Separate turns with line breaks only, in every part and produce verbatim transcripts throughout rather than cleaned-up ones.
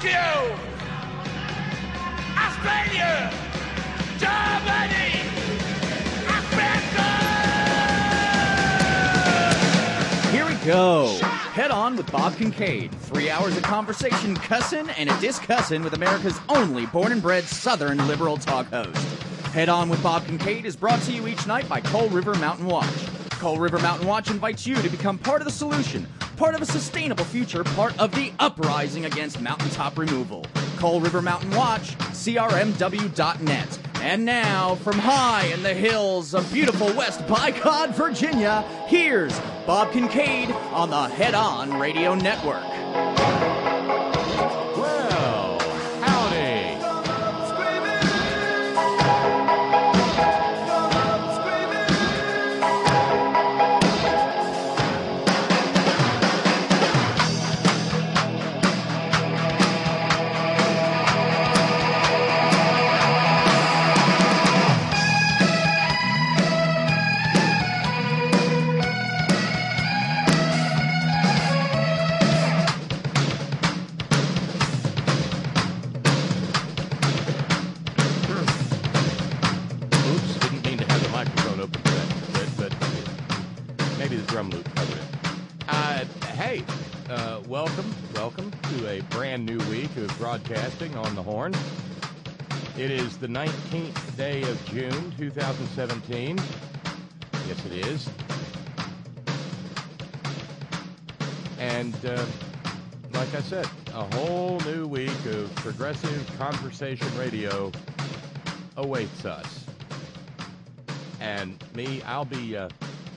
Tokyo, Australia, Germany, Africa.
Here we go. Head On with Bob Kincaid. Three hours of conversation, cussin' and a discussin' with America's only born and bred Southern liberal talk host. Head On with Bob Kincaid is brought to you each night by Coal River Mountain Watch. Coal River Mountain Watch invites you to become part of the solution, part of a sustainable future, part of the uprising against mountaintop removal. Coal River Mountain Watch, C R M W dot net. And now, from high in the hills of beautiful West Bycott, Virginia, here's Bob Kincaid on the Head On Radio Network.
Well, howdy. Drum loop covered it. Uh, hey, uh, welcome, welcome to a brand new week of broadcasting on the Horn. It is the nineteenth day of June, two thousand seventeen. Yes, it is. And uh, like I said, a whole new week of progressive conversation radio awaits us. And me, I'll be... Uh,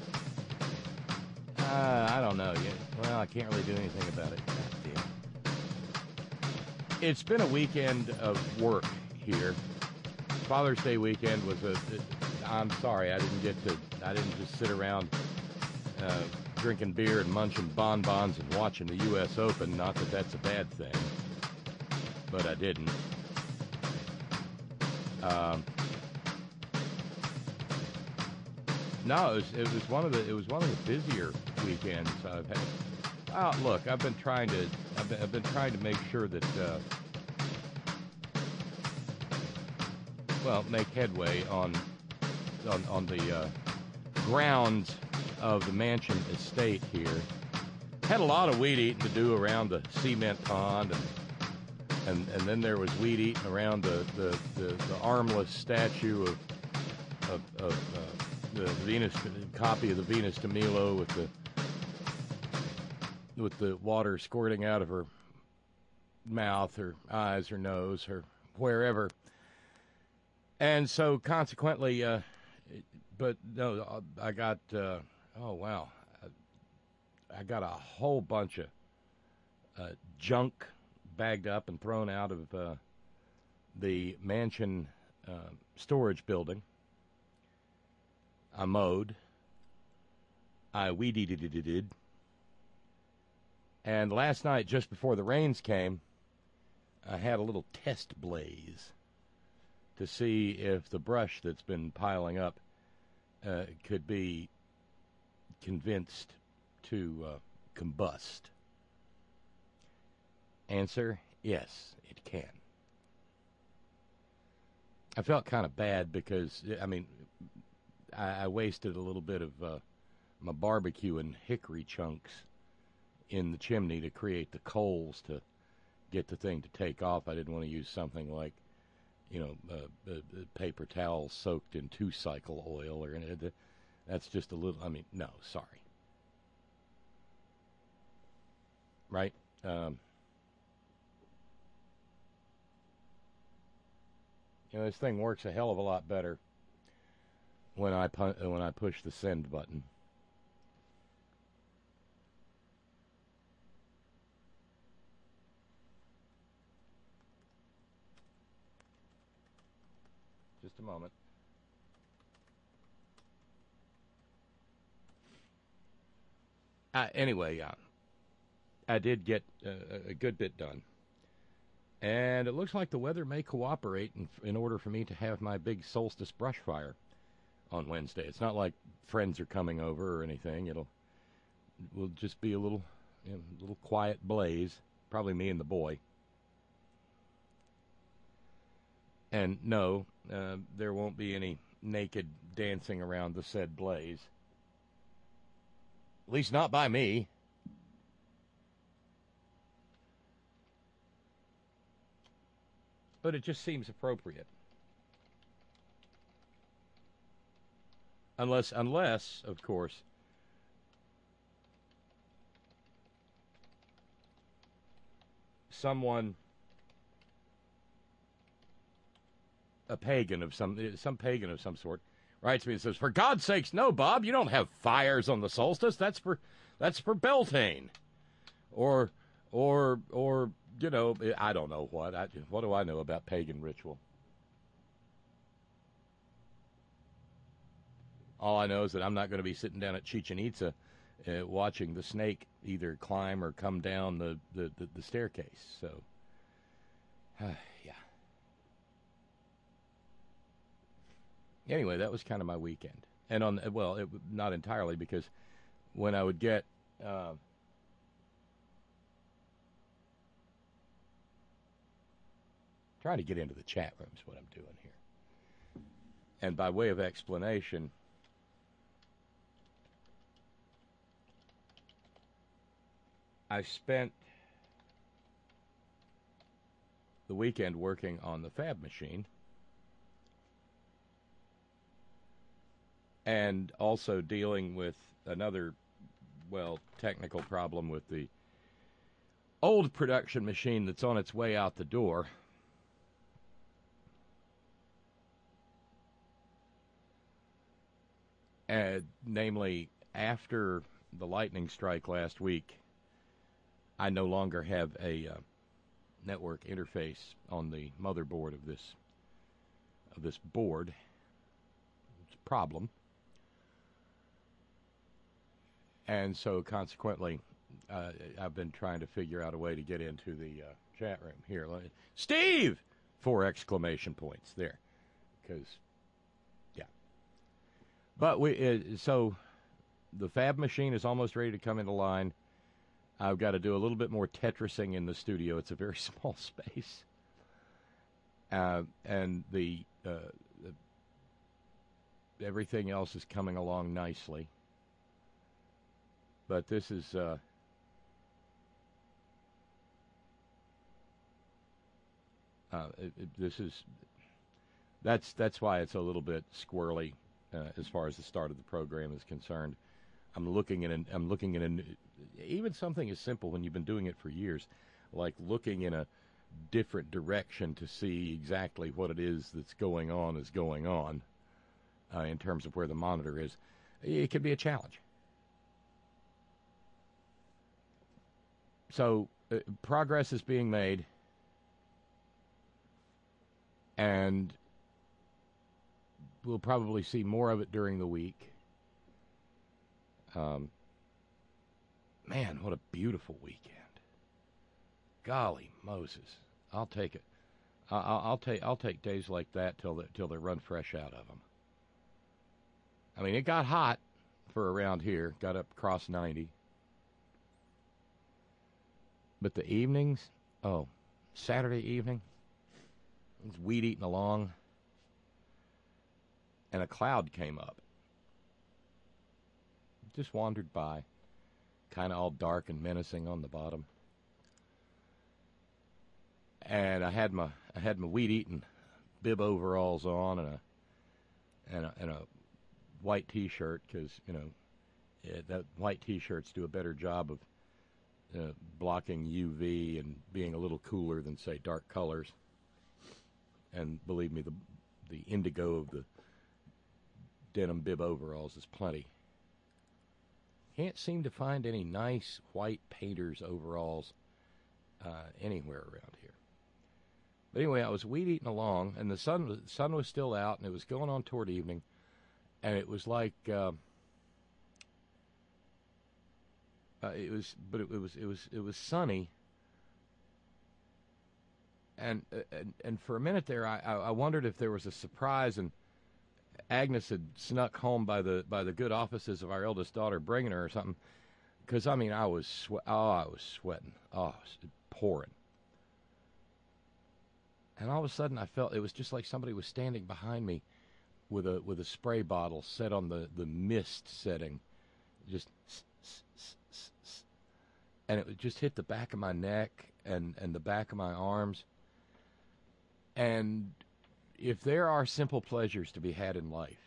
Uh, I don't know. Well, I can't really do anything about it. God damn. It's been a weekend of work here. Father's Day weekend was a. I'm sorry, I didn't get to. I didn't just sit around uh, drinking beer and munching bonbons and watching the U S Open. Not that that's a bad thing, but I didn't. Um. No, it was, it was one of the it was one of the busier weekends I've had. Oh, look, I've been trying to I've been, I've been trying to make sure that uh, well, make headway on on on the uh, grounds of the Mansion estate here. Had a lot of weed eating to do around the cement pond, and and, and then there was weed eating around the the, the, the armless statue of of, of uh, the Venus copy of the Venus de Milo with the with the water squirting out of her mouth, her eyes, her nose, her wherever. And so consequently, uh, but no, I got, uh, oh wow, I, I got a whole bunch of uh, junk bagged up and thrown out of uh, the Mansion uh, storage building. I mowed. I weeded. And last night, just before the rains came, I had a little test blaze to see if the brush that's been piling up uh, could be convinced to uh, combust. Answer, yes, it can. I felt kind of bad because, I mean, I, I wasted a little bit of uh, my barbecue and hickory chunks in the chimney to create the coals to get the thing to take off. I didn't want to use something like, you know, uh, uh, paper towels soaked in two-cycle oil or anything. That's just a little, I mean, no, sorry. Right? Um, you know, this thing works a hell of a lot better when I pu- when I push the send button. Just a moment. Uh, anyway, uh, I did get uh, a good bit done. And it looks like the weather may cooperate in, in order for me to have my big solstice brush fire on Wednesday. It's not like friends are coming over or anything. It'll will just be a little, you know, little quiet blaze. Probably me and the boy. And no, uh, there won't be any naked dancing around the said blaze. At least not by me. But it just seems appropriate. Unless, unless, of course, someone, a pagan of some, some pagan of some sort, writes me and says, "For God's sakes, no, Bob, you don't have fires on the solstice. That's for, that's for Beltane," or, or, or, you know, I don't know what. I, what do I know about pagan ritual? All I know is that I'm not going to be sitting down at Chichen Itza uh, watching the snake either climb or come down the, the, the, the staircase. So, uh, yeah. Anyway, that was kind of my weekend. And on, well, it, not entirely, because when I would get, uh, trying to get into the chat room is what I'm doing here. And by way of explanation, I spent the weekend working on the fab machine and also dealing with another, well, technical problem with the old production machine that's on its way out the door. Uh, namely, after the lightning strike last week, I no longer have a uh, network interface on the motherboard of this of this board. It's a problem. And so, consequently, uh, I've been trying to figure out a way to get into the uh, chat room. Here, let me, Steve! Four exclamation points there. Because, yeah. But, we uh, so, the fab machine is almost ready to come into line. I've got to do a little bit more Tetrising in the studio. It's a very small space. Uh, and the, uh, the everything else is coming along nicely. But this is uh, uh, it, it, this is that's that's why it's a little bit squirrely uh, as far as the start of the program is concerned. I'm looking at an, I'm looking at an, even something as simple when you've been doing it for years, like looking in a different direction to see exactly what it is that's going on is going on uh, in terms of where the monitor is. It can be a challenge. So uh, progress is being made, and we'll probably see more of it during the week. Um, man, what a beautiful weekend! Golly Moses, I'll take it. I'll, I'll take I'll take days like that till they, till they run fresh out of them. I mean, it got hot for around here, got up across ninety. But the evenings, oh, Saturday evening, I was weed eating along, and a cloud came up. Just wandered by, kind of all dark and menacing on the bottom. And I had my I had my weed eating bib overalls on and a and a, and a white T-shirt because you know it, that white T-shirts do a better job of Uh, blocking U V and being a little cooler than, say, dark colors. And believe me, the the indigo of the denim bib overalls is plenty. Can't seem to find any nice white painter's overalls uh, anywhere around here. But anyway, I was weed eating along, and the sun was, the sun was still out, and it was going on toward evening, and it was like... Uh, Uh, it was, but it, it was, it was, it was sunny, and uh, and and for a minute there, I, I wondered if there was a surprise, and Agnes had snuck home by the by the good offices of our eldest daughter, bringing her or something, because I mean, I was swe- oh, I was sweating, oh, it was pouring, and And all of a sudden I felt it was just like somebody was standing behind me with a with a spray bottle set on the, the mist setting. Just and it would just hit the back of my neck and, and the back of my arms. And if there are simple pleasures to be had in life,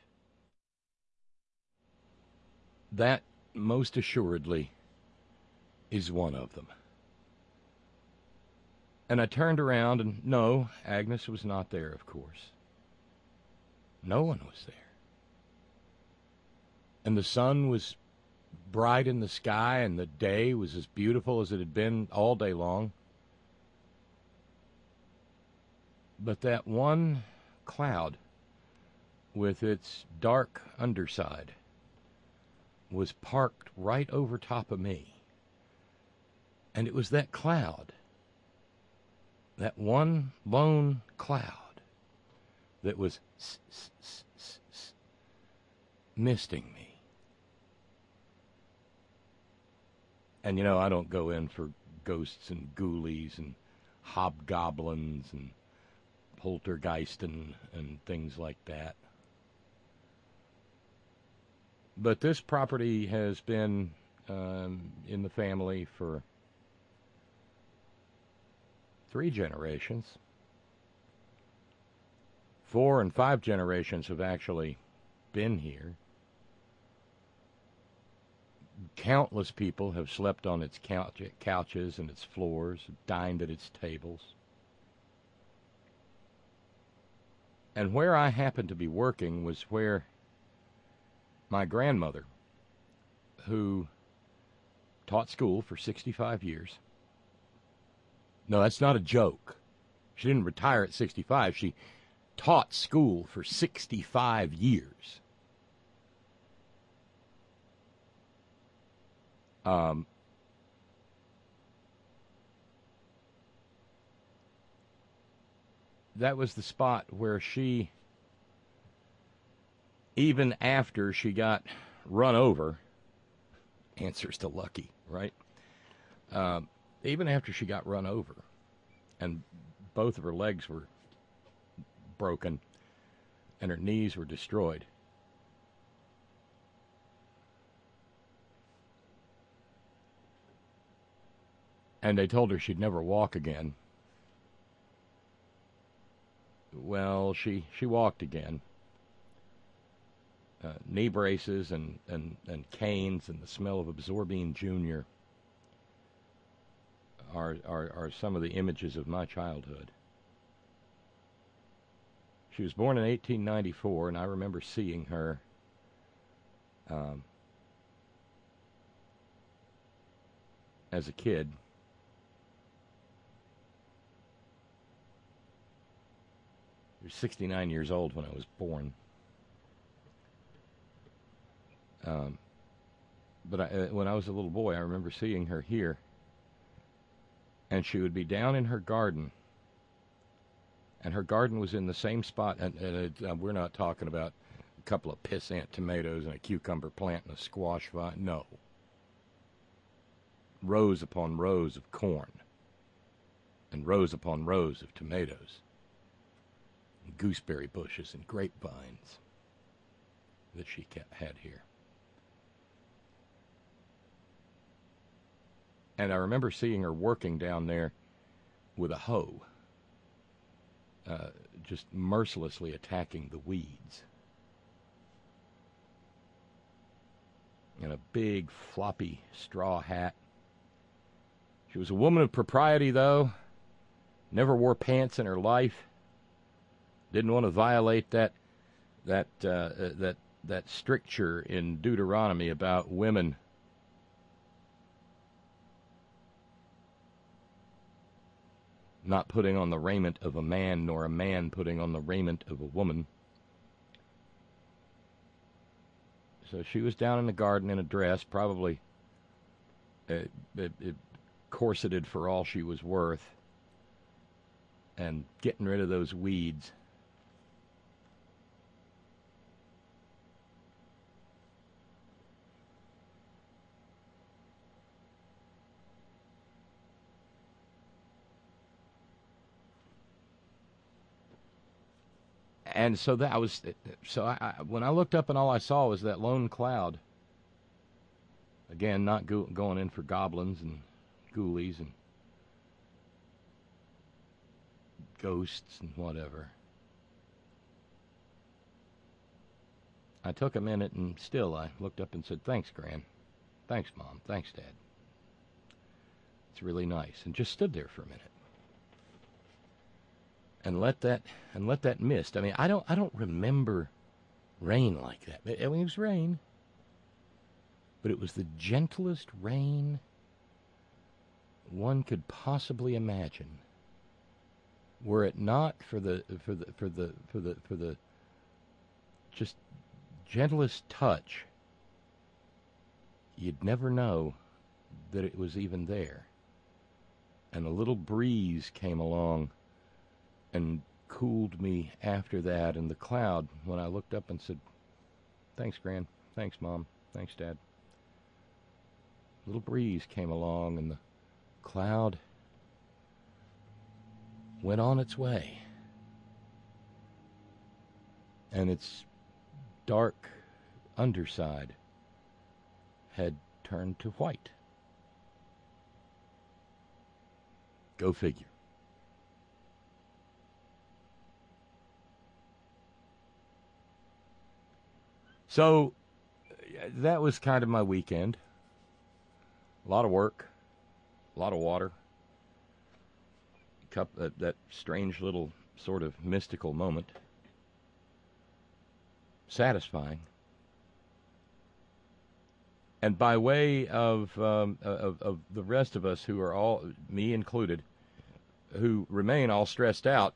that most assuredly is one of them. And I turned around, and no, Agnes was not there, of course. No one was there. And the sun was bright in the sky, and the day was as beautiful as it had been all day long. But that one cloud, with its dark underside, was parked right over top of me. And it was that cloud, that one lone cloud, that was s- s- s- s- s- misting me. And, you know, I don't go in for ghosts and ghoulies and hobgoblins and poltergeist and, and things like that. But this property has been um, in the family for three generations. Four and five generations have actually been here. Countless people have slept on its couch, couches and its floors, dined at its tables. And where I happened to be working was where my grandmother, who taught school for sixty-five years. No, that's not a joke. She didn't retire at sixty-five. She taught school for sixty-five years. Um, that was the spot where she, even after she got run over, answers to Lucky, right? Um, even after she got run over and both of her legs were broken and her knees were destroyed, and they told her she'd never walk again. Well, she, she walked again. Uh, knee braces and, and, and canes and the smell of Absorbine Junior are, are, are some of the images of my childhood. She was born in eighteen ninety-four, and I remember seeing her um, as a kid. She was sixty-nine years old when I was born. Um, but I, uh, when I was a little boy, I remember seeing her here. And she would be down in her garden. And her garden was in the same spot. And, and it, uh, we're not talking about a couple of pissant tomatoes and a cucumber plant and a squash vine. No. Rows upon rows of corn. And rows upon rows of tomatoes. And gooseberry bushes and grapevines that she kept, had here. And I remember seeing her working down there with a hoe, uh, just mercilessly attacking the weeds. In a big, floppy straw hat. She was a woman of propriety, though. Never wore pants in her life. Didn't want to violate that that uh, that that stricture in Deuteronomy about women not putting on the raiment of a man, nor a man putting on the raiment of a woman. So she was down in the garden in a dress, probably uh, it, it corseted for all she was worth, and getting rid of those weeds. and so that I was, so I, I, when I looked up and all I saw was that lone cloud. Again, not go, going in for goblins and ghoulies and ghosts and whatever. I took a minute and still I looked up and said, "Thanks, Gran. Thanks, Mom. Thanks, Dad. It's really nice." And just stood there for a minute. And let that and let that mist. I mean, I don't I don't remember rain like that. I mean, it was rain. But it was the gentlest rain one could possibly imagine. Were it not for the for the for the for the for the just gentlest touch, you'd never know that it was even there. And a little breeze came along and cooled me after that, and the cloud, when I looked up and said, "Thanks, Gran. Thanks, Mom. Thanks, Dad." A little breeze came along, and the cloud went on its way. And its dark underside had turned to white. Go figure. So that was kind of my weekend. A lot of work, a lot of water, Cup, uh, that strange little sort of mystical moment. Satisfying. And by way of, um, of of the rest of us who are all, me included, who remain all stressed out,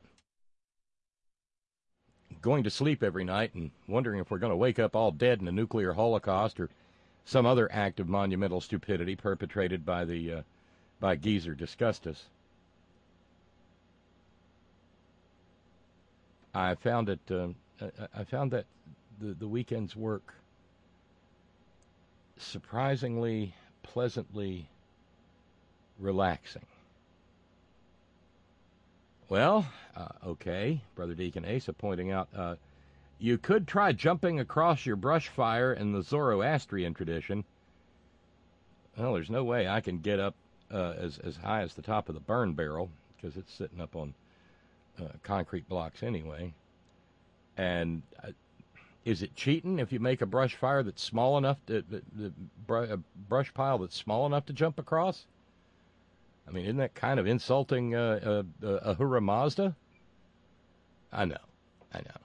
going to sleep every night and wondering if we're going to wake up all dead in a nuclear holocaust or some other act of monumental stupidity perpetrated by the uh, by Geezer Disgustus. I found it. Uh, I found that the the weekend's work surprisingly, pleasantly relaxing. Well, uh, okay, Brother Deacon Asa pointing out, uh, you could try jumping across your brush fire in the Zoroastrian tradition. Well, there's no way I can get up uh, as, as high as the top of the burn barrel, because it's sitting up on uh, concrete blocks anyway. And uh, is it cheating if you make a brush fire that's small enough, to, the, the br- a brush pile that's small enough to jump across? I mean, isn't that kind of insulting uh, uh, uh, Ahura Mazda? I know, I know.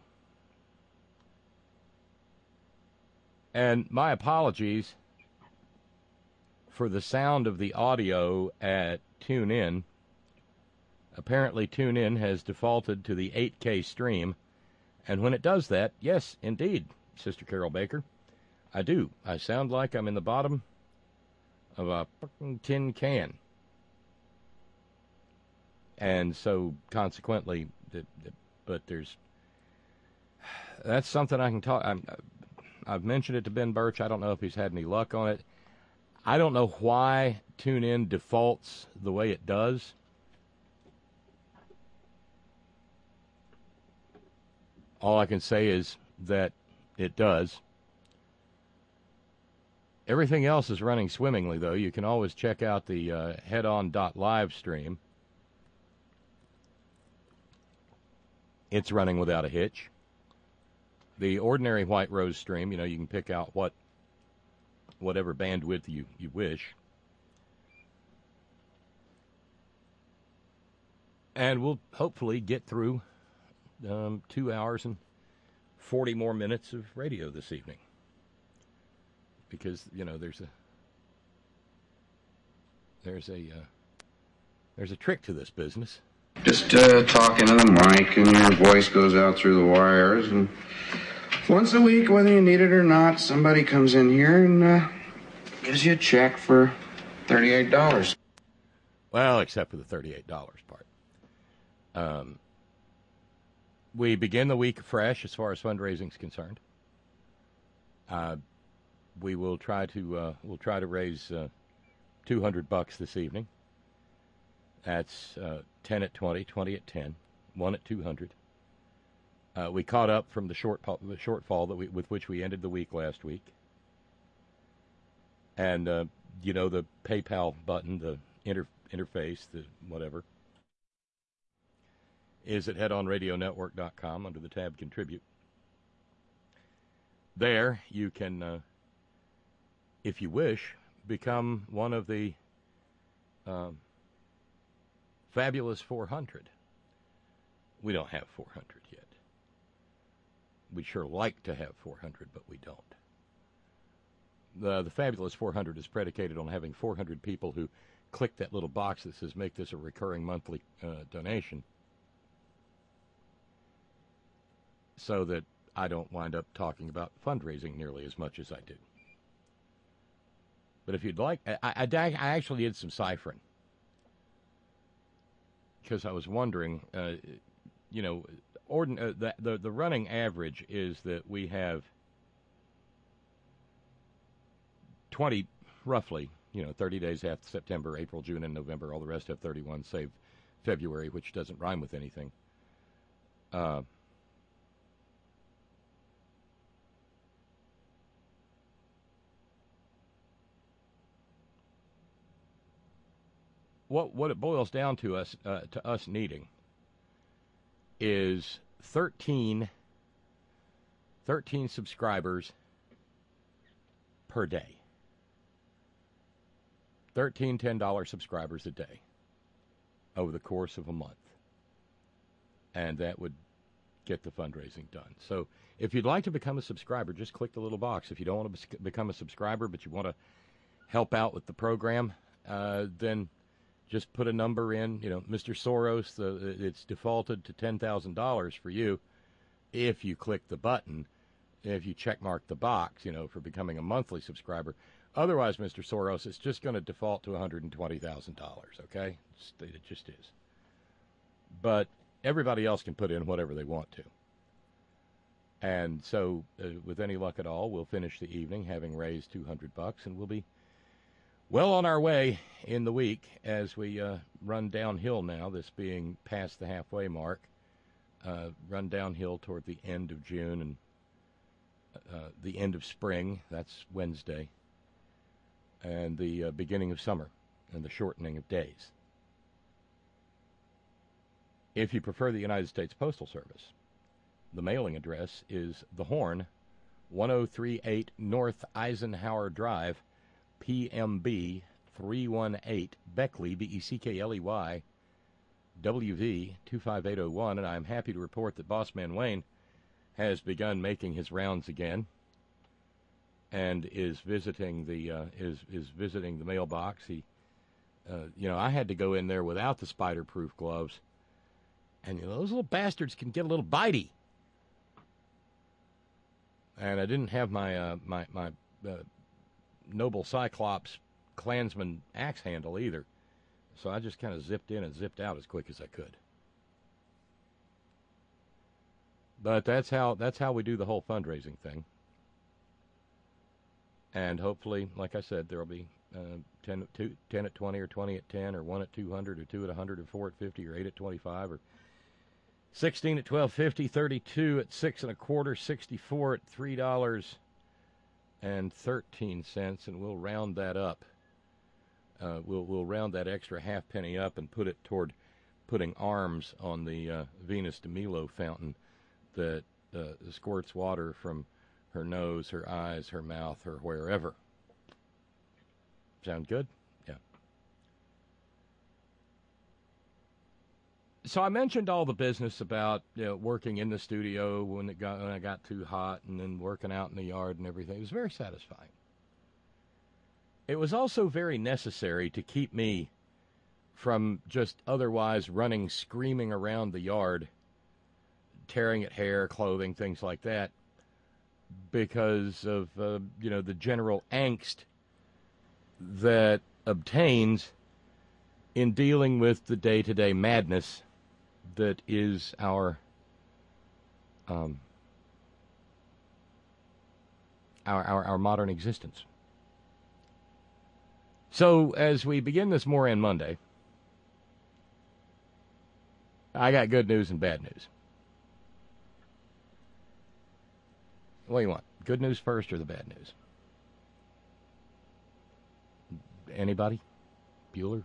And my apologies for the sound of the audio at TuneIn. Apparently, TuneIn has defaulted to the eight K stream. And when it does that, yes, indeed, Sister Carol Baker, I do. I sound like I'm in the bottom of a fucking tin can. And so, consequently, but there's, that's something I can talk, I'm, I've mentioned it to Ben Birch. I don't know if he's had any luck on it. I don't know why TuneIn defaults the way it does. All I can say is that it does. Everything else is running swimmingly, though. You can always check out the uh, headon dot live stream. It's running without a hitch. The ordinary White Rose stream, you know, you can pick out what, whatever bandwidth you, you wish. And we'll hopefully get through um, two hours and forty more minutes of radio this evening. Because, you know, there's a, there's a, uh, there's a trick to this business.
Just uh, talking to the mic, and your voice goes out through the wires, and once a week, whether you need it or not, somebody comes in here and uh, gives you a check for thirty-eight dollars.
Well, except for the thirty-eight dollars part. Um, we begin the week fresh as far as fundraising is concerned. Uh, we will try to uh, we'll try to raise uh, two hundred bucks this evening. That's uh, ten at twenty, twenty at ten, one at two hundred. Uh, we caught up from the short the shortfall that we, with which we ended the week last week. And, uh, you know, the PayPal button, the inter- interface, the whatever, is at head on radio network dot com under the tab Contribute. There you can, uh, if you wish, become one of the um, fabulous four hundred. We don't have four hundred yet. We'd sure like to have four hundred, but we don't. The, the fabulous four hundred is predicated on having four hundred people who click that little box that says make this a recurring monthly uh, donation, so that I don't wind up talking about fundraising nearly as much as I do. But if you'd like, I, I, I actually did some ciphering, because I was wondering, uh, you know, ordin- uh, the, the the running average is that we have twenty, roughly, you know, thirty days after September, April, June, and November. All the rest have thirty-one, save February, which doesn't rhyme with anything. Uh, what what it boils down to us uh, to us needing is thirteen, thirteen subscribers per day. thirteen ten dollar subscribers a day over the course of a month. And that would get the fundraising done. So if you'd like to become a subscriber, just click the little box. If you don't want to become a subscriber, but you want to help out with the program, uh, then just put a number in. You know, Mister Soros, the, it's defaulted to ten thousand dollars for you if you click the button, if you check mark the box, you know, for becoming a monthly subscriber. Otherwise, Mister Soros, it's just going to default to one hundred twenty thousand dollars, okay? It's, it just is. But everybody else can put in whatever they want to. And so, uh, with any luck at all, we'll finish the evening having raised two hundred bucks, and we'll be well on our way in the week as we uh, run downhill now, this being past the halfway mark, uh, run downhill toward the end of June and uh, the end of spring. That's Wednesday. And the uh, beginning of summer and the shortening of days. If you prefer the United States Postal Service, the mailing address is The Horn, ten thirty-eight North Eisenhower Drive, P M B three one eight, Beckley, B E C K L E Y, W V two five eight oh one, and I'm happy to report that Bossman Wayne has begun making his rounds again and is visiting the uh, is is visiting the mailbox. He, uh, you know, I had to go in there without the spider-proof gloves, and you know, those little bastards can get a little bitey. And I didn't have my uh, my my uh, Noble Cyclops Klansman axe handle either, so I just kind of zipped in and zipped out as quick as I could. But that's how that's how we do the whole fundraising thing. And hopefully, like I said, there will be uh, ten, two, ten at twenty, or twenty at ten, or one at two hundred, or two at one hundred, or four at fifty, or eight at twenty-five, or sixteen at twelve fifty, thirty-two at six and a quarter, sixty-four at three dollars and thirteen cents, and we'll round that up. Uh, we'll we'll round that extra half penny up and put it toward putting arms on the uh, Venus de Milo fountain that uh, squirts water from her nose, her eyes, her mouth, her wherever. Sound good? Yeah. So I mentioned all the business about, you know, working in the studio when it got when I got too hot, and then working out in the yard and everything. It was very satisfying. It was also very necessary to keep me from just otherwise running screaming around the yard, tearing at hair, clothing, things like that, because of, uh, you know, the general angst that obtains in dealing with the day-to-day madness that is our um, our, our our modern existence. So as we begin this Moran Monday, I got good news and bad news. What do you want? Good news first or the bad news? Anybody? Bueller?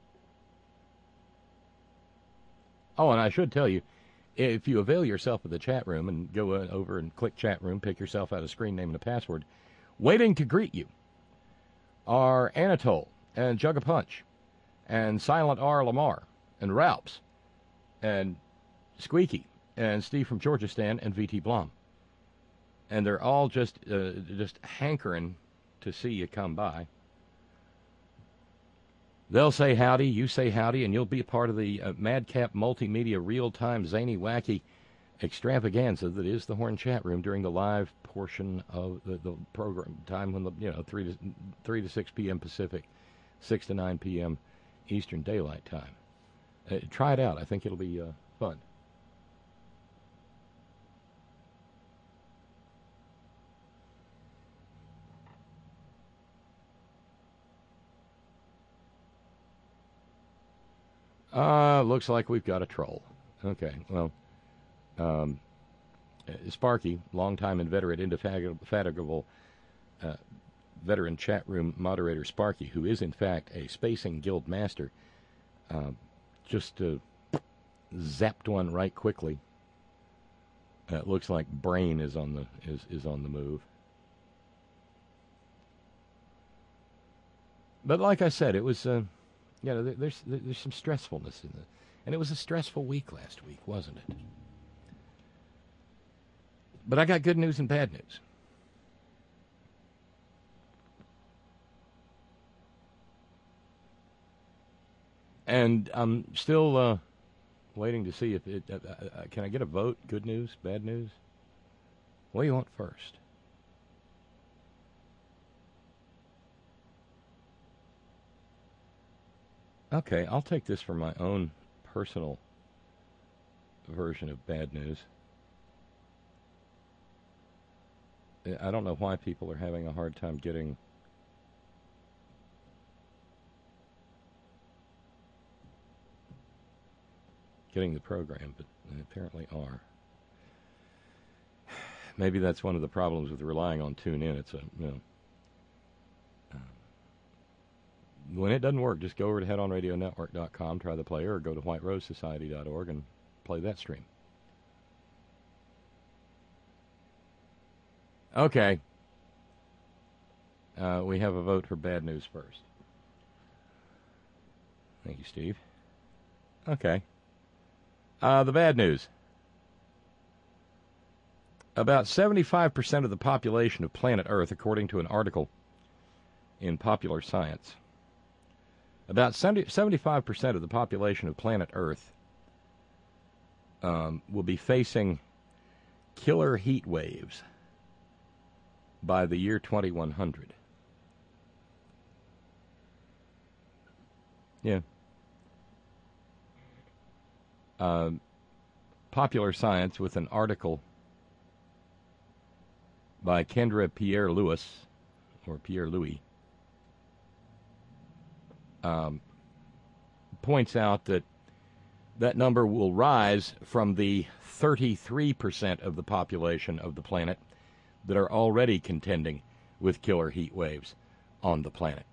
Oh, and I should tell you, if you avail yourself of the chat room and go uh, over and click chat room, pick yourself out a screen name and a password, waiting to greet you are Anatole and Jug a Punch and Silent R. Lamar and Ralphs and Squeaky and Steve from Georgistan and V T Blom. And they're all just uh, just hankering to see you come by. They'll say howdy, you say howdy, and you'll be a part of the uh, Madcap Multimedia real-time zany wacky extravaganza that is the Horn Chat Room during the live portion of the, the program time when the you know three to three to six p.m. Pacific, six to nine p.m. Eastern Daylight Time. Uh, try it out. I think it'll be uh, fun. Uh, looks like we've got a troll. Okay, well, um, Sparky, longtime inveterate, indefatigable uh, veteran chat room moderator Sparky, who is in fact a Spacing Guild master, uh, just uh, zapped one right quickly. Uh, it looks like Brain is on the is is on the move. But like I said, it was. Uh, Yeah, you know, there's there's some stressfulness in it, and it was a stressful week last week, wasn't it? But I got good news and bad news. And I'm still uh, waiting to see if it. Uh, uh, can I get a vote? Good news, bad news? What do you want first? Okay, I'll take this for my own personal version of bad news. I don't know why people are having a hard time getting getting the program, but they apparently are. Maybe that's one of the problems with relying on TuneIn. It's a, you know, when it doesn't work, just go over to head on radio network dot com, try the player, or go to white rose society dot org and play that stream. Okay. Uh, we have a vote for bad news first. Thank you, Steve. Okay. Uh, the bad news. About seventy-five percent of the population of planet Earth, according to an article in Popular Science, about seventy-five percent of the population of planet Earth um, will be facing killer heat waves by the year twenty-one hundred. Yeah. Uh, Popular Science with an article by Kendra Pierre-Louis, or Pierre-Louis, um, points out that that number will rise from the thirty-three percent of the population of the planet that are already contending with killer heat waves on the planet.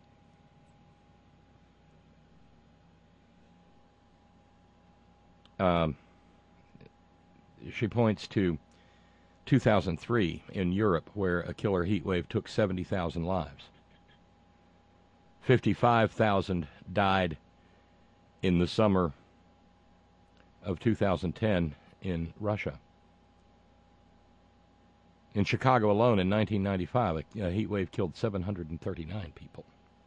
Um, she points to two thousand three in Europe, where a killer heat wave took seventy thousand lives. fifty-five thousand died in the summer of two thousand ten in Russia. In Chicago alone in nineteen ninety-five, a, a heat wave killed seven hundred thirty-nine people.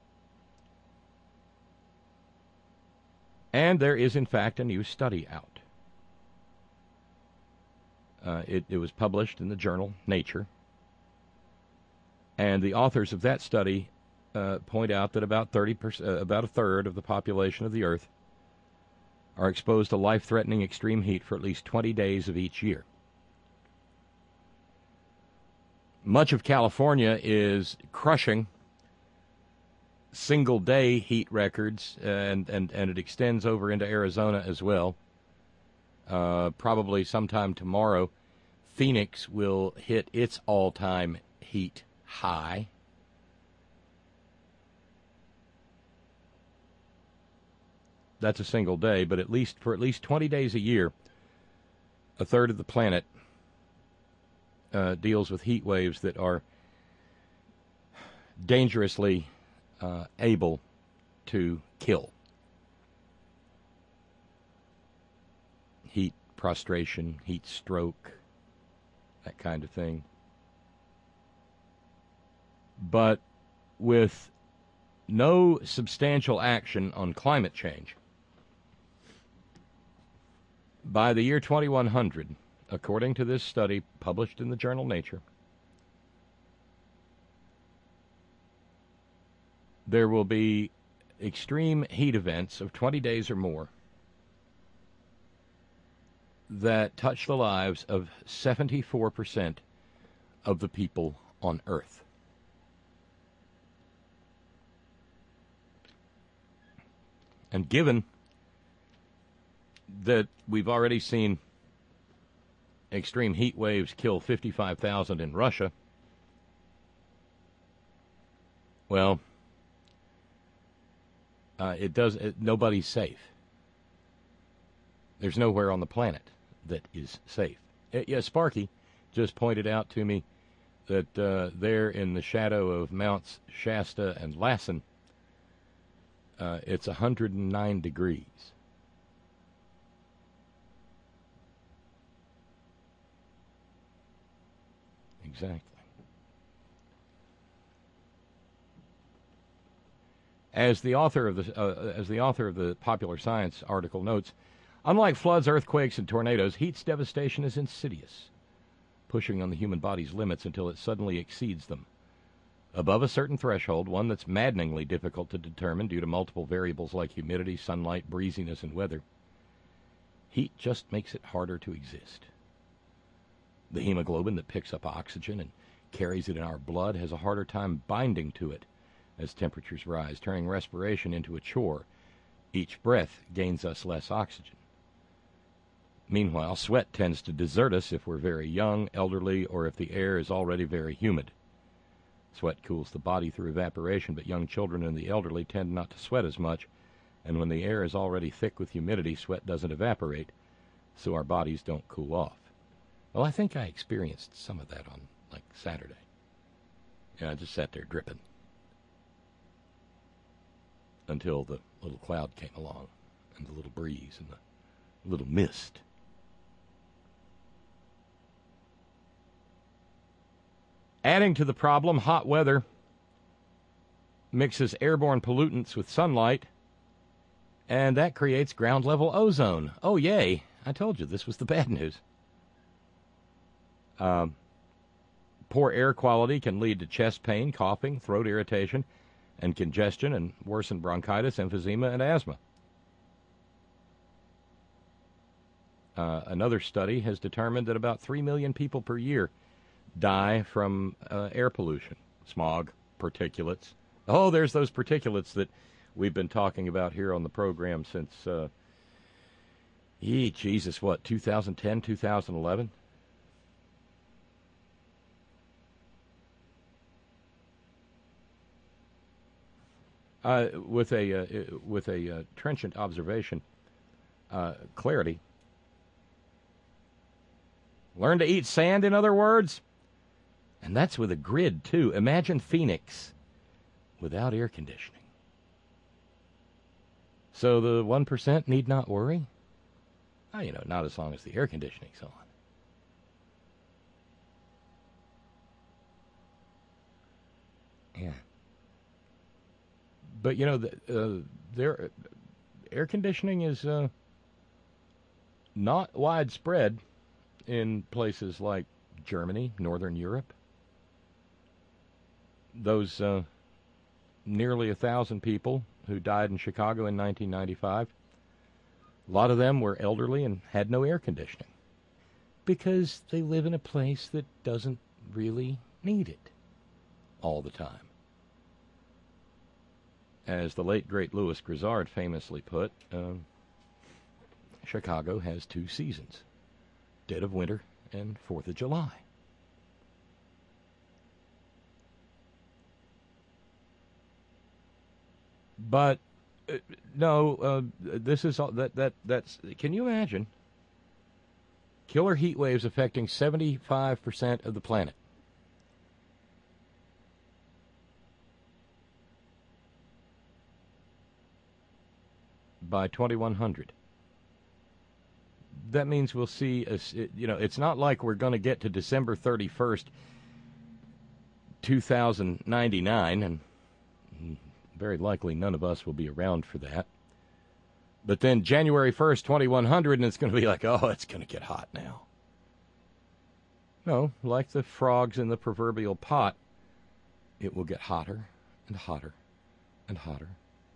And there is, in fact, a new study out. Uh, it, it was published in the journal Nature. And the authors of that study uh, point out that about thirty percent, uh, about a third of the population of the Earth are exposed to life-threatening extreme heat for at least twenty days of each year. Much of California is crushing single-day heat records, and, and, and it extends over into Arizona as well. Uh, probably sometime tomorrow, Phoenix will hit its all-time heat high. That's a single day, but at least for at least twenty days a year, a third of the planet uh, deals with heat waves that are dangerously uh, able to kill. Heat prostration, heat stroke, that kind of thing. But with no substantial action on climate change, by the year twenty-one hundred, according to this study published in the journal Nature, there will be extreme heat events of twenty days or more that touch the lives of seventy-four percent of the people on Earth. And given that we've already seen extreme heat waves kill fifty-five thousand in Russia, well, uh, it does. It, nobody's safe. There's nowhere on the planet that is safe. Uh, yeah, Sparky just pointed out to me that uh, there in the shadow of Mounts Shasta and Lassen, uh, it's one hundred nine degrees. Exactly. As the author of the uh, as the author of the Popular Science article notes, unlike floods, earthquakes, and tornadoes, heat's devastation is insidious, pushing on the human body's limits until it suddenly exceeds them. Above a certain threshold, one that's maddeningly difficult to determine due to multiple variables like humidity, sunlight, breeziness, and weather, heat just makes it harder to exist. The hemoglobin that picks up oxygen and carries it in our blood has a harder time binding to it as temperatures rise, turning respiration into a chore. Each breath gains us less oxygen. Meanwhile, sweat tends to desert us if we're very young, elderly, or if the air is already very humid. Sweat cools the body through evaporation, but young children and the elderly tend not to sweat as much, and when the air is already thick with humidity, sweat doesn't evaporate, so our bodies don't cool off. Well, I think I experienced some of that on, like, Saturday. Yeah, I just sat there dripping until the little cloud came along and the little breeze and the little mist. Adding to the problem, hot weather mixes airborne pollutants with sunlight, and that creates ground-level ozone. Oh, yay. I told you this was the bad news. Um, poor air quality can lead to chest pain, coughing, throat irritation, and congestion, and worsen bronchitis, emphysema, and asthma. Uh, another study has determined that about three million people per year die from uh, air pollution, smog, particulates. Oh, there's those particulates that we've been talking about here on the program since, uh, yee, Jesus, what, two thousand ten, two thousand eleven? Uh, with a uh, with a uh, trenchant observation, uh, clarity. Learn to eat sand, in other words, and that's with a grid too. Imagine Phoenix without air conditioning. So the one percent need not worry. Oh, you know, not as long as the air conditioning's on. Yeah. But, you know, the, uh, their air conditioning is uh, not widespread in places like Germany, Northern Europe. Those uh, nearly a thousand people who died in Chicago in nineteen ninety-five, a lot of them were elderly and had no air conditioning because they live in a place that doesn't really need it all the time. As the late, great Louis Grizzard famously put, uh, Chicago has two seasons, dead of winter and fourth of July. But uh, no, uh, this is all that that that's. Can you imagine? Killer heat waves affecting seventy-five percent of the planet. By twenty-one hundred. That means we'll see, a, you know, it's not like we're going to get to December thirty-first, two thousand ninety-nine, and very likely none of us will be around for that. But then January first, twenty-one hundred, and it's going to be like, oh, it's going to get hot now. No, like the frogs in the proverbial pot, it will get hotter and hotter and hotter.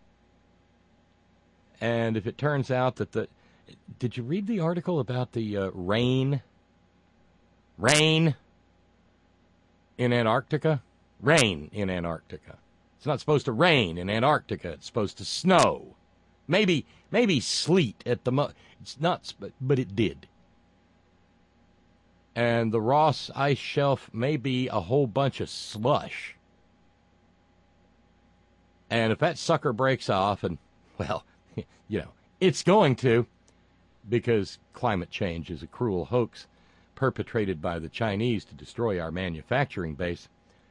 And if it turns out that the... Did you read the article about the uh, rain? Rain in Antarctica? Rain in Antarctica. It's not supposed to rain in Antarctica. It's supposed to snow. Maybe maybe sleet at the mo... It's not... But it did. And the Ross Ice Shelf may be a whole bunch of slush. And if that sucker breaks off and, well... You know, it's going to, because climate change is a cruel hoax perpetrated by the Chinese to destroy our manufacturing base.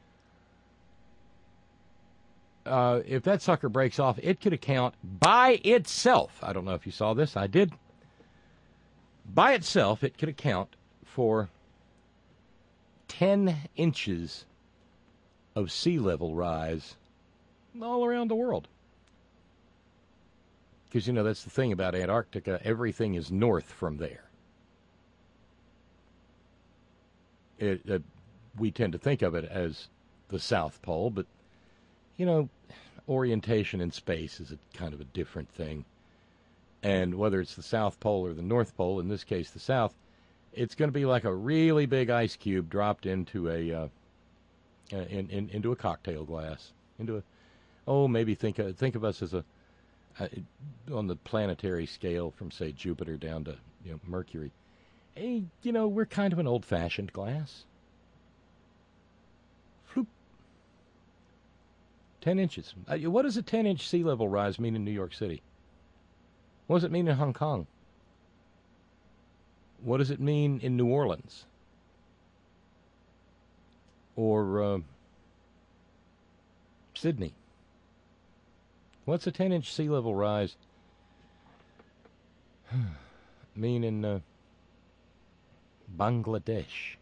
Uh, if that sucker breaks off, it could account by itself. I don't know if you saw this. I did. By itself, it could account for ten inches of sea level rise all around the world. Because, you know, that's the thing about Antarctica. Everything is north from there. It, uh, we tend to think of it as the South Pole, but, you know, orientation in space is a kind of a different thing. And whether it's the South Pole or the North Pole, in this case the South, it's going to be like a really big ice cube dropped into a uh, in, in, into a cocktail glass. Into a, oh, maybe think of, think of us as a Uh, on the planetary scale from, say, Jupiter down to, you know, Mercury. Hey, you know, we're kind of an old-fashioned glass. Floop. Ten inches. Uh, what does a ten-inch sea level rise mean in New York City? What does it mean in Hong Kong? What does it mean in New Orleans? Or uh, Sydney? What's a ten-inch sea level rise mean in uh, Bangladesh?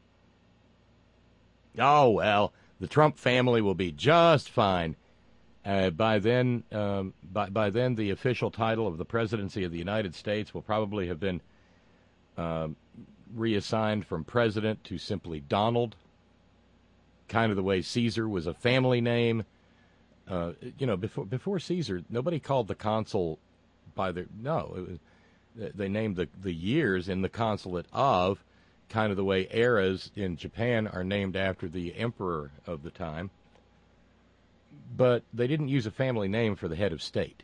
Oh, well, the Trump family will be just fine. Uh, by then, um, by, by then, the official title of the presidency of the United States will probably have been uh, reassigned from president to simply Donald, kind of the way Caesar was a family name. Uh, you know, before before Caesar, nobody called the consul by the no. It was, they named the the years in the consulate of, kind of the way eras in Japan are named after the emperor of the time. But they didn't use a family name for the head of state.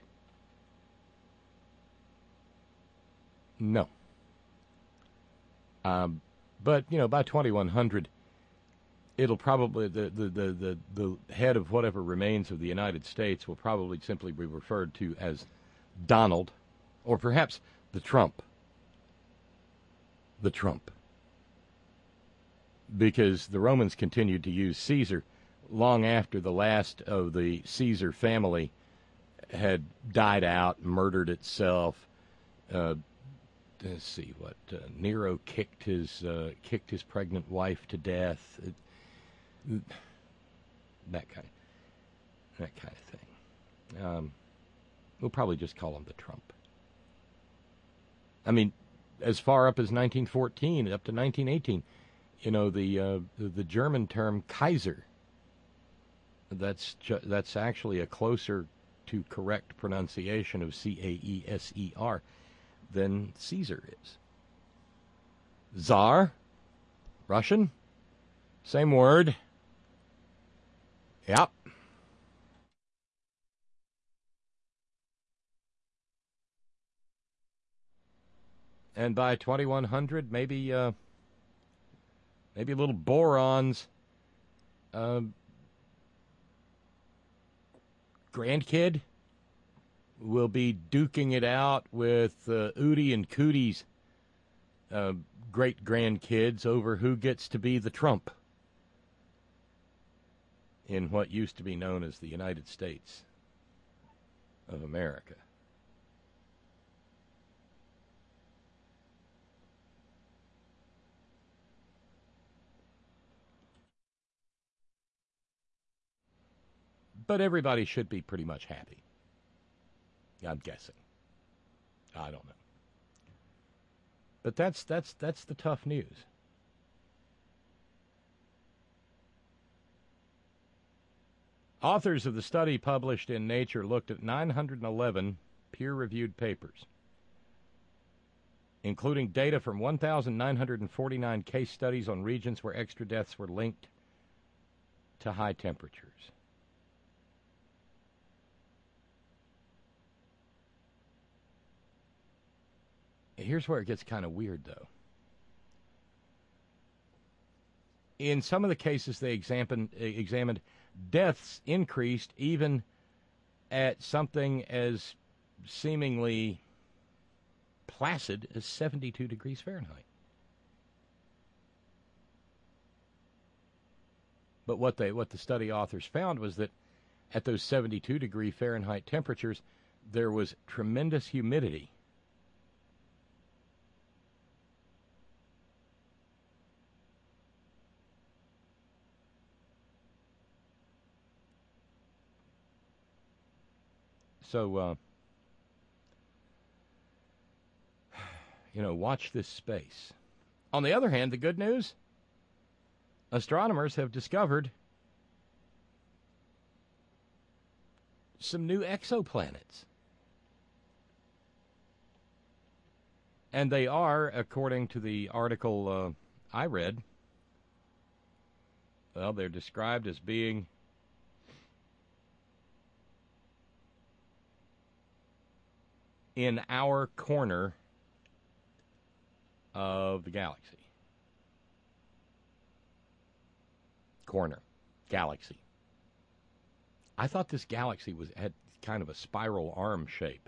No. Um, but you know, by twenty-one hundred. It'll probably, the, the, the, the, the head of whatever remains of the United States will probably simply be referred to as Donald, or perhaps the Trump. The Trump. Because the Romans continued to use Caesar long after the last of the Caesar family had died out, murdered itself. Uh, let's see what, uh, Nero kicked his, uh, kicked his pregnant wife to death. It, That kind, that kind of thing. Um, we'll probably just call him the Trump. I mean, as far up as nineteen fourteen, up to nineteen eighteen, you know, the uh, the, the German term Kaiser. That's ju- that's actually a closer to correct pronunciation of C A E S E R than Caesar is. Tsar, Russian, same word. Yep. And by twenty-one hundred, maybe uh, maybe little borons. Uh, grandkid will be duking it out with uh, Udi and Cootie's uh, great grandkids over who gets to be the Trump in what used to be known as the United States of America. But everybody should be pretty much happy. I'm guessing. I don't know. But that's that's that's the tough news. Authors of the study published in Nature looked at nine hundred eleven peer-reviewed papers, including data from one thousand nine hundred forty-nine case studies on regions where extra deaths were linked to high temperatures. Here's where it gets kind of weird, though. In some of the cases they examined, examined, deaths increased even at something as seemingly placid as seventy-two degrees Fahrenheit. But what they what the study authors found was that at those seventy-two degree Fahrenheit temperatures, there was tremendous humidity. So, uh, you know, watch this space. On the other hand, the good news, astronomers have discovered some new exoplanets. And they are, according to the article uh, I read, well, they're described as being in our corner of the galaxy. Corner. Galaxy. I thought this galaxy was had kind of a spiral arm shape.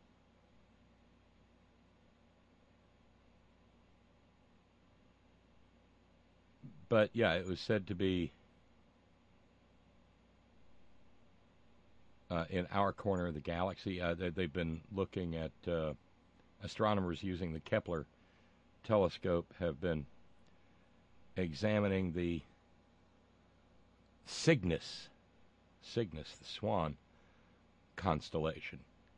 But, yeah, it was said to be Uh, in our corner of the galaxy. Uh, they, they've been looking at, uh, astronomers using the Kepler telescope have been examining the Cygnus, Cygnus, the Swan constellation.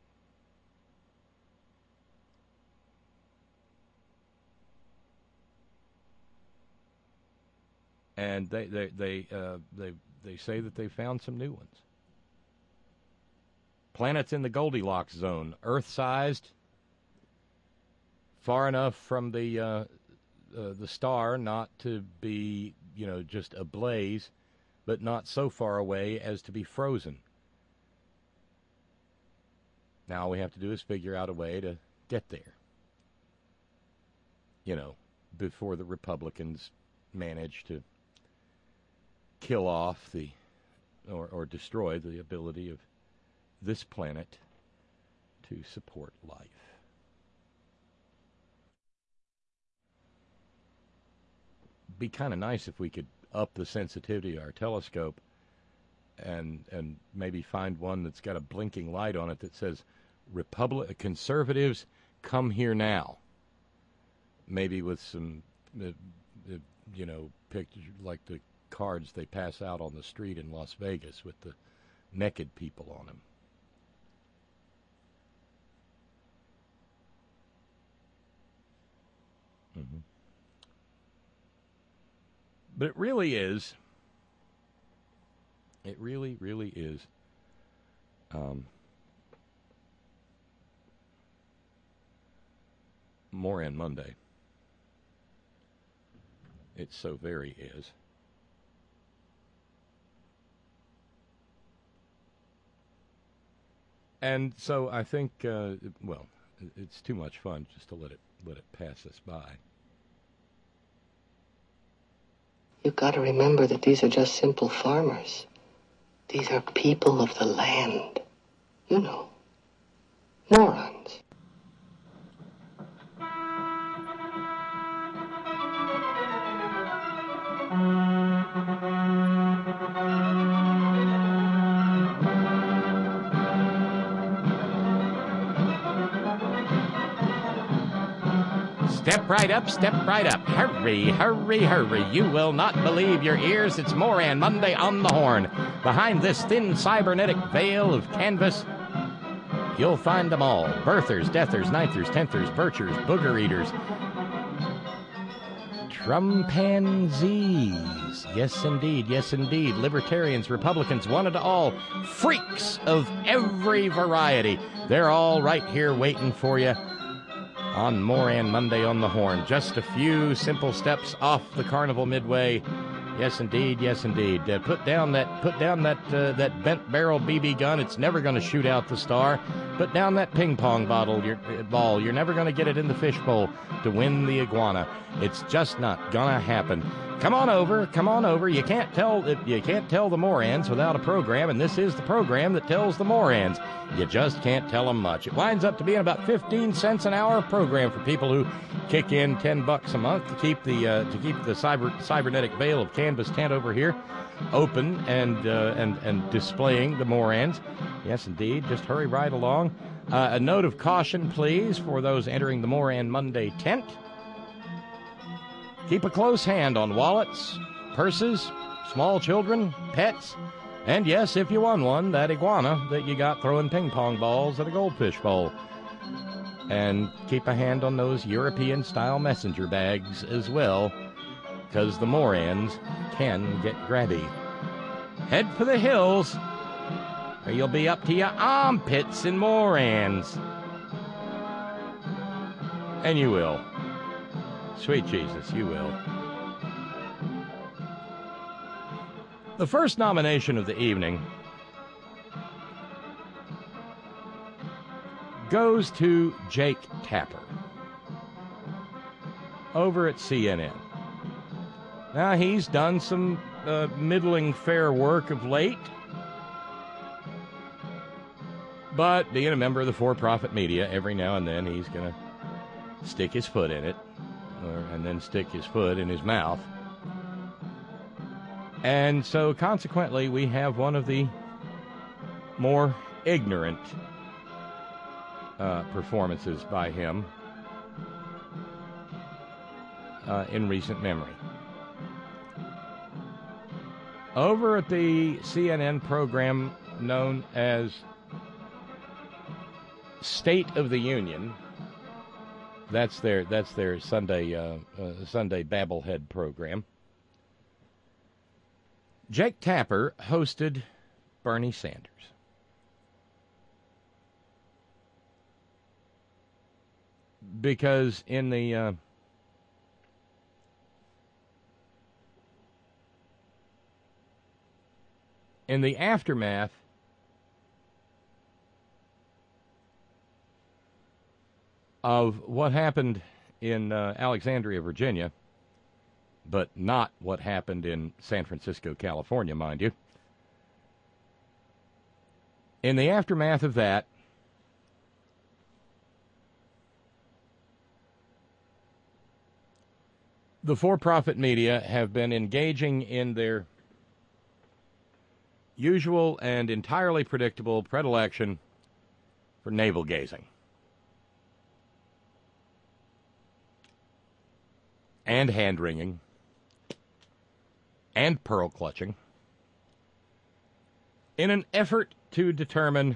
And they they they uh, they they say that they found some new ones. Planets in the Goldilocks zone, Earth-sized, far enough from the uh, uh, the star not to be, you know, just ablaze, but not so far away as to be frozen. Now all we have to do is figure out a way to get there. You know, before the Republicans manage to kill off the or, or destroy the ability of this planet to support life. Be kind of nice if we could up the sensitivity of our telescope and and maybe find one that's got a blinking light on it that says Republic conservatives come here now. Maybe with some uh, uh, you know, pictures like the cards they pass out on the street in Las Vegas with the naked people on them. Mm-hmm. But it really is, it really, really is um, Moran Monday. It so very is. And so I think, uh, well, it's too much fun just to let it let it pass us by.
You've got to remember that these are just simple farmers. These are people of the land. You know. Morons.
Step right up, step right up. Hurry, hurry, hurry. You will not believe your ears. It's Moran Monday on the Horn. Behind this thin cybernetic veil of canvas, you'll find them all. Birthers, deathers, ninthers, tenthers, birchers, booger eaters, trumpanzees. Yes, indeed, yes, indeed. Libertarians, Republicans, one and all. Freaks of every variety. They're all right here waiting for you on Moran Monday on the Horn. Just a few simple steps off the Carnival Midway. Yes, indeed. Yes, indeed. Uh, put down that put down that uh, that bent barrel B B gun. It's never going to shoot out the star. Put down that ping pong bottle, your uh, ball. You're never going to get it in the fishbowl to win the iguana. It's just not gonna happen. Come on over. Come on over. You can't tell you can't tell the Morans without a program, and this is the program that tells the Morans. You just can't tell them much. It winds up to being about fifteen cents an hour program for people who kick in ten bucks a month to keep the uh, to keep the cyber cybernetic veil of canvas tent over here open and uh, and and displaying the Morans. Yes, indeed. Just hurry right along. Uh, a note of caution, please, for those entering the Moran Monday tent. Keep a close hand on wallets, purses, small children, pets, and yes, if you won one, that iguana that you got throwing ping pong balls at a goldfish bowl. And keep a hand on those European-style messenger bags as well, because the Morans can get grabby. Head for the hills, or you'll be up to your armpits in Morans. And you will. Sweet Jesus, you will. The first nomination of the evening goes to Jake Tapper over at C N N. Now, he's done some uh, middling fair work of late, but being a member of the for-profit media, every now and then he's going to stick his foot in it, or, and then stick his foot in his mouth. And so, consequently, we have one of the more ignorant uh, performances by him uh, in recent memory. Over at the C N N program known as State of the Union, that's their that's their Sunday uh, uh, Sunday Babblehead program, Jake Tapper hosted Bernie Sanders. Because in the uh, in the aftermath of what happened in uh, Alexandria, Virginia, but not what happened in San Francisco, California, mind you. In the aftermath of that, the for-profit media have been engaging in their usual and entirely predictable predilection for navel-gazing and hand-wringing and pearl-clutching in an effort to determine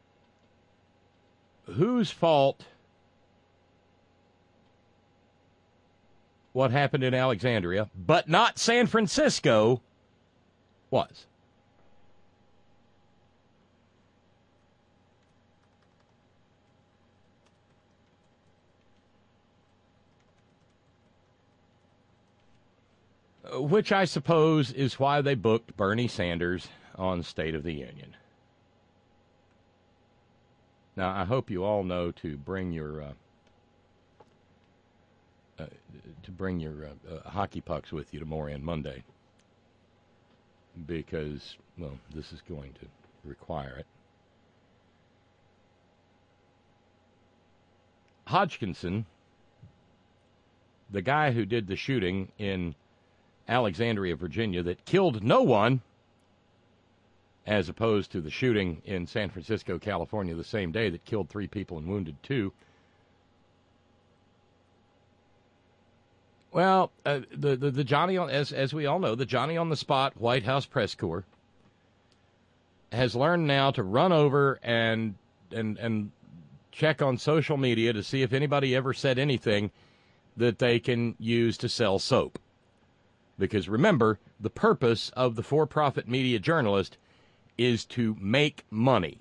whose fault what happened in Alexandria, but not San Francisco, was. Which I suppose is why they booked Bernie Sanders on State of the Union. Now, I hope you all know to bring your uh, uh, to bring your uh, uh, hockey pucks with you to Moran Monday. because, well, this is going to require it. Hodgkinson, the guy who did the shooting in Alexandria, Virginia, that killed no one, as opposed to the shooting in San Francisco, California, the same day that killed three people and wounded two. Well, uh, the, the the Johnny on as as we all know, the Johnny on the spot White House press corps has learned now to run over and and and check on social media to see if anybody ever said anything that they can use to sell soap. Because remember, the purpose of the for-profit media journalist is to make money.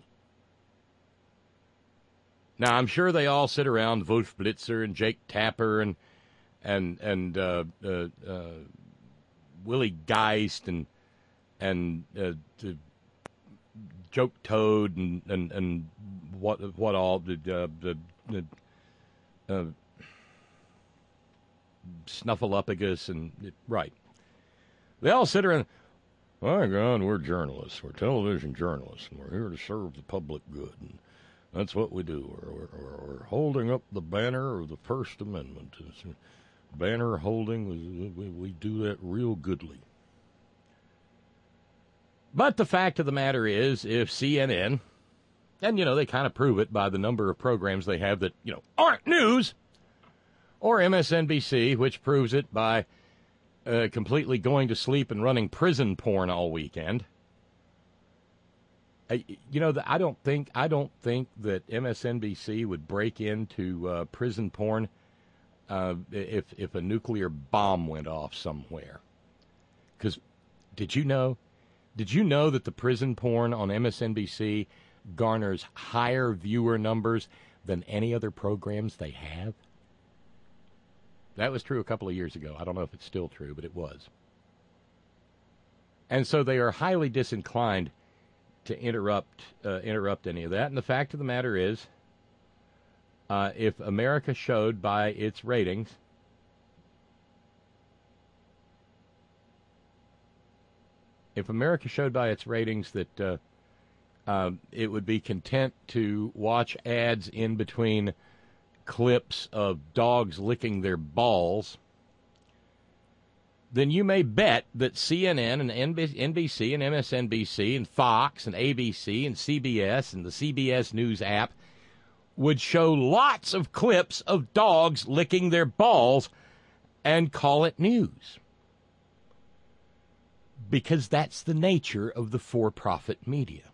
Now, I'm sure they all sit around, Wolf Blitzer and Jake Tapper and and and uh, uh, uh, Willie Geist and and uh, the Joke Toad and and and what what all the uh, the, the uh, Snuffleupagus and right. They all sit around. My God, we're journalists. We're television journalists, and we're here to serve the public good. And that's what we do. We're, we're, we're holding up the banner of the First Amendment. It's banner holding, we, we do that real goodly. But the fact of the matter is, if C N N, and, you know, they kind of prove it by the number of programs they have that, you know, aren't news, or M S N B C, which proves it by Uh, completely going to sleep and running prison porn all weekend. I, you know, I don't think I don't think that M S N B C would break into uh, prison porn uh, if if a nuclear bomb went off somewhere. Because did you know? Did you know that the prison porn on M S N B C garners higher viewer numbers than any other programs they have? That was true a couple of years ago. I don't know if it's still true, but it was. And so they are highly disinclined to interrupt uh, interrupt any of that. And the fact of the matter is, uh, if America showed by its ratings if America showed by its ratings that uh, uh, it would be content to watch ads in between clips of dogs licking their balls, then you may bet that C N N and N B C and M S N B C and Fox and A B C and C B S and the C B S News app would show lots of clips of dogs licking their balls and call it news. Because that's the nature of the for-profit media.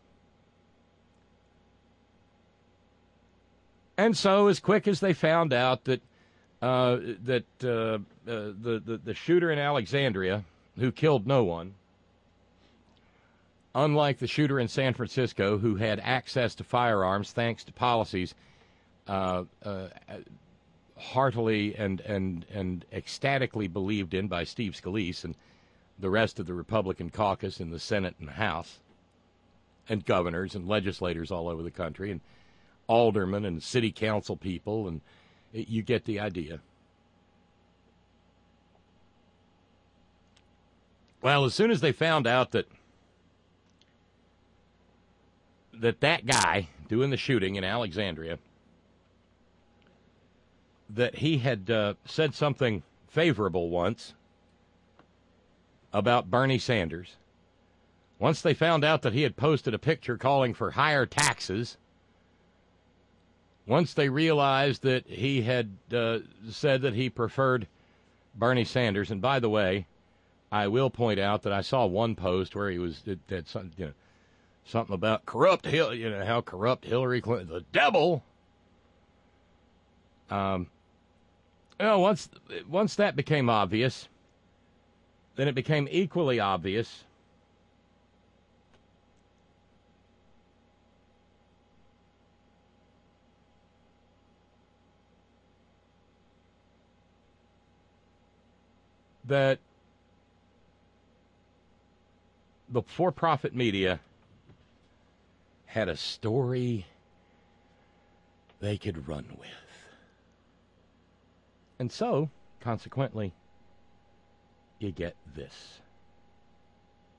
And so, as quick as they found out that uh, that uh, uh, the, the the shooter in Alexandria, who killed no one, unlike the shooter in San Francisco, who had access to firearms thanks to policies uh, uh, heartily and and and ecstatically believed in by Steve Scalise and the rest of the Republican caucus in the Senate and the House, and governors and legislators all over the country, and aldermen and city council people, and it, you get the idea. Well, as soon as they found out that that that guy doing the shooting in Alexandria, that he had uh, said something favorable once about Bernie Sanders, once they found out that he had posted a picture calling for higher taxes, once they realized that he had uh, said that he preferred Bernie Sanders, and by the way, I will point out that I saw one post where he was that, that some, you know, something about corrupt Hil, you know, how corrupt Hillary Clinton, the devil. Um, you know, once once that became obvious, then it became equally obvious that the for-profit media had a story they could run with. And so, consequently, you get this.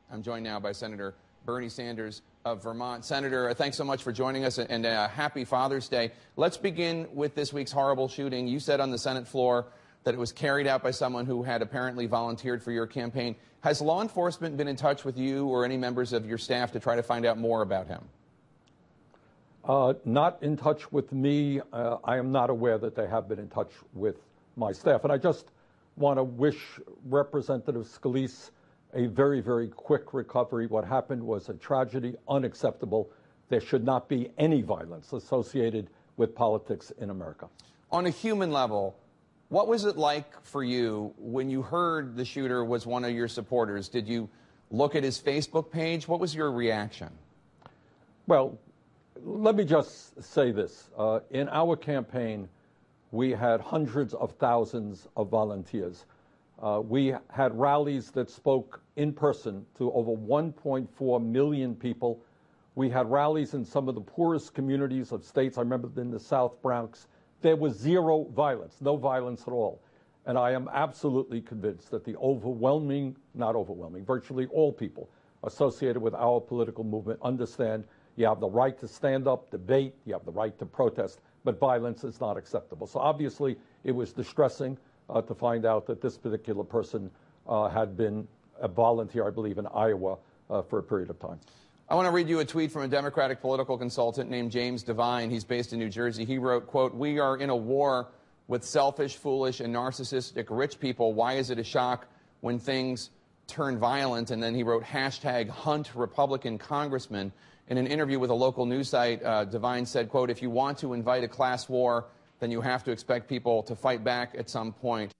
I'm joined now by Senator Bernie Sanders of Vermont. Senator, thanks so much for joining us, and uh, happy Father's Day. Let's begin with this week's horrible shooting. You said on the Senate floor that it was carried out by someone who had apparently volunteered for your campaign. Has law enforcement been in touch with you or any members of your staff to try to find out more about him?
Uh, not in touch with me. Uh, I am not aware that they have been in touch with my staff. And I just want to wish Representative Scalise a very, very quick recovery. What happened was a tragedy, unacceptable. There should not be any violence associated with politics in America.
On a human level, what was it like for you when you heard the shooter was one of your supporters? Did you look at his Facebook page? What was your reaction?
Well, let me just say this. Uh, in our campaign, we had hundreds of thousands of volunteers. Uh, we had rallies that spoke in person to over one point four million people. We had rallies in some of the poorest communities of states. I remember in the South Bronx. There was zero violence, no violence at all. And I am absolutely convinced that the overwhelming, not overwhelming, virtually all people associated with our political movement understand you have the right to stand up, debate, you have the right to protest, but violence is not acceptable. So obviously it was distressing uh, to find out that this particular person uh, had been a volunteer, I believe, in Iowa uh, for a period of time.
I want to read you a tweet from a Democratic political consultant named James Devine. He's based in New Jersey. He wrote, quote, "We are in a war with selfish, foolish, and narcissistic rich people. Why is it a shock when things turn violent?" And then he wrote, hashtag hunt Republican congressman. In an interview with a local news site, uh, Devine said, quote, "If you want to invite a class war, then you have to expect people to fight back at some point."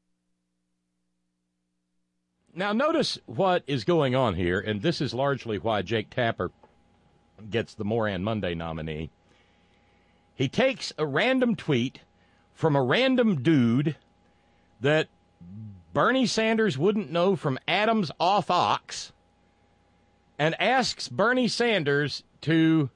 Now, notice what is going on here, and this is largely why Jake Tapper gets the Moran Monday nominee. He takes a random tweet from a random dude that Bernie Sanders wouldn't know from Adam's off ox and asks Bernie Sanders to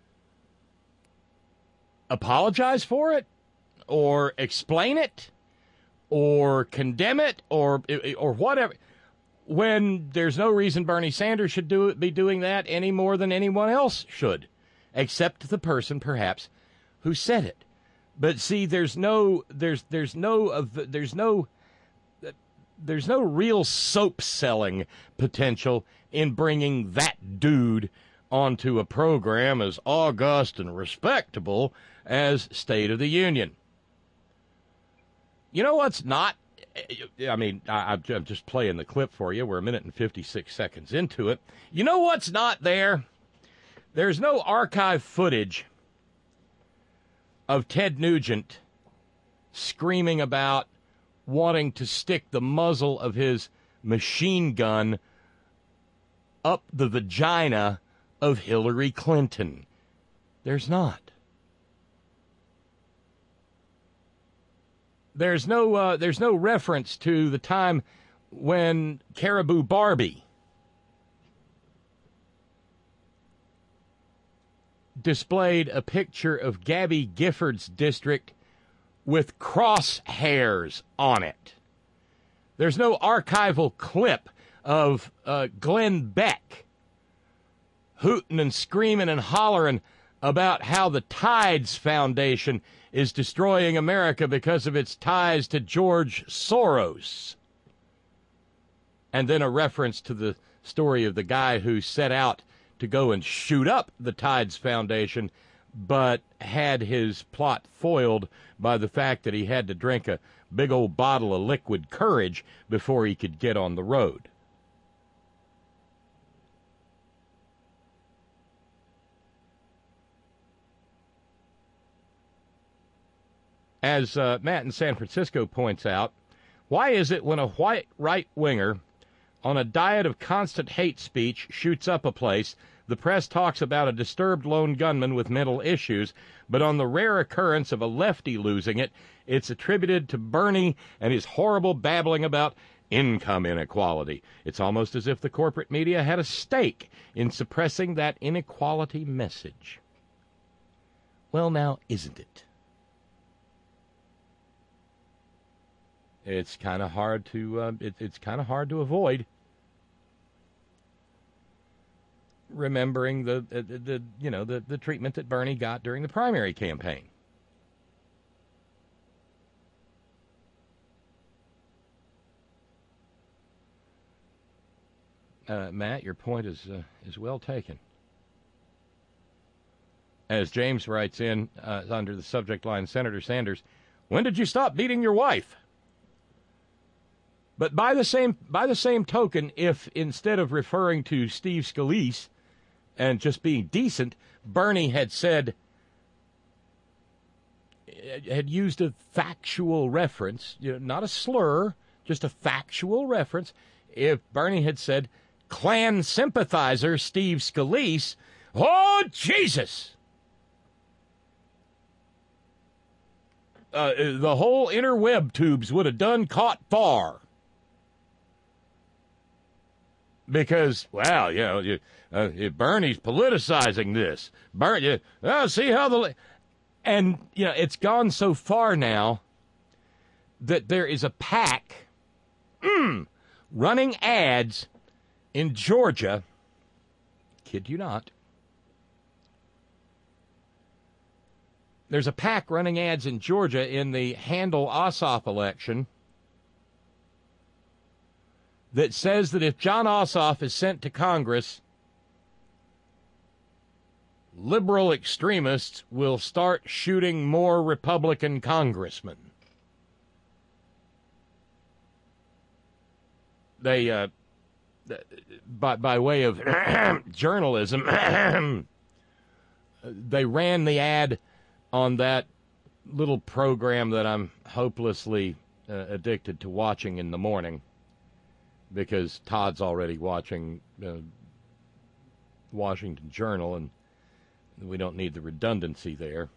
apologize for it or explain it or condemn it or or whatever, when there's no reason Bernie Sanders should do be doing that any more than anyone else should, except the person perhaps who said it. But see, there's no there's there's no there's no there's no real soap selling potential in bringing that dude onto a program as august and respectable as State of the Union. You know what's not? I mean, I, I'm just playing the clip for you. We're a minute and fifty-six seconds into it. You know what's not there? There's no archive footage of Ted Nugent screaming about wanting to stick the muzzle of his machine gun up the vagina of Hillary Clinton. There's not. There's no uh, there's no reference to the time when Caribou Barbie displayed a picture of Gabby Gifford's district with crosshairs on it. There's no archival clip of uh, Glenn Beck hooting and screaming and hollering about how the Tides Foundation is destroying America because of its ties to George Soros. And then a reference to the story of the guy who set out to go and shoot up the Tides Foundation, but had his plot foiled by the fact that he had to drink a big old bottle of liquid courage before he could get on the road. As uh, Matt in San Francisco points out, why is it when a white right-winger on a diet of constant hate speech shoots up a place, the press talks about a disturbed lone gunman with mental issues, but on the rare occurrence of a lefty losing it, it's attributed to Bernie and his horrible babbling about income inequality? It's almost as if the corporate media had a stake in suppressing that inequality message. Well, now, isn't it? It's kind of hard to uh, it, it's kind of hard to avoid. remembering the, the, the you know, the, the treatment that Bernie got during the primary campaign. Uh, Matt, your point is uh, is well taken. As James writes in uh, under the subject line, Senator Sanders, when did you stop beating your wife? But by the same by the same token, if instead of referring to Steve Scalise and just being decent, Bernie had said, had used a factual reference, you know, not a slur, just a factual reference, if Bernie had said, Klan sympathizer Steve Scalise, oh, Jesus! Uh, the whole interweb tubes would have done caught far. Because, well, you know, you, uh, Bernie's politicizing this. Bernie, uh, see how the... And, you know, it's gone so far now that there is a PAC mm, running ads in Georgia, kid you not, there's a PAC running ads in Georgia in the Handel-Ossoff election that says that if John Ossoff is sent to Congress, liberal extremists will start shooting more Republican congressmen. They, uh, by, by way of journalism, they ran the ad on that little program that I'm hopelessly uh, addicted to watching in the morning, because Todd's already watching uh, Washington Journal, and we don't need the redundancy there.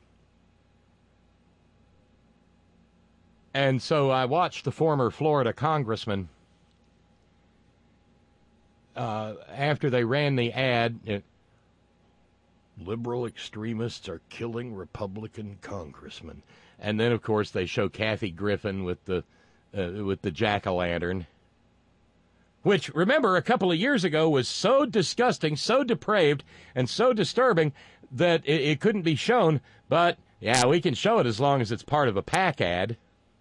And so I watched the former Florida congressman, uh, after they ran the ad, it, liberal extremists are killing Republican congressmen. And then, of course, they show Kathy Griffin with the uh, with the jack-o'-lantern, which, remember, a couple of years ago was so disgusting, so depraved, and so disturbing that it, it couldn't be shown. But, yeah, we can show it as long as it's part of a PAC ad.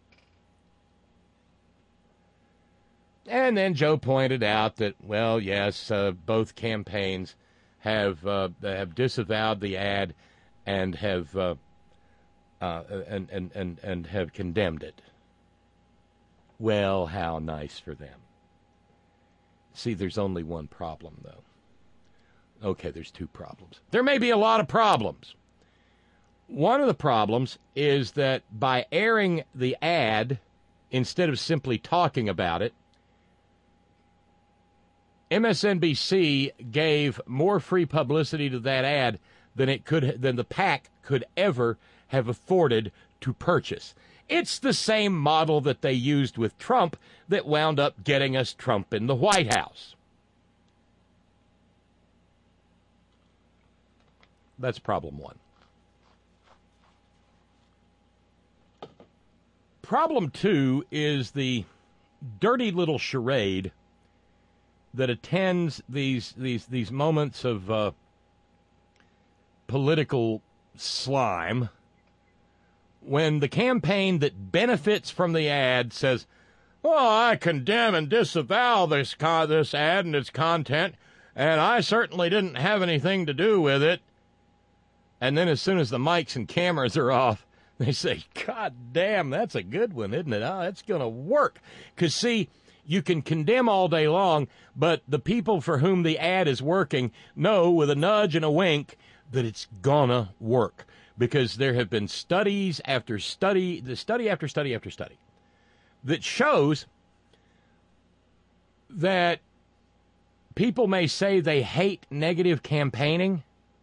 And then Joe pointed out that, well, yes, uh, both campaigns have uh, have disavowed the ad and have uh, uh, and, and and and have condemned it. Well, how nice for them. See, there's only one problem, though. Okay, there's two problems. There may be a lot of problems. One of the problems is that by airing the ad instead of simply talking about it, M S N B C gave more free publicity to that ad than it could than the PAC could ever have afforded to purchase. It's the same model that they used with Trump that wound up getting us Trump in the White House. That's problem one. Problem two is the dirty little charade that attends these these these moments of uh, political slime, when the campaign that benefits from the ad says, "Well, I condemn and disavow this con- this ad and its content, and I certainly didn't have anything to do with it." And then as soon as the mics and cameras are off, they say, "God damn, that's a good one, isn't it? Oh, it's going to work." Because, see, you can condemn all day long, but the people for whom the ad is working know with a nudge and a wink that it's gonna work, because there have been studies after study, the study after study after study, that shows that people may say they hate negative campaigning,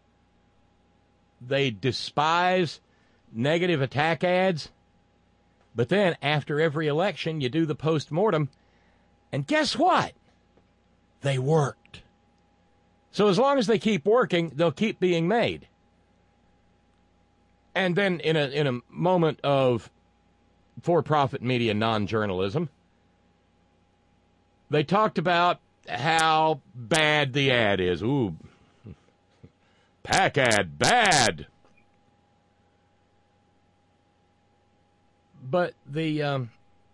they despise negative attack ads, but then after every election you do the post-mortem, and guess what? They worked. So as long as they keep working, they'll keep being made. And then in a in a moment of for-profit media non-journalism, they talked about how bad the ad is. Ooh, PAC ad, bad. But the um,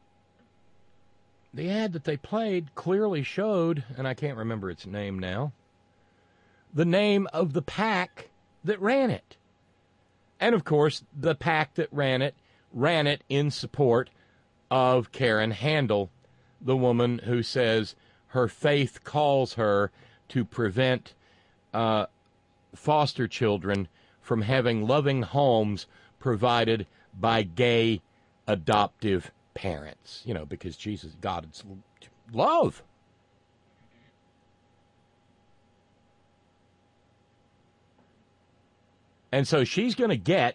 the ad that they played clearly showed, and I can't remember its name now, the name of the PAC that ran it. And, of course, the PAC that ran it ran it in support of Karen Handel, the woman who says her faith calls her to prevent uh, foster children from having loving homes provided by gay adoptive parents, you know, because Jesus, God is love. And so she's going to get,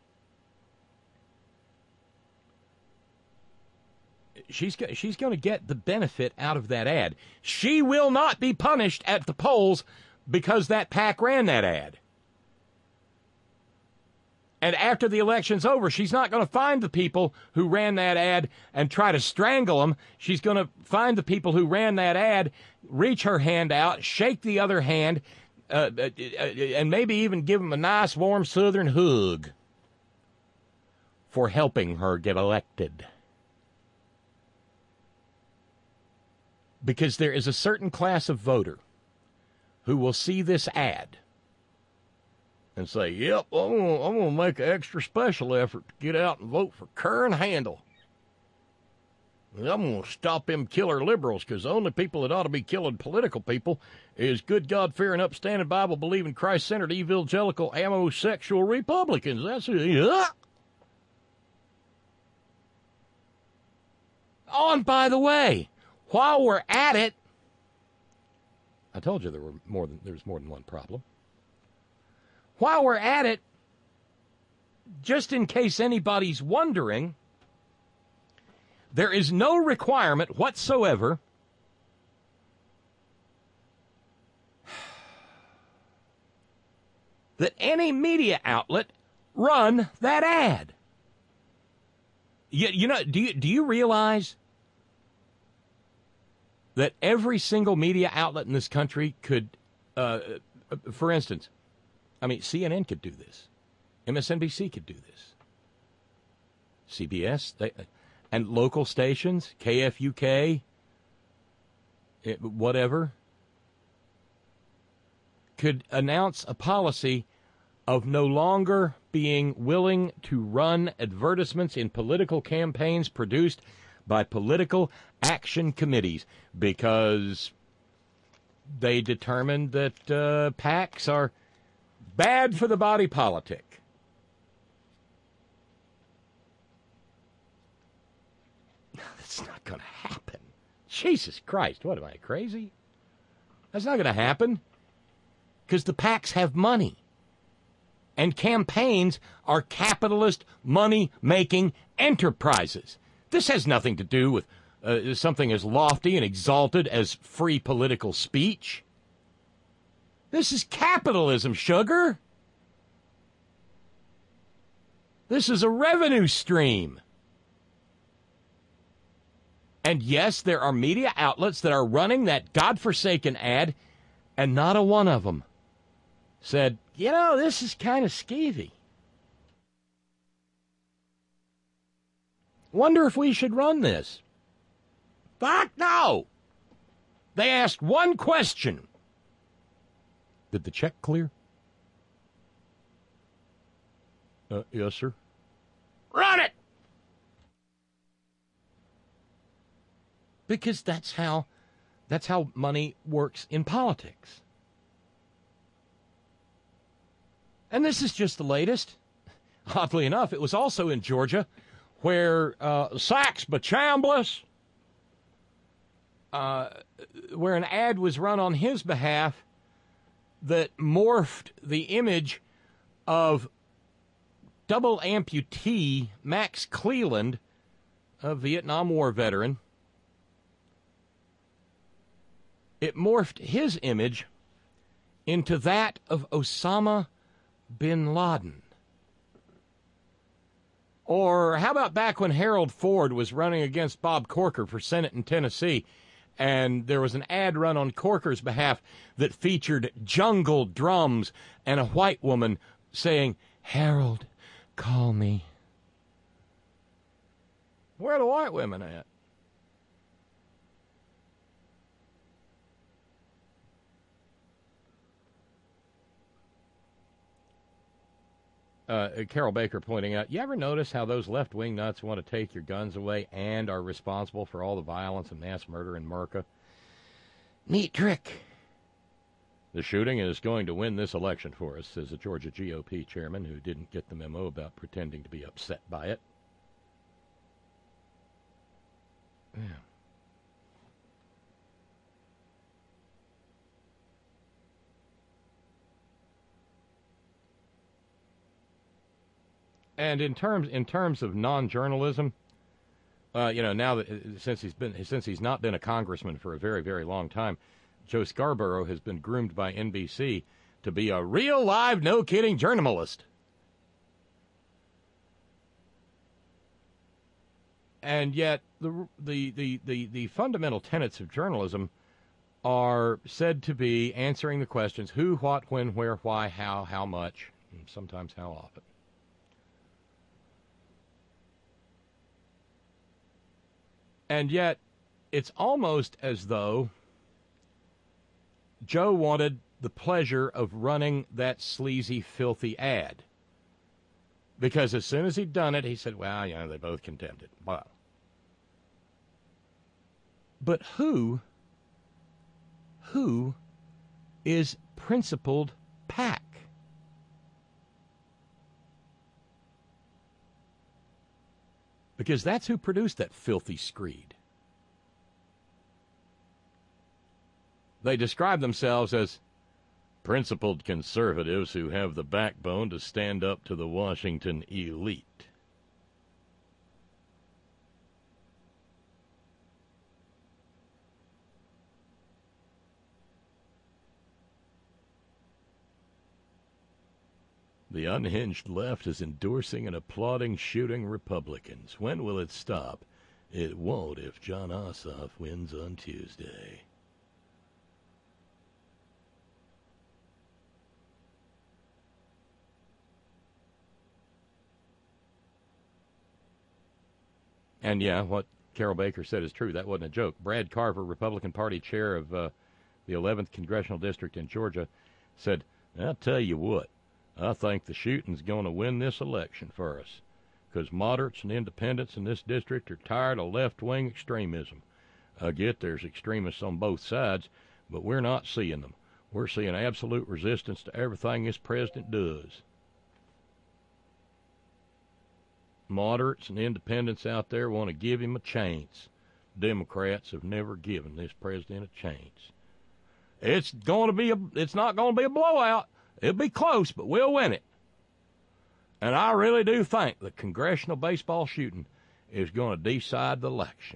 she's she's going to get the benefit out of that ad. She will not be punished at the polls because that PAC ran that ad. And after the election's over, she's not going to find the people who ran that ad and try to strangle them. She's going to find the people who ran that ad, reach her hand out, shake the other hand, uh, uh, uh, and maybe even give them a nice, warm Southern hug for helping her get elected. Because there is a certain class of voter who will see this ad and say, yep, I'm going I'm to make an extra special effort to get out and vote for Karen Handel. I'm going to stop them killer liberals, because the only people that ought to be killing political people is good, God-fearing, upstanding, Bible-believing, Christ-centered, evangelical, homosexual Republicans. That's it. Yeah. Oh, and by the way, while we're at it, I told you there were more than there's more than one problem. While we're at it, just in case anybody's wondering, there is no requirement whatsoever that any media outlet run that ad. You, you know, do you, do you realize that every single media outlet in this country could, uh, for instance, I mean, C N N could do this. M S N B C could do this. C B S, they, and local stations, K F U K, whatever, could announce a policy of no longer being willing to run advertisements in political campaigns produced by political action committees because they determined that uh, PACs are bad for the body politic. That's not going to happen. Jesus Christ, what am I, crazy? That's not going to happen because the PACs have money. And campaigns are capitalist, money-making enterprises. This has nothing to do with uh, something as lofty and exalted as free political speech. This is capitalism, sugar. This is a revenue stream. And yes, there are media outlets that are running that godforsaken ad, and not a one of them said, you know, this is kind of skeevy. Wonder if we should run this. Fuck no! They asked one question. Did the check clear? Uh, yes, sir. Run it! Because that's how, that's how money works in politics. And this is just the latest. Oddly enough, it was also in Georgia, where uh, Sachs Bachambliss, uh, where an ad was run on his behalf that morphed the image of double amputee Max Cleland, a Vietnam War veteran. It morphed his image into that of Osama bin Laden. Or how about back when Harold Ford was running against Bob Corker for Senate in Tennessee, And there was an ad run on Corker's behalf that featured jungle drums and a white woman saying, "Harold, call me." Where are the white women at? Uh, Carol Baker pointing out, you ever notice how those left-wing nuts want to take your guns away and are responsible for all the violence and mass murder in America? Neat trick. The shooting is going to win this election for us, says the Georgia G O P chairman who didn't get the memo about pretending to be upset by it. Yeah. And in terms in terms of non-journalism, uh, you know, now that since he's been since he's not been a congressman for a very very long time, Joe Scarborough has been groomed by N B C to be a real live, no kidding journalist. And yet the the the the, the fundamental tenets of journalism are said to be answering the questions who, what, when, where, why, how, how much, and sometimes how often. And yet, it's almost as though Joe wanted the pleasure of running that sleazy, filthy ad. Because as soon as he'd done it, he said, well, you know, they both condemned it. Wow. But who, who is Principled Pack? Because that's who produced that filthy screed. They describe themselves as principled conservatives who have the backbone to stand up to the Washington elite. The unhinged left is endorsing and applauding shooting Republicans. When will it stop? It won't if Jon Ossoff wins on Tuesday. And yeah, what Carol Baker said is true. That wasn't a joke. Brad Carver, Republican Party chair of uh, the eleventh Congressional District in Georgia, said, I'll tell you what, I think the shooting's going to win this election for us, because moderates and independents in this district are tired of left-wing extremism. I get there's extremists on both sides, but we're not seeing them. We're seeing absolute resistance to everything this president does. Moderates and independents out there want to give him a chance. Democrats have never given this president a chance. It's going to be a, it's not going to be a blowout. It'll be close, but we'll win it. And I really do think the congressional baseball shooting is going to decide the election.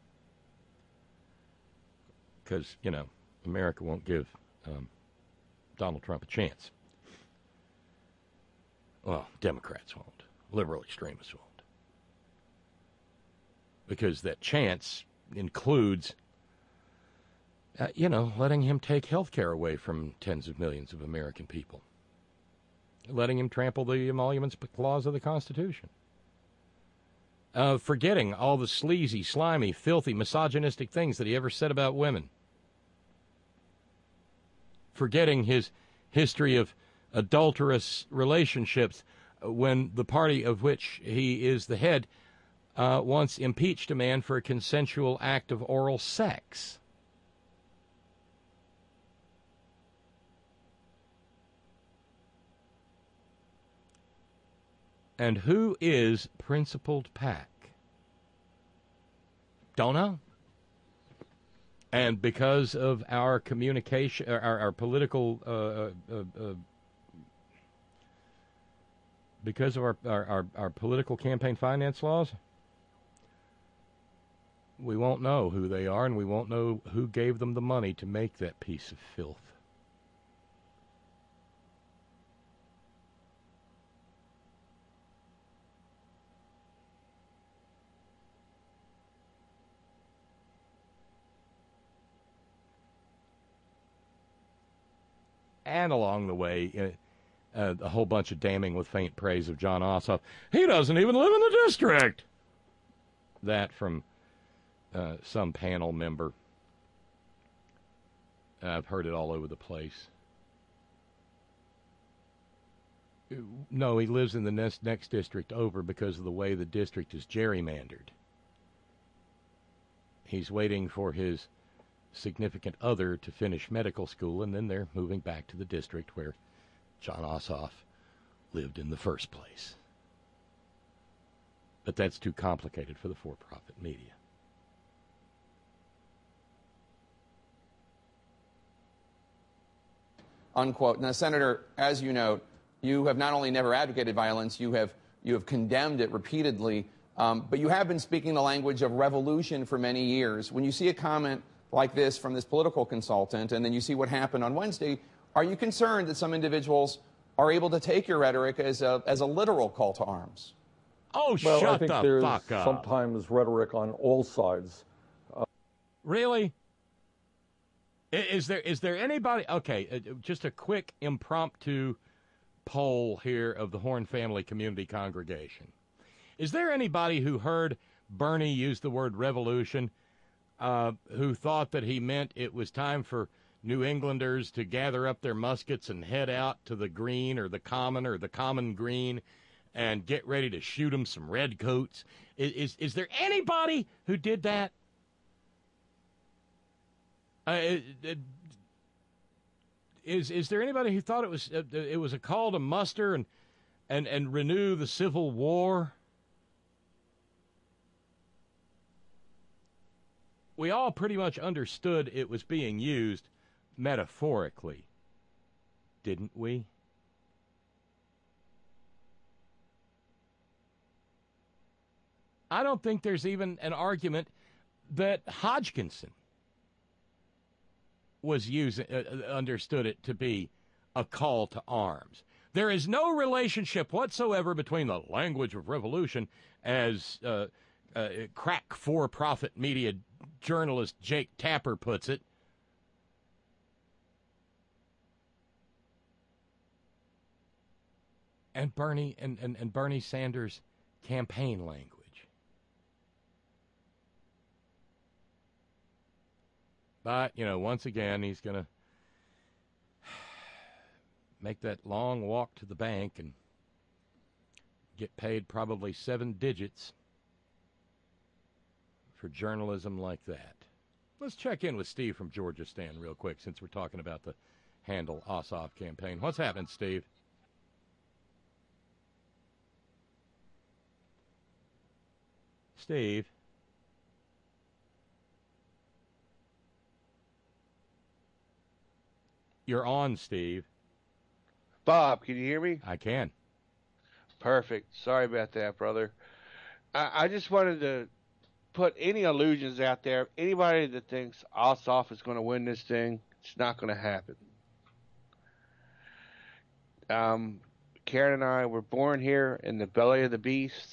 Because, you know, America won't give um, Donald Trump a chance. Well, Democrats won't. Liberal extremists won't. Because that chance includes, uh, you know, letting him take health care away from tens of millions of American people. Letting him trample the emoluments clause of the Constitution. Uh, forgetting all the sleazy, slimy, filthy, misogynistic things that he ever said about women. Forgetting his history of adulterous relationships when the party of which he is the head uh, once impeached a man for a consensual act of oral sex. And who is Principled Pack? Don't know. And because of our communication, our, our political, uh, uh, uh, because of our, our, our, our political campaign finance laws, we won't know who they are, and we won't know who gave them the money to make that piece of filth. and along the way, uh, uh, a whole bunch of damning with faint praise of Jon Ossoff. He doesn't even live in the district. That from uh, some panel member. I've heard it all over the place. No, he lives in the next, next district over because of the way the district is gerrymandered. He's waiting for his significant other to finish medical school, and then they're moving back to the district where Jon Ossoff lived in the first place. But that's too complicated for the for-profit media.
Unquote. Now, Senator, as you note, you have not only never advocated violence, you have you have condemned it repeatedly, um, but you have been speaking the language of revolution for many years. When you see a comment like this from this political consultant, and then you see what happened on Wednesday, are you concerned that some individuals are able to take your rhetoric as a as a literal call to arms?
Oh,
well,
shut
I think
the
there's
fuck up.
sometimes rhetoric on all sides. Uh,
really? Is there is there anybody? Okay, uh, just a quick impromptu poll here of the Horn Family Community Congregation. Is there anybody who heard Bernie use the word revolution, uh, who thought that he meant it was time for New Englanders to gather up their muskets and head out to the green or the common or the common green and get ready to shoot them some redcoats? Is, is, is there anybody who did that? Uh, it, it, is is there anybody who thought it was uh, it was a call to muster and and and renew the Civil War? We all pretty much understood it was being used metaphorically, didn't we? I don't think there's even an argument that Hodgkinson was using, uh, understood it to be a call to arms. There is no relationship whatsoever between the language of revolution, as uh, uh, crack for-profit media journalist Jake Tapper puts it, and Bernie and, and, and Bernie Sanders' campaign language. But, you know, once again, he's going to make that long walk to the bank and get paid probably seven digits for journalism like that. Let's check in with Steve from Georgia Stan real quick, since we're talking about the Handle Ossoff campaign. What's happening, Steve? Steve? You're on, Steve.
Bob, can you hear me?
I can.
Perfect. Sorry about that, brother. I, I just wanted to put any illusions out there. Anybody that thinks Ossoff is going to win this thing, it's not going to happen. Um, Karen and I were born here in the belly of the beast,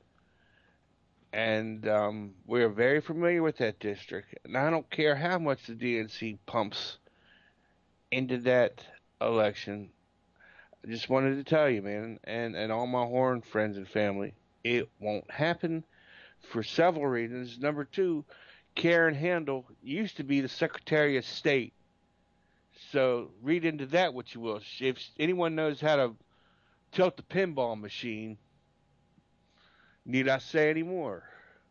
and um, we're very familiar with that district. And I don't care how much the D N C pumps into that election. I just wanted to tell you, man, and, and all my Horn friends and family, it won't happen for several reasons. Number two, Karen Handel used to be the Secretary of State. So read into that what you will. If anyone knows how to tilt the pinball machine, need I say any more?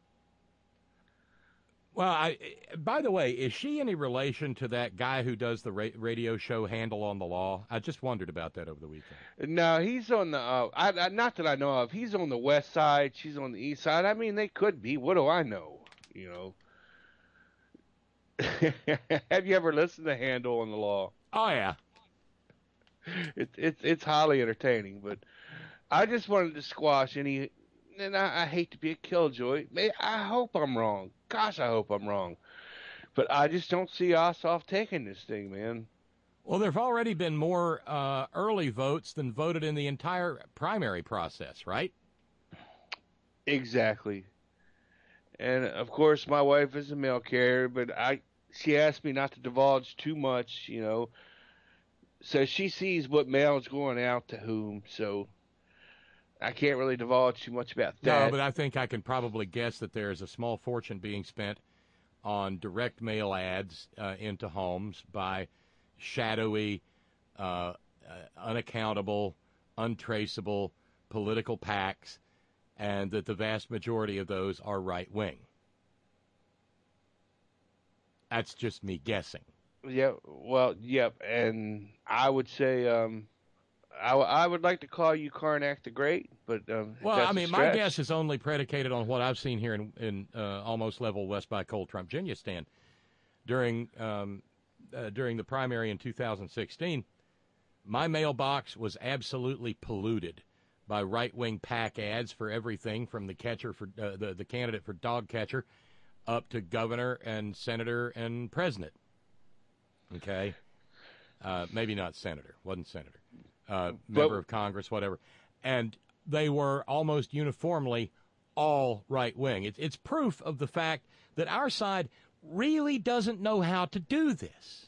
Well, I, by the way, is she any relation to that guy who does the ra- radio show Handle on the Law? I just wondered about that over the weekend.
No, he's on the, uh, I, I, not that I know of. He's on the west side. She's on the east side. I mean, they could be. What do I know? You know? Have you ever listened to Handle on the Law?
Oh, yeah.
It's it's it's highly entertaining, but I just wanted to squash any, and I, I hate to be a killjoy. I hope I'm wrong. Gosh, I hope I'm wrong. But I just don't see Ossoff taking this thing, man.
Well, there have already been more uh, early votes than voted in the entire primary process, right?
Exactly. And, of course, my wife is a mail carrier, but I she asked me not to divulge too much, you know. so she sees what mail's going out to whom. So I can't really divulge too much about that.
No, but I think I can probably guess that there is a small fortune being spent on direct mail ads uh, into homes by shadowy, uh, uh, unaccountable, untraceable political PACs, and that the vast majority of those are right-wing. That's just me guessing.
Yeah, well, yep, and I would say um, I, I would like to call you Karnak the Great, but um,
well,
that's
I
a
mean, my
stretch.
guess is only predicated on what I've seen here in, in uh, almost level West by Cold Trump-Virginia during um, uh, during the primary in two thousand sixteen. My mailbox was absolutely polluted by right-wing PAC ads for everything from the catcher for uh, the the candidate for dog catcher up to governor and senator and president. Okay, uh, maybe not senator, wasn't senator, uh, member
But-
of Congress, whatever, and they were almost uniformly all right-wing. It, it's proof of the fact that our side really doesn't know how to do this.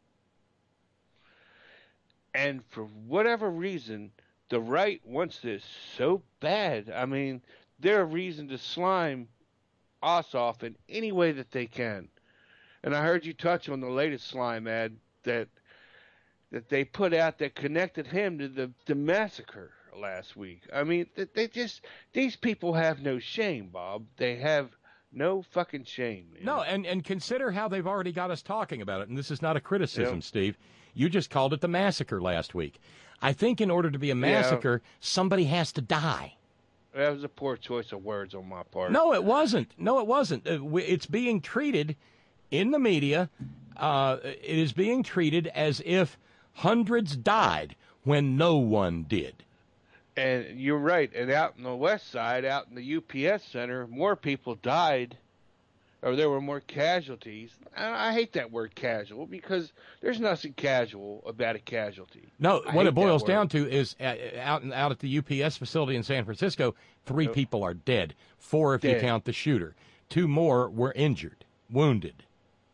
And for whatever reason, the right wants this so bad. I mean, they're a reason to slime Ossoff in any way that they can. And I heard you touch on the latest slime ad that that they put out that connected him to the, the massacre last week. I mean, they, they just, these people have no shame, Bob. They have no fucking shame, man.
No, and, and consider how they've already got us talking about it. And this is not a criticism,
Yep.
Steve. You just called it the massacre last week. I think in order to be a massacre, somebody has to die.
That was a poor choice of words on my part.
No, it wasn't. No, it wasn't. Uh, we- It's being treated in the media. Uh, it is being treated as if hundreds died when no one did.
And you're right. And out in the west side, out in the U P S center, more people died, or there were more casualties. And I hate that word casual because there's nothing casual about a casualty.
No,
I
what
hate
it boils
that word.
down to is uh, out out at the U P S facility in San Francisco, three
Yep.
people are dead. Four if you
Dead.
count the shooter. Two more were injured, wounded.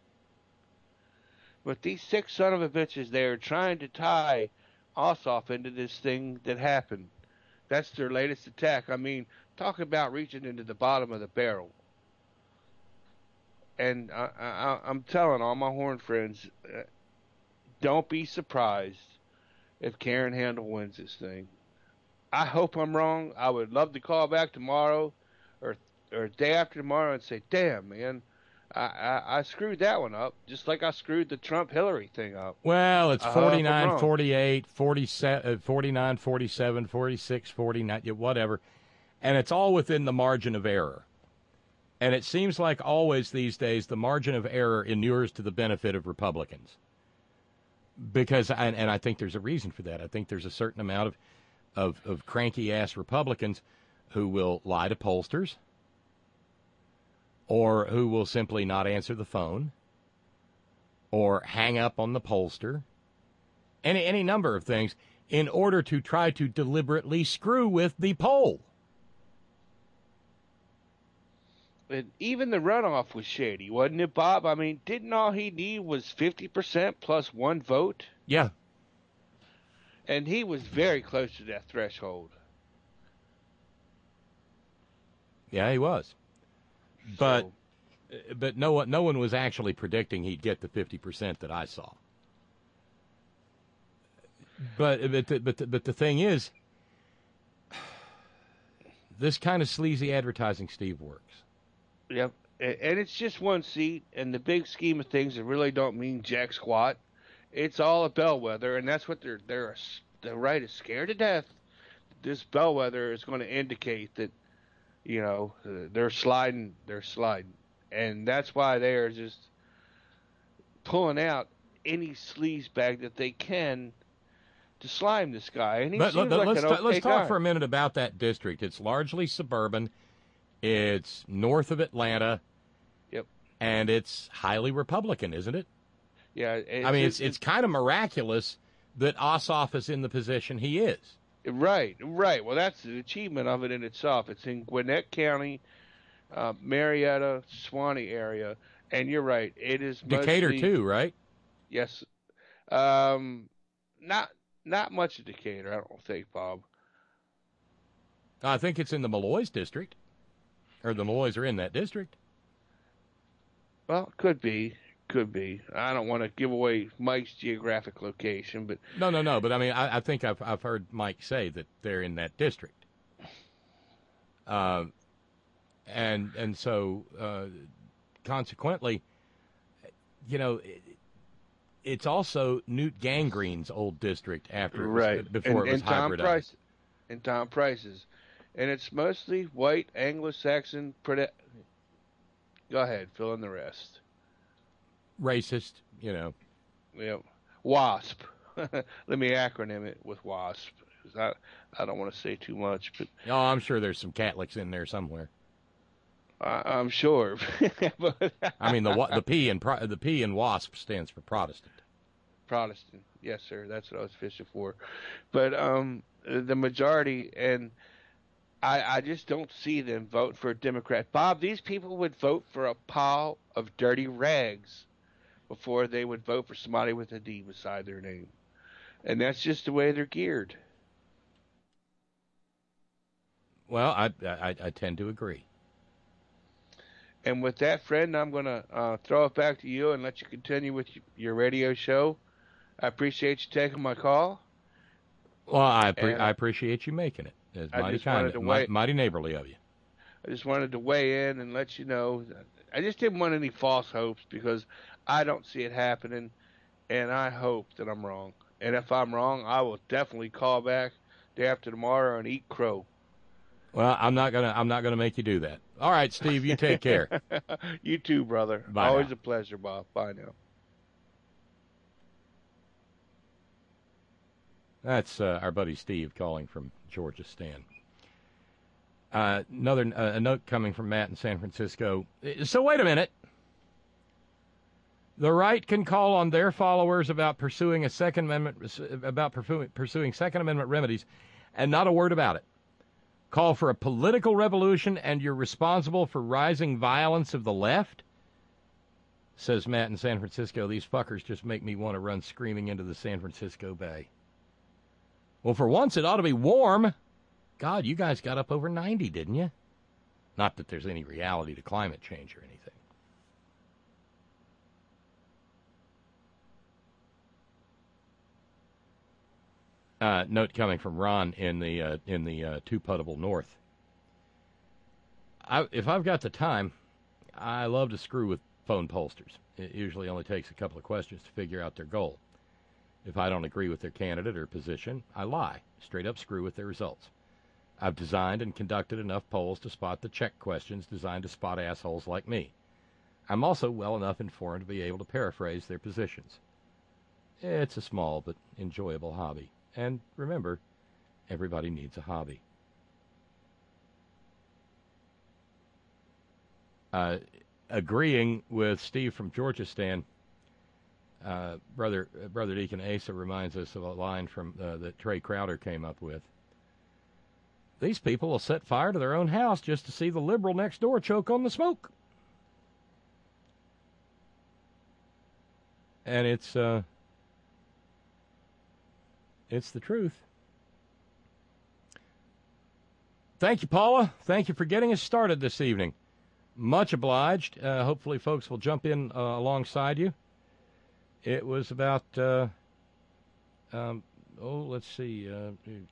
But these six son of a bitches, they are trying to tie Ossoff into this thing that happened. That's their latest attack. I mean, talk about reaching into the bottom of the barrel. And I, I, I'm telling all my Horn friends, uh, don't be surprised if Karen Handel wins this thing. I hope I'm wrong. I would love to call back tomorrow or or day after tomorrow and say, damn, man, I, I, I screwed that one up, just like I screwed the Trump-Hillary thing up.
Well, it's
I hope I'm
forty-nine,
wrong.
forty-eight, forty-seven, uh, forty-nine, forty-seven, forty-six, forty-nine, yeah, whatever. And it's all within the margin of error. And it seems like always these days the margin of error inures to the benefit of Republicans. Because, and, and I think there's a reason for that. I think there's a certain amount of, of, of cranky-ass Republicans who will lie to pollsters or who will simply not answer the phone or hang up on the pollster, any any number of things, in order to try to deliberately screw with the poll.
And even the runoff was shady, wasn't it, Bob? I mean, didn't all he need was fifty percent plus one vote?
Yeah.
And he was very close to that threshold.
Yeah, he was. But
So,
but no one no one was actually predicting he'd get the fifty percent that I saw. But but the, but the, but the thing is, this kind of sleazy advertising, Steve, works.
yep. And and it's just one seat, and the big scheme of things, it really don't mean jack squat. It's all a bellwether, and that's what they're they're the right is scared to death. This bellwether is going to indicate that, you know, uh, they're sliding, they're sliding, and that's why they are just pulling out any sleaze bag that they can to slime this guy. And he
But
seems
let,
like
let's
an
ta-
okay
let's talk
guy.
for a minute about that district. It's largely suburban. It's north of Atlanta.
Yep.
And it's highly Republican, isn't it?
Yeah. It's,
I mean, it's
it's,
it's kind of miraculous that Ossoff is in the position he is.
Right, right. Well, that's the achievement of it in itself. It's in Gwinnett County, uh, Marietta, Swanee area, and you're right. It is
Decatur
mostly,
too, right?
Yes. Um, not not much of Decatur, I don't think, Bob.
I think it's in the Malloys district, or the Malloys are in that district.
Well, could be, could be. I don't want to give away Mike's geographic location, but
no, no, no. But I mean, I, I think I've I've heard Mike say that they're in that district. Uh, and and so uh, consequently, you know, it, it's also Newt Gangrene's old district after it was,
right
before
and,
it was
and Tom
hybridized.
Price, and Tom Price's, and it's mostly white Anglo-Saxon. Prede- Go ahead, fill in the rest.
Racist, you know.
Yep. WASP. Let me acronym it with WASP. I, I don't want to say too much, but
Oh, I'm sure there's some Catholics in there somewhere.
I, I'm sure. But
I mean, the wa- the P in pro- the P in WASP stands for Protestant.
Protestant, yes, sir. That's what I was fishing for. But um, the majority, and I, I just don't see them vote for a Democrat. Bob, these people would vote for a pile of dirty rags before they would vote for somebody with a D beside their name, and that's just the way they're geared.
Well, I, I, I tend to agree.
And with that, friend, I'm going to uh, throw it back to you and let you continue with your radio show. I appreciate you taking my call.
Well, I pre-
And
I appreciate you making it. It's
I
mighty
just wanted
kind,
to
mi-
wait-
mighty neighborly of you.
I just wanted to weigh in and let you know. That I just didn't want any false hopes because I don't see it happening, and I hope that I'm wrong. And if I'm wrong, I will definitely call back day after tomorrow and eat crow.
Well, I'm not gonna I'm not gonna make you do that. All right, Steve, you take care.
You too, brother.
Bye
Always
now.
a pleasure, Bob. Bye now.
That's uh, our buddy Steve calling from Georgia Stan. Uh, another uh, a note coming from Matt in San Francisco. So wait a minute. The right can call on their followers about pursuing a Second Amendment about pursuing, pursuing Second Amendment remedies, and not a word about it. Call for a political revolution, and you're responsible for rising violence of the left? Says Matt in San Francisco. These fuckers just make me want to run screaming into the San Francisco Bay. Well, for once, it ought to be warm. God, you guys got up over ninety, didn't you? Not that there's any reality to climate change or anything. Uh, note coming from Ron in the uh, in the uh, Two Puttable North. I, if I've got the time, I love to screw with phone pollsters. It usually only takes a couple of questions to figure out their goal. If I don't agree with their candidate or position, I lie. Straight up screw with their results. I've designed and conducted enough polls to spot the check questions designed to spot assholes like me. I'm also well enough informed to be able to paraphrase their positions. It's a small but enjoyable hobby. And remember, everybody needs a hobby. Uh, agreeing with Steve from Georgia Stan, uh, brother uh, brother Deacon Asa reminds us of a line from uh, that Trey Crowder came up with. These people will set fire to their own house just to see the liberal next door choke on the smoke. And it's uh, it's the truth. Thank you, Paula. Thank you for getting us started this evening. Much obliged. Uh, hopefully folks will jump in uh, alongside you. It was about, uh, um, oh, let's see, uh,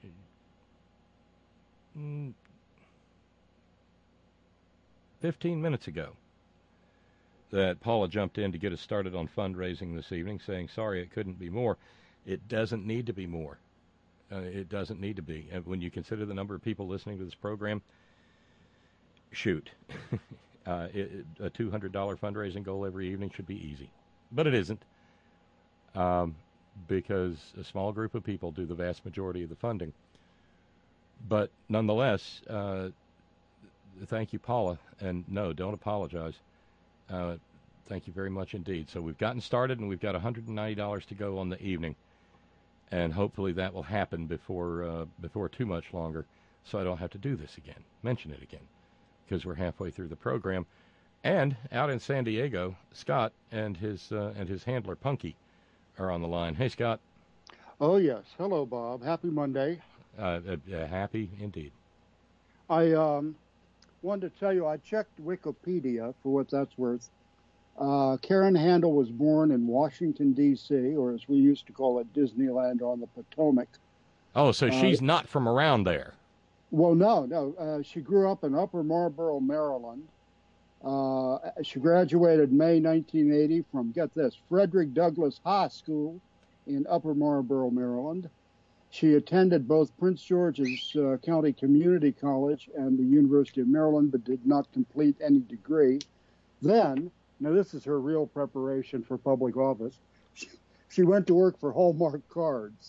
fifteen minutes ago that Paula jumped in to get us started on fundraising this evening, saying, sorry, it couldn't be more. It doesn't need to be more. Uh, it doesn't need to be. And when you consider the number of people listening to this program, shoot. uh, it, a two hundred dollars fundraising goal every evening should be easy. But it isn't, um, because a small group of people do the vast majority of the funding. But nonetheless, uh, thank you, Paula. And no, don't apologize. Uh, thank you very much indeed. So we've gotten started, and we've got one hundred ninety dollars to go on the evening. And hopefully that will happen before uh, before too much longer, so I don't have to do this again, mention it again, because we're halfway through the program. And out in San Diego, Scott and his uh, and his handler Punky are on the line. Hey, Scott.
Oh, yes. Hello, Bob. Happy Monday.
Uh, uh, uh, happy indeed.
I um, wanted to tell you, I checked Wikipedia for what that's worth. Uh, Karen Handel was born in Washington, D C, or as we used to call it, Disneyland on the Potomac.
Oh, so
Uh,
she's not from around there.
Well, no, no. Uh, she grew up in Upper Marlboro, Maryland. Uh, she graduated May nineteen eighty from, get this, Frederick Douglass High School in Upper Marlboro, Maryland. She attended both Prince George's uh, County Community College and the University of Maryland, but did not complete any degree. Then, now this is her real preparation for public office, she, she went to work for Hallmark Cards.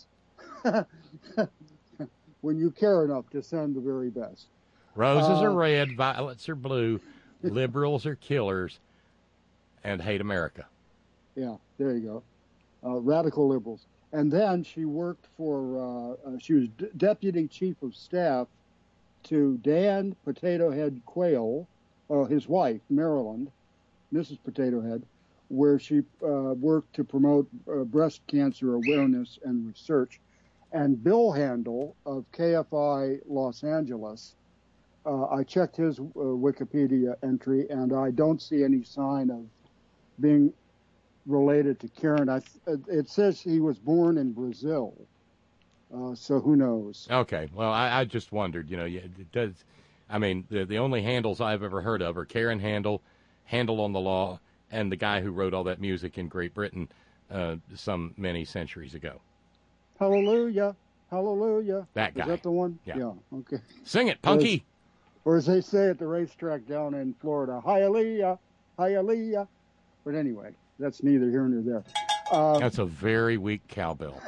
When you care enough to send the very best.
Roses
Uh,
are red, violets are blue, liberals are killers, and hate America.
Yeah, there you go. Uh, radical liberals. And then she worked for, uh, uh, she was d- deputy chief of staff to Dan Potato Head Quayle, uh, his wife, Maryland, Missus Potato Head, where she uh, worked to promote uh, breast cancer awareness and research. And Bill Handel of K F I Los Angeles, uh, I checked his uh, Wikipedia entry, and I don't see any sign of being related to Karen. I, it says he was born in Brazil, uh, so who knows?
Okay, well, I, I just wondered, you know, it does. I mean, the the only Handels I've ever heard of are Karen Handel, Handel on the Law, and the guy who wrote all that music in Great Britain uh, some many centuries ago.
Hallelujah, hallelujah.
That guy.
Is that the one?
Yeah.
Yeah, okay.
Sing it, Punky.
Or as, or as they say at the racetrack down in Florida, hallelujah, hallelujah. But anyway, that's neither here nor there. Uh,
That's a very weak cowbell.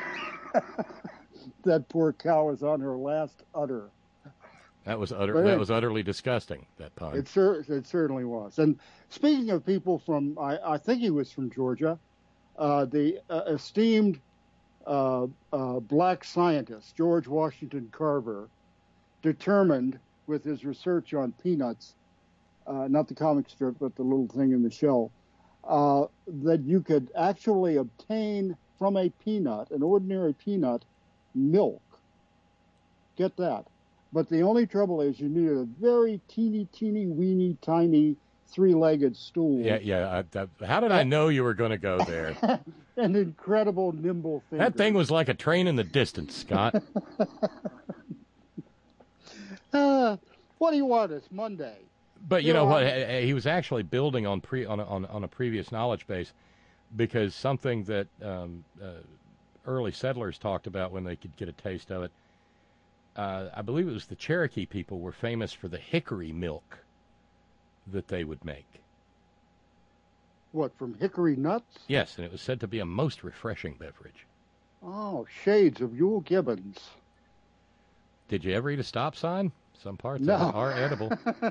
that poor cow is on her last udder.
That was utter.
But
That
it-
was utterly disgusting. That pun.
It, cer- it certainly was. And speaking of people from, I, I think he was from Georgia, uh, the uh, esteemed uh, uh, black scientist, George Washington Carver, determined with his research on peanuts, uh, not the comic strip, but the little thing in the shell, uh, that you could actually obtain from a peanut, an ordinary peanut, milk. Get that. But the only trouble is you needed a very teeny, teeny, weeny, tiny, three-legged stool.
Yeah, yeah. I, I, how did I know you were going to go there?
An incredible nimble finger.
That thing was like a train in the distance, Scott.
uh, what do you want? It's Monday.
But you
You
know
know,
what?
I-
He was actually building on pre on a, on, on a previous knowledge base, because something that um, uh, early settlers talked about when they could get a taste of it. Uh, I believe it was the Cherokee people were famous for the hickory milk that they would make.
What, from hickory nuts?
Yes, and it was said to be a most refreshing beverage.
Oh, shades of Yule Gibbons.
Did you ever eat a stop sign? Some parts
No.
of it are edible.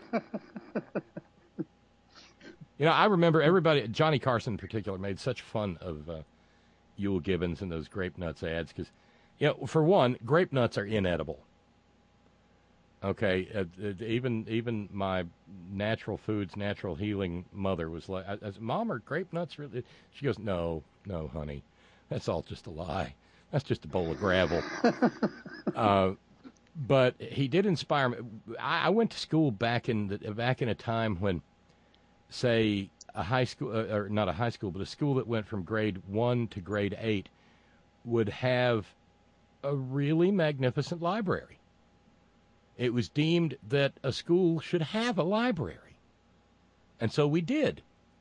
You know, I remember everybody, Johnny Carson in particular, made such fun of uh, Yule Gibbons and those grape nuts ads because, you know, for one, grape nuts are inedible. Okay, uh, uh, even even my natural foods, natural healing mother was like, I, I said, Mom, are grape nuts really? She goes, no, no, honey, that's all just a lie. That's just a bowl of gravel. uh, but he did inspire me. I, I went to school back in the, back in a time when, say, a high school, uh, or not a high school, but a school that went from grade one to grade eight would have a really magnificent library. It was deemed that a school should have a library. And so we did.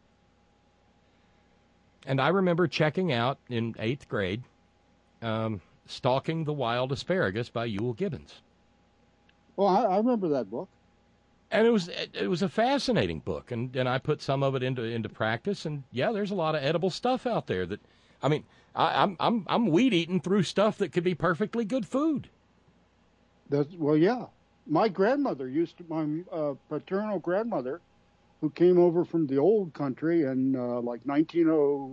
And I remember checking out in eighth grade, um, Stalking the Wild Asparagus by Yule Gibbons.
Well, I, I remember that book.
And it was it was a fascinating book, and, and I put some of it into into practice. And yeah, there's a lot of edible stuff out there that, I mean, I, I'm I'm I'm weed eating through stuff that could be perfectly good food.
That's, well, yeah. My grandmother used to, my uh, paternal grandmother, who came over from the old country in uh, like nineteen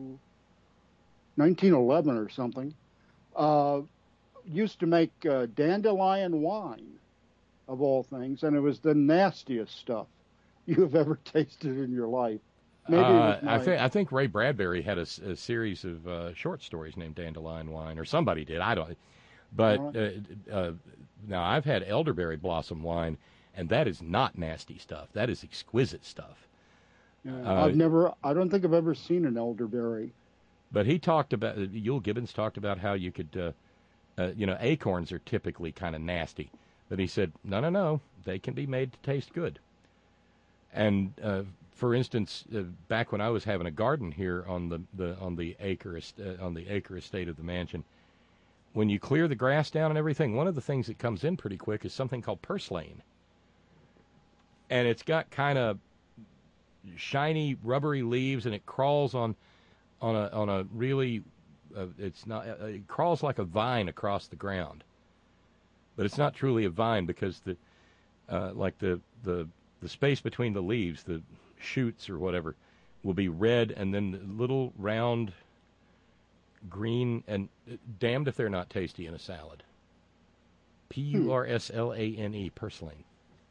eleven or something, uh, used to make uh, dandelion wine, of all things, and it was the nastiest stuff you have ever tasted in your life. Maybe it
Uh,
was my,
I think I think Ray Bradbury had a, s- a series of uh, short stories named Dandelion Wine, or somebody did. I don't. But uh, uh, now I've had elderberry blossom wine, and that is not nasty stuff. That is exquisite stuff.
Yeah,
Uh,
I've never. I don't think I've ever seen an elderberry.
But he talked about Yule Gibbons talked about how you could, uh, uh, you know, acorns are typically kind of nasty, but he said no, no, no, they can be made to taste good. And uh, for instance, uh, back when I was having a garden here on the, the on the acre est- uh, on the acre estate of the mansion, when you clear the grass down and everything, one of the things that comes in pretty quick is something called purslane, and it's got kind of shiny, rubbery leaves, and it crawls on on a on a really uh, it's not uh, it crawls like a vine across the ground, but it's not truly a vine because the uh, like the the the space between the leaves, the shoots or whatever, will be red, and then the little round green, and uh, damned if they're not tasty in a salad. P U R S L A N E, purslane.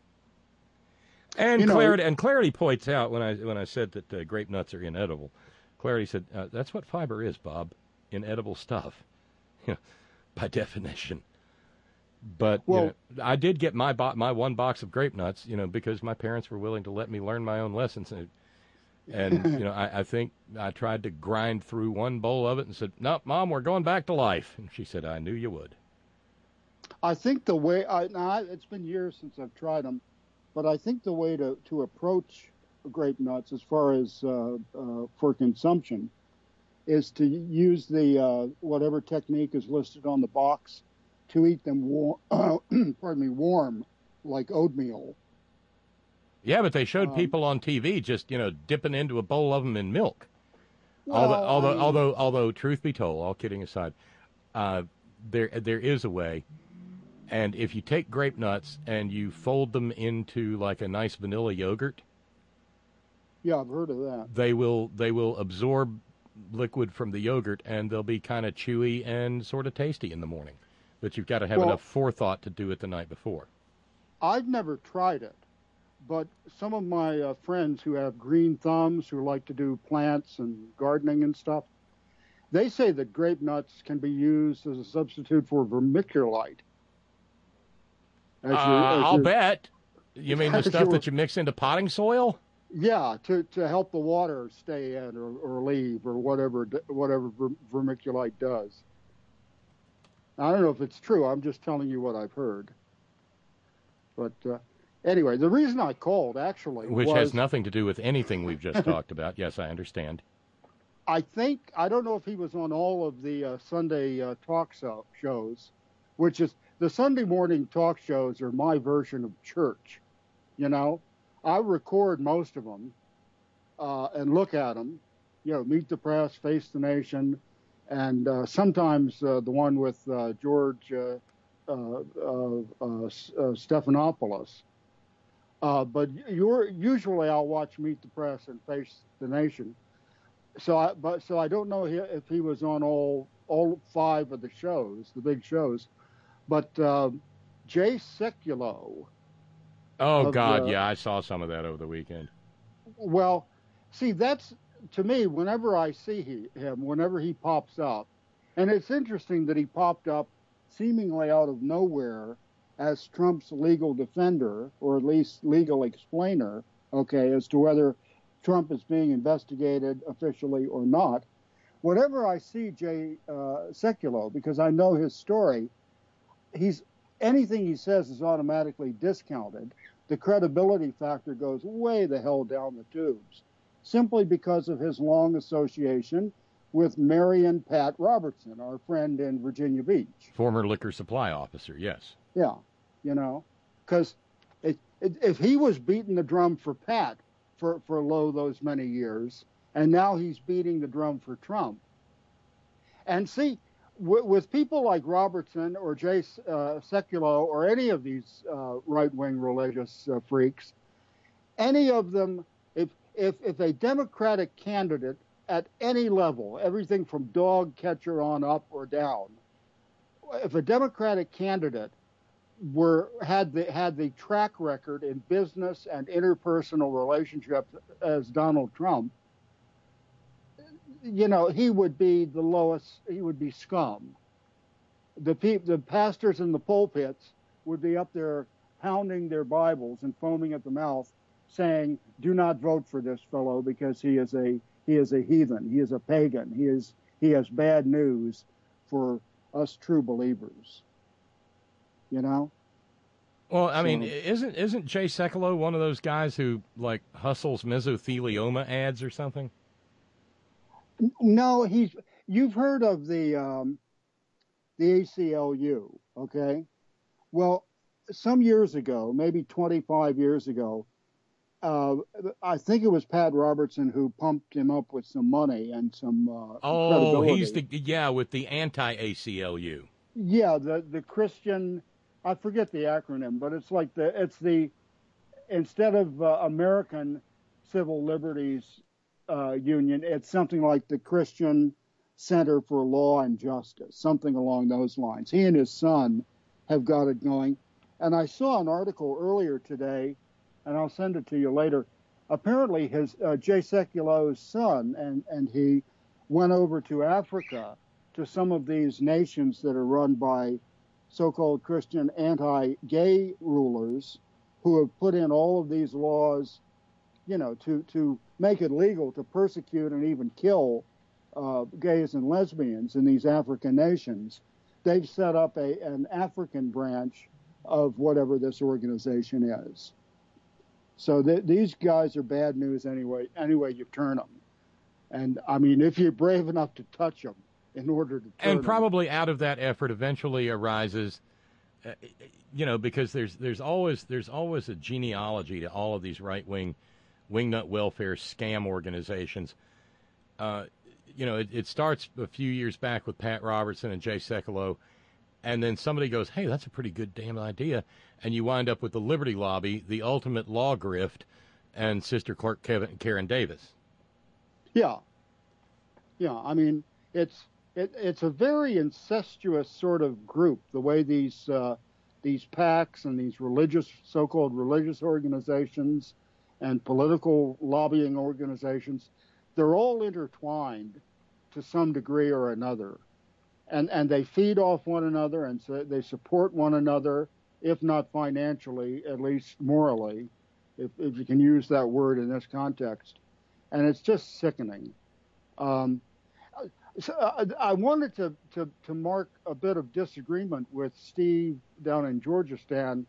And
You know-
Clarity and Clarity points out when I when I said that uh, grape nuts are inedible, Clarity said uh, that's what fiber is, Bob, inedible stuff, by definition. But
Well-
you know, I did get my bo- my one box of grape nuts, you know, because my parents were willing to let me learn my own lessons, and, and you know, I, I think I tried to grind through one bowl of it and said, "No, Mom, we're going back to life." And she said, "I knew you would."
I think the way I now I- it's been years since I've tried them, but I think the way to to approach grape nuts as far as uh, uh, for consumption is to use the uh, whatever technique is listed on the box to eat them warm, pardon me, warm like oatmeal.
Yeah, but they showed
Um,
people on T V just, you know, dipping into a bowl of them in milk. although,
Well,
although,
I mean-
although, although, truth be told, all kidding aside, uh, there there is a way. And if you take grape nuts and you fold them into like a nice vanilla yogurt,
Yeah, I've heard of that.
they will they will absorb liquid from the yogurt, and they'll be kind of chewy and sort of tasty in the morning. But you've got to have
Well-
enough forethought to do it the night before.
I've never tried it, but some of my uh, friends who have green thumbs, who like to do plants and gardening and stuff, they say that grape nuts can be used as a substitute for vermiculite. As
Uh,
your- as
I'll
your-
bet. You mean the
as
stuff
your-
that you mix into potting soil?
Yeah, to, to help the water stay in or, or leave or whatever whatever ver- vermiculite does. I don't know if it's true. I'm just telling you what I've heard. But uh, anyway, the reason I called actually
Which
was
has nothing to do with anything we've just talked about. Yes, I understand.
I think I don't know if he was on all of the uh, Sunday uh, talk so- shows, which is the Sunday morning talk shows are my version of church. You know, I record most of them uh, and look at them. You know, Meet the Press, Face the Nation, and uh, sometimes uh, the one with uh, George uh, uh, uh, uh, uh, Stephanopoulos. Uh, but you're, usually I'll watch Meet the Press and Face the Nation. So I, but so I don't know he- if he was on all all five of the shows, the big shows, but uh, Jay Sekulow.
Oh,
of
God,
the-
yeah, I saw some of that over the weekend.
Well, see, that's to me. Whenever I see he, him, whenever he pops up, and it's interesting that he popped up seemingly out of nowhere as Trump's legal defender, or at least legal explainer. Okay, as to whether Trump is being investigated officially or not. Whenever I see Jay uh, Sekulow, because I know his story, he's anything he says is automatically discounted. The credibility factor goes way the hell down the tubes, simply because of his long association with Marion Pat Robertson, our friend in Virginia Beach.
Former liquor supply officer, yes.
Yeah, you know, because it, it, if he was beating the drum for Pat for, for Lowe those many years, and now he's beating the drum for Trump. And see, w- with people like Robertson or Jay uh, Sekulow or any of these uh, right-wing religious uh, freaks, any of them, if, if, if a Democratic candidate at any level, everything from dog catcher on up or down, if a Democratic candidate were had the had the track record in business and interpersonal relationships as Donald Trump, you know, he would be the lowest. He would be scum. The pe- the pastors in the pulpits would be up there pounding their Bibles and foaming at the mouth, saying, "Do not vote for this fellow because he is a he is a heathen. He is a pagan. He is he has bad news for us true believers." You know.
Well, I
So-
mean, isn't isn't Jay Sekulow one of those guys who like hustles mesothelioma ads or something?
No, he's. You've heard of the um, the A C L U, okay? Well, some years ago, maybe twenty-five years ago, uh, I think it was Pat Robertson who pumped him up with some money and some uh,
Oh,
credibility.
he's the yeah with the anti-A C L U.
Yeah, the the Christian. I forget the acronym, but it's like the it's the instead of uh, American Civil Liberties uh, Union, it's something like the Christian Center for Law and Justice, something along those lines. He and his son have got it going. And I saw an article earlier today, and I'll send it to you later. Apparently, his uh, Jay Sekulow's son and, and he went over to Africa to some of these nations that are run by so-called Christian anti-gay rulers who have put in all of these laws, you know, to, to make it legal to persecute and even kill uh, gays and lesbians in these African nations. They've set up a, an African branch of whatever this organization is. So th- these guys are bad news anyway, anyway you turn them. And, I mean, if you're brave enough to touch them in order to turn
And
them.
probably out of that effort eventually arises, uh, you know, because there's there's always there's always a genealogy to all of these right-wing wingnut welfare scam organizations. Uh, you know, it, it starts a few years back with Pat Robertson and Jay Sekulow, and then somebody goes, hey, that's a pretty good damn idea, and you wind up with the Liberty Lobby, the ultimate law grift, and Sister Clerk Kevin, Karen Davis.
Yeah. Yeah, I mean, it's it, it's a very incestuous sort of group, the way these uh, these PACs and these religious, so-called religious organizations and political lobbying organizations, they're all intertwined to some degree or another. And and they feed off one another, and so they support one another, if not financially, at least morally, if, if you can use that word in this context. And it's just sickening. Um, so I, I wanted to, to, to mark a bit of disagreement with Steve down in Georgistan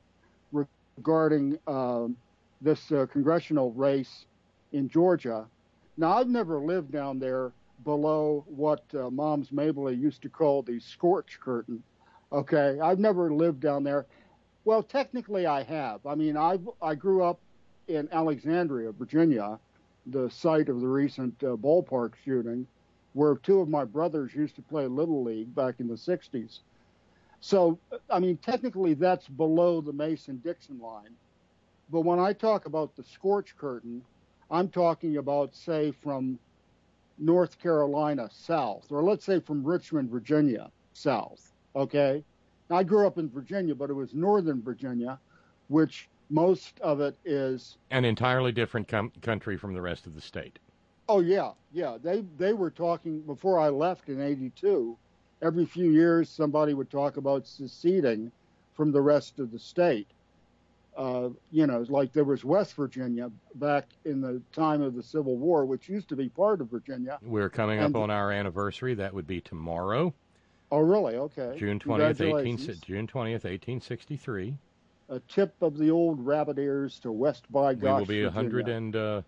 regarding uh, this uh, congressional race in Georgia. Now, I've never lived down there below what uh, Moms Mabley used to call the scorch curtain. Okay, I've never lived down there. Well, technically I have. I mean, I I grew up in Alexandria, Virginia, the site of the recent uh, ballpark shooting, where two of my brothers used to play Little League back in the sixties. So, I mean, technically that's below the Mason-Dixon line. But when I talk about the scorch curtain, I'm talking about, say, from North Carolina south, or let's say from Richmond, Virginia south, okay? I grew up in Virginia, but it was Northern Virginia, which most of it is...
An entirely different com- country from the rest of the state.
Oh, yeah, yeah. They they were talking, before I left in eighty-two, every few years somebody would talk about seceding from the rest of the state. Uh, you know, like there was West Virginia back in the time of the Civil War, which used to be part of Virginia.
We're coming
And-
up on our anniversary. That would be tomorrow,
Oh, really? Okay.
June twentieth, eighteen,
Congratulations.
June twentieth, eighteen sixty-three.
A tip of the old rabbit ears to West by
We
Gosh,
will be a hundred
Virginia.
and uh,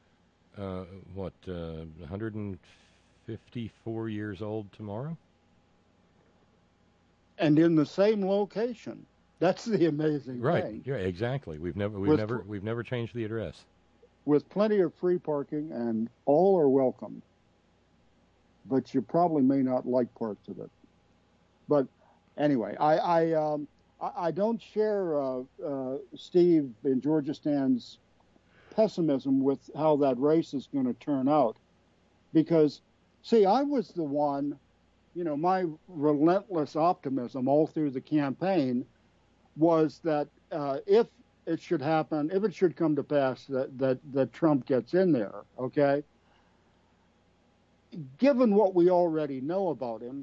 uh, what, uh, one hundred fifty-four years old tomorrow.
And in the same location. That's the amazing
Right.
thing.
Yeah, exactly. We've never we've
With-
never we've never changed the address.
With plenty of free parking, and all are welcome. But you probably may not like parts of it. But anyway, I I, um, I, I don't share uh, uh, Steve in Georgistan's pessimism with how that race is going to turn out. Because, see, I was the one, you know, my relentless optimism all through the campaign was that uh, if it should happen, if it should come to pass that, that, that Trump gets in there, okay, given what we already know about him,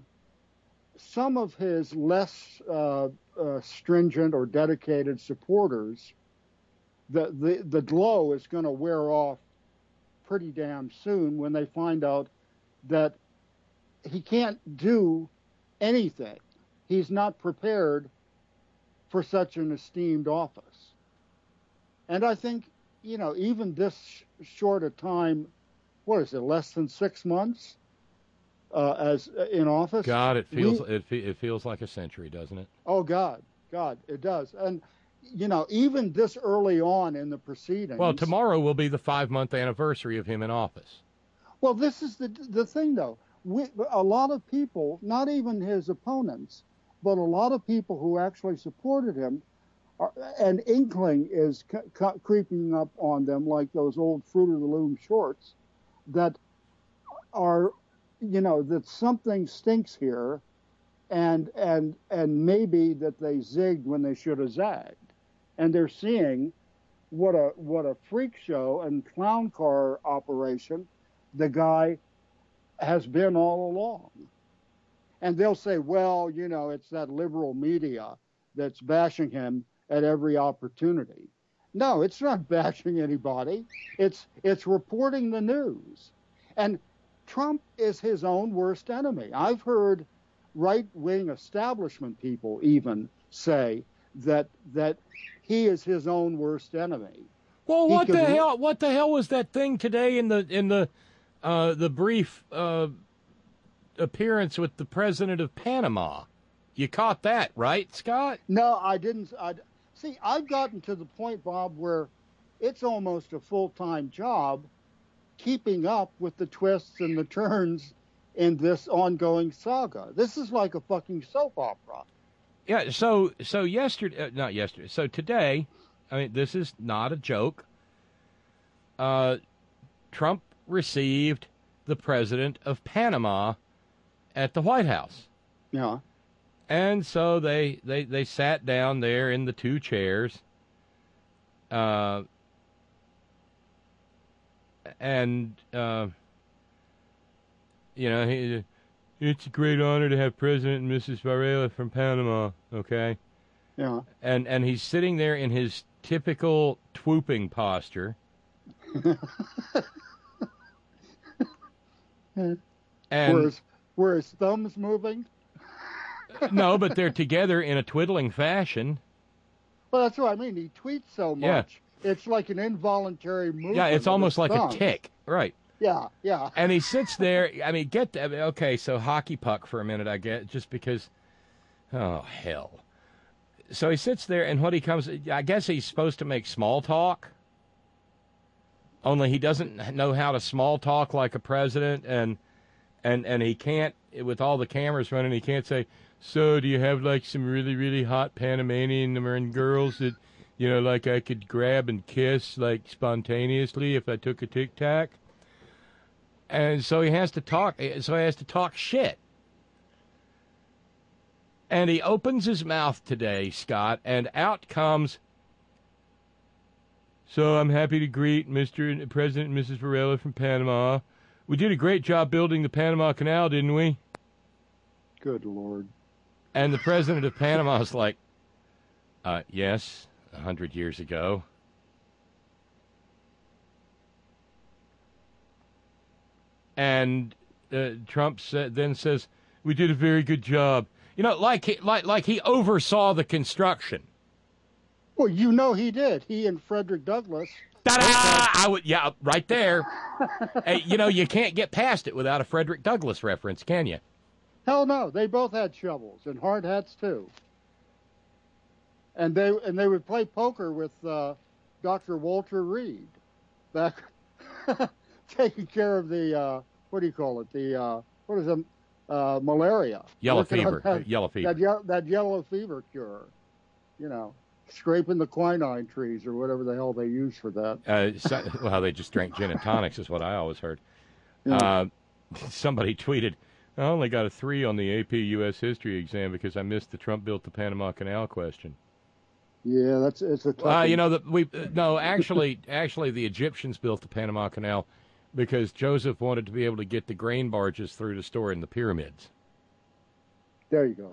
some of his less uh, uh, stringent or dedicated supporters, the, the, the glow is going to wear off pretty damn soon when they find out that he can't do anything. He's not prepared for such an esteemed office. And I think, you know, even this sh- short a time, what is it, less than six months uh, as uh, in office?
God, it feels
we,
it, fe- it feels like a century, doesn't it?
Oh, God, God, it does. And, you know, even this early on in the proceedings.
Well, tomorrow will be the five-month anniversary of him in office.
Well, this is the the thing, though. We, a lot of people, not even his opponents, but a lot of people who actually supported him, are, an inkling is c- c- creeping up on them like those old Fruit of the Loom shorts that are, you know, that something stinks here, and and and maybe that they zigged when they should have zagged. And they're seeing what a what a freak show and clown car operation the guy has been all along. And they'll say, well, you know, it's that liberal media that's bashing him at every opportunity. No, it's not bashing anybody. It's it's reporting the news. And Trump is his own worst enemy. I've heard right-wing establishment people even say that that he is his own worst enemy.
Well,
He
what
could
the
re-
hell? What the hell was that thing today in the in the uh, the brief uh, appearance with the president of Panama? You caught that, right, Scott?
No, I didn't. I, see, I've gotten to the point, Bob, where it's almost a full-time job keeping up with the twists and the turns in this ongoing saga. This is like a fucking soap opera.
Yeah. So so yesterday, uh, not yesterday. So today, I mean, this is not a joke. Uh, Trump received the president of Panama at the White House.
Yeah.
And so they, they, they sat down there in the two chairs. Uh, and, uh, you know, he, it's a great honor to have President and Missus Varela from Panama, okay?
Yeah.
And and he's sitting there in his typical twooping posture. and
where, his, where his thumb's moving?
No, but they're together in a twiddling fashion.
Well, that's what I mean. He tweets so much. Yeah. It's like an involuntary movement.
Yeah, it's almost like
thumbs.
a tick. Right.
Yeah, yeah.
And he sits there. I mean, get that. Okay, so hockey puck for a minute, I get, just because. Oh, hell. So he sits there, and what he comes, I guess he's supposed to make small talk. Only he doesn't know how to small talk like a president, and and and he can't, with all the cameras running, he can't say, so do you have like some really, really hot Panamanian girls that, you know, like I could grab and kiss like spontaneously if I took a Tic Tac? And so he has to talk, so he has to talk shit. And he opens his mouth today, Scott, and out comes, so I'm happy to greet Mister President and Missus Varela from Panama. We did a great job building the Panama Canal, didn't we?
Good Lord.
And the president of Panama is like, uh, yes, a hundred years ago. And uh, Trump sa- then says, we did a very good job. You know, like he, like, like he oversaw the construction.
Well, you know he did. He and Frederick Douglass.
Ta-da! I would, yeah, right there. Hey, you know, you can't get past it without a Frederick Douglass reference, can you?
Hell no. They both had shovels and hard hats too. And they and they would play poker with uh, Doctor Walter Reed, back taking care of the uh, what do you call it? The uh, what is it? Uh, malaria.
Yellow
Working
fever.
that,
yellow fever.
That, ye- that yellow fever cure. You know, scraping the quinine trees or whatever the hell they use for that.
Uh, so, well, they just drank gin and tonics is what I always heard.
Yeah.
Uh, somebody tweeted, I only got a three on the A P U S history exam because I missed the Trump built the Panama Canal question.
Yeah, that's it's a tough
Uh, you know, the, we uh, no, actually, actually, the Egyptians built the Panama Canal because Joseph wanted to be able to get the grain barges through to store in the pyramids.
There you go.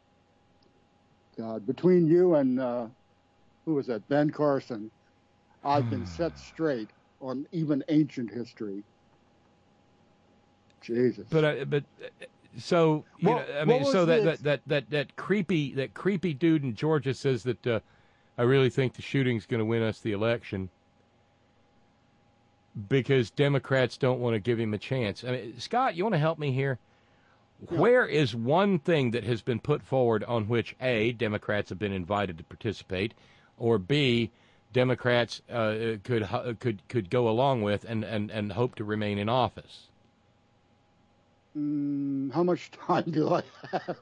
God, between you and, uh, who was that, Ben Carson, I've been set straight on even ancient history. Jesus.
But uh, but uh, so you
What-
know, I
what
mean,
was
so that,
the
that
ex-
that that that creepy that creepy dude in Georgia says that uh, I really think the shooting's going to win us the election because Democrats don't want to give him a chance. I mean, Scott, you want to help me here?
Yeah.
Where is one thing that has been put forward on which A, Democrats have been invited to participate, or B, Democrats uh, could could could go along with and, and, and hope to remain in office?
Mm, how much time do I have?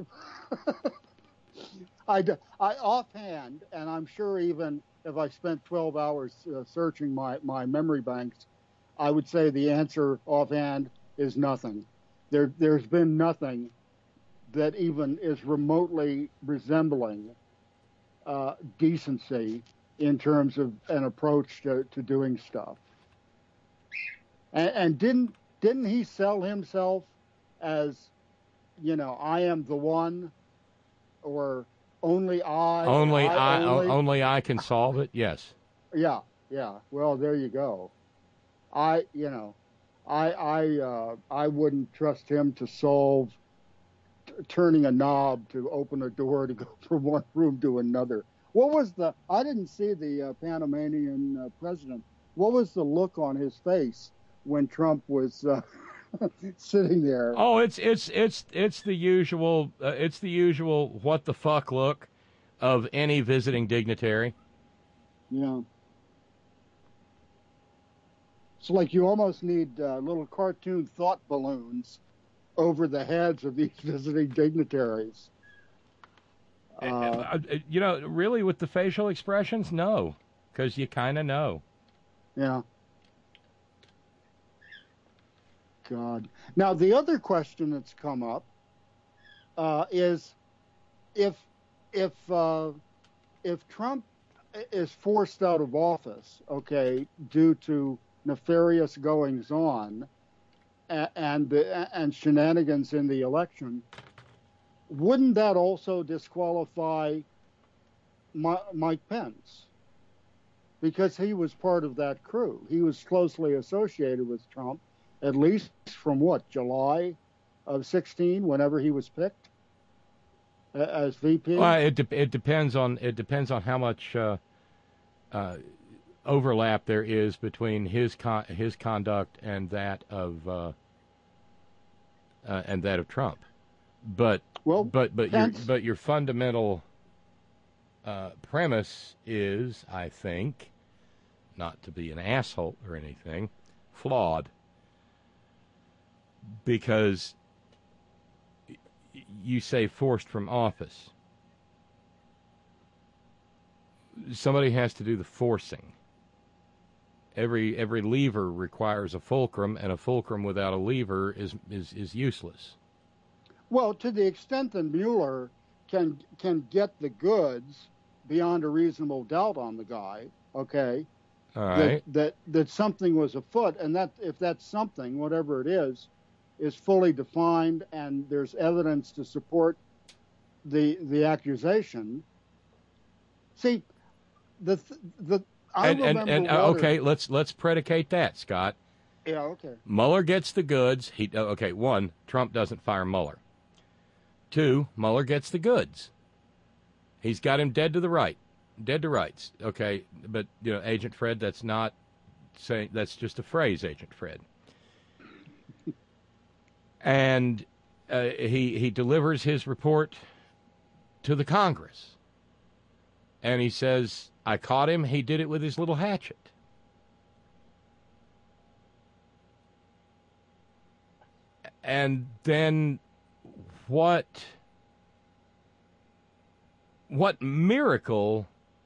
I, d- I offhand, and I'm sure even if I spent twelve hours uh, searching my, my memory banks, I would say the answer offhand is nothing. There, there's been nothing that even is remotely resembling uh, decency in terms of an approach to, to doing stuff. And, and didn't didn't he sell himself as, you know, I am the one, or only I,
Only
I,
I,
only,
only I can solve it. Yes.
yeah, yeah. Well, there you go. I, you know, I, I, uh, I wouldn't trust him to solve t- turning a knob to open a door to go from one room to another. What was the? I didn't see the uh, Panamanian uh, president. What was the look on his face when Trump was uh, sitting there?
Oh, it's it's it's it's the usual uh, it's the usual what the fuck look of any visiting dignitary.
Yeah. It's like you almost need uh, little cartoon thought balloons over the heads of these visiting dignitaries. Uh,
Uh, you know, really, with the facial expressions, no, because you kind of know.
yeah. God. Now, the other question that's come up uh, is if if uh, if Trump is forced out of office, okay, due to nefarious goings on and and, the, and shenanigans in the election, wouldn't that also disqualify Mi- Mike Pence? Because he was part of that crew. He was closely associated with Trump, at least from what, July of sixteen, whenever he was picked uh, as V P?
Well, it de- it depends on it depends on how much uh, uh, overlap there is between his con- his conduct and that of uh, uh, and that of Trump. But
well,
but but your
Pence-
but your fundamental uh, premise is, I think, not to be an asshole or anything, flawed. Because y- you say forced from office. Somebody has to do the forcing. Every every lever requires a fulcrum, and a fulcrum without a lever is is, is useless.
Well, to the extent that Mueller can can get the goods beyond a reasonable doubt on the guy, okay,
All
that,
right.
that that something was afoot, and that if that something, whatever it is, is fully defined, and there's evidence to support the the accusation. See, the the I
and and,
remember
and uh,
Water-
okay, let's let's predicate that, Scott.
Yeah, okay.
Mueller gets the goods. He uh, okay. One, Trump doesn't fire Mueller. Two, Mueller gets the goods. He's got him dead to the right, dead to rights. Okay, but you know, Agent Fred, that's not saying that's just a phrase, Agent Fred. And uh, he he delivers his report to the Congress, and he says, "I caught him. He did it with his little hatchet." And then what what miracle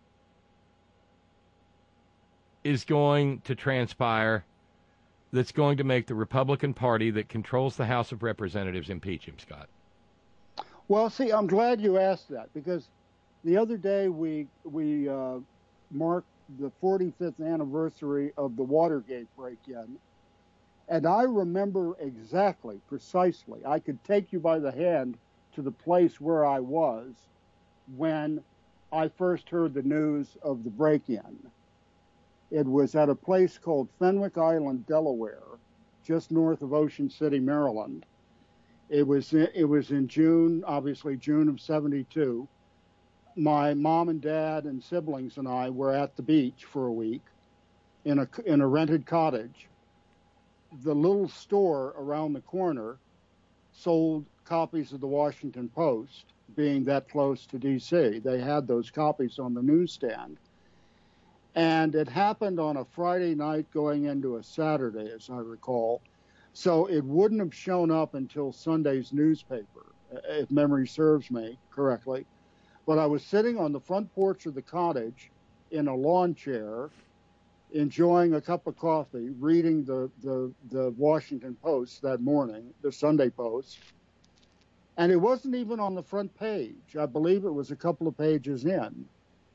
is going to transpire that's going to make the Republican Party that controls the House of Representatives impeach him, Scott?
Well, see, I'm glad you asked that, because the other day we we uh, marked the forty-fifth anniversary of the Watergate break-in, And I remember exactly, precisely, I could take you by the hand to the place where I was when I first heard the news of the break-in. It was at a place called Fenwick Island, Delaware, just north of Ocean City, Maryland. It was it was in June, obviously June of seventy-two. My mom and dad and siblings and I were at the beach for a week in a in a rented cottage. The little store around the corner sold copies of the Washington Post, being that close to D C. They had those copies on the newsstand. And it happened on a Friday night going into a Saturday, as I recall. So it wouldn't have shown up until Sunday's newspaper, if memory serves me correctly. But I was sitting on the front porch of the cottage in a lawn chair, enjoying a cup of coffee, reading the, the, the Washington Post that morning, the Sunday Post. And it wasn't even on the front page. I believe it was a couple of pages in.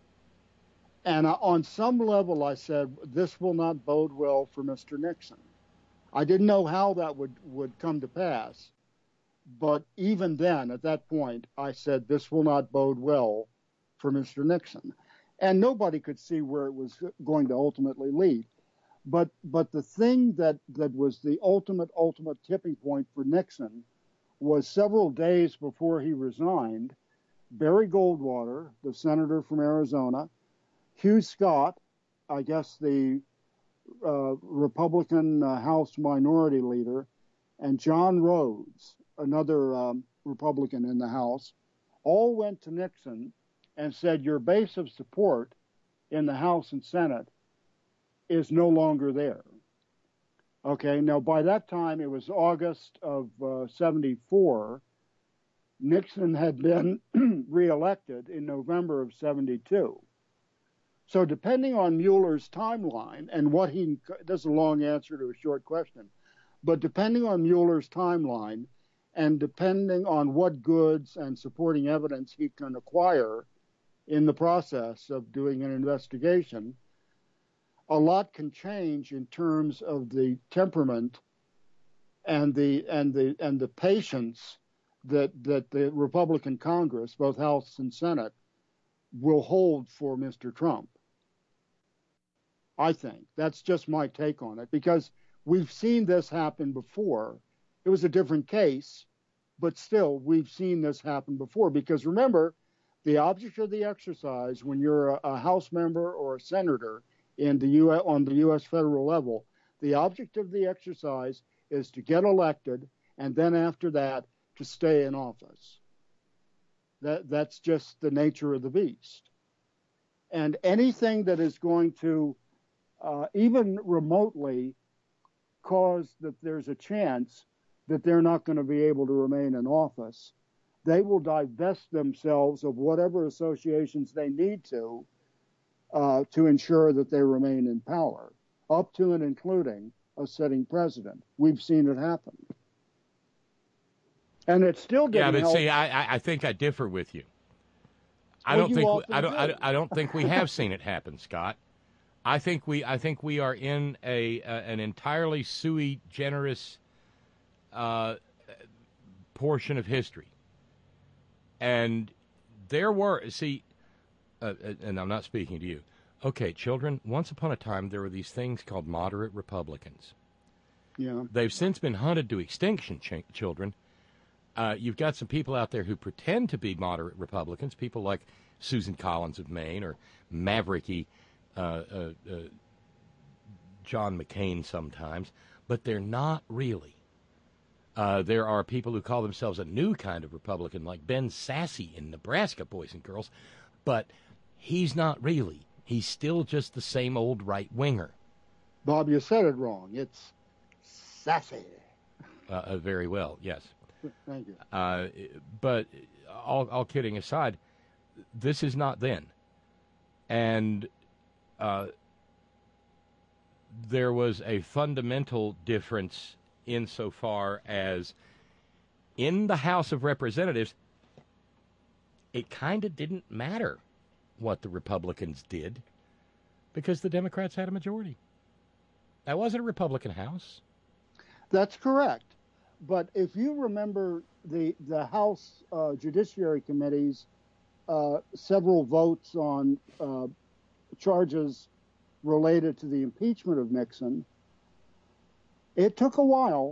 And I, on some level, I said, this will not bode well for Mister Nixon. I didn't know how that would, would come to pass. But even then, at that point, I said, this will not bode well for Mister Nixon. And nobody could see where it was going to ultimately lead. But but the thing that, that was the ultimate, ultimate tipping point for Nixon was several days before he resigned, Barry Goldwater, the senator from Arizona, Hugh Scott, I guess the uh, Republican uh, House Minority Leader, and John Rhodes, another um, Republican in the House, all went to Nixon and said, your base of support in the House and Senate is no longer there. Okay, now by that time, it was August of uh, seventy-four. Nixon had been reelected in November of seventy-two. So depending on Mueller's timeline and what he, this is a long answer to a short question, but depending on Mueller's timeline and depending on what goods and supporting evidence he can acquire in the process of doing an investigation, a lot can change in terms of the temperament and the and the and the patience that that the Republican Congress, both House and Senate, will hold for Mister Trump. I think that's just my take on it, because we've seen this happen before. It was a different case, but still we've seen this happen before. Because remember, the object of the exercise when you're a, a House member or a senator in the U S on the U S federal level, the object of the exercise is to get elected, and then after that to stay in office. That that's just the nature of the beast. And anything that is going to uh, even remotely cause that there's a chance that they're not going to be able to remain in office, they will divest themselves of whatever associations they need to uh, to ensure that they remain in power, up to and including a sitting president. We've seen it happen. And it still didn't
Yeah, but
help.
see, I, I think I differ with you. I
Well,
don't
you
think we,
often
I don't I,
do.
don't- I don't think we have seen it happen, Scott. I think we I think we are in a uh, an entirely sui generis uh, portion of history, and there were see, uh, and I'm not speaking to you. Okay, children. Once upon a time, there were these things called moderate Republicans.
Yeah.
They've since been hunted to extinction, ch- children. Uh, you've got some people out there who pretend to be moderate Republicans, people like Susan Collins of Maine or mavericky uh, uh, uh, John McCain sometimes, but they're not really. Uh, there are people who call themselves a new kind of Republican, like Ben Sasse in Nebraska, boys and girls, but he's not really. He's still just the same old right-winger.
Bob, you said it wrong. It's sassy.
Uh, uh, very well, yes.
Thank you.
Uh, but all, all kidding aside, this is not then. And uh, there was a fundamental difference insofar as in the House of Representatives, it kind of didn't matter what the Republicans did because the Democrats had a majority. That wasn't a Republican House.
That's correct. But if you remember the the House uh, Judiciary Committee's uh, several votes on uh, charges related to the impeachment of Nixon, it took a while,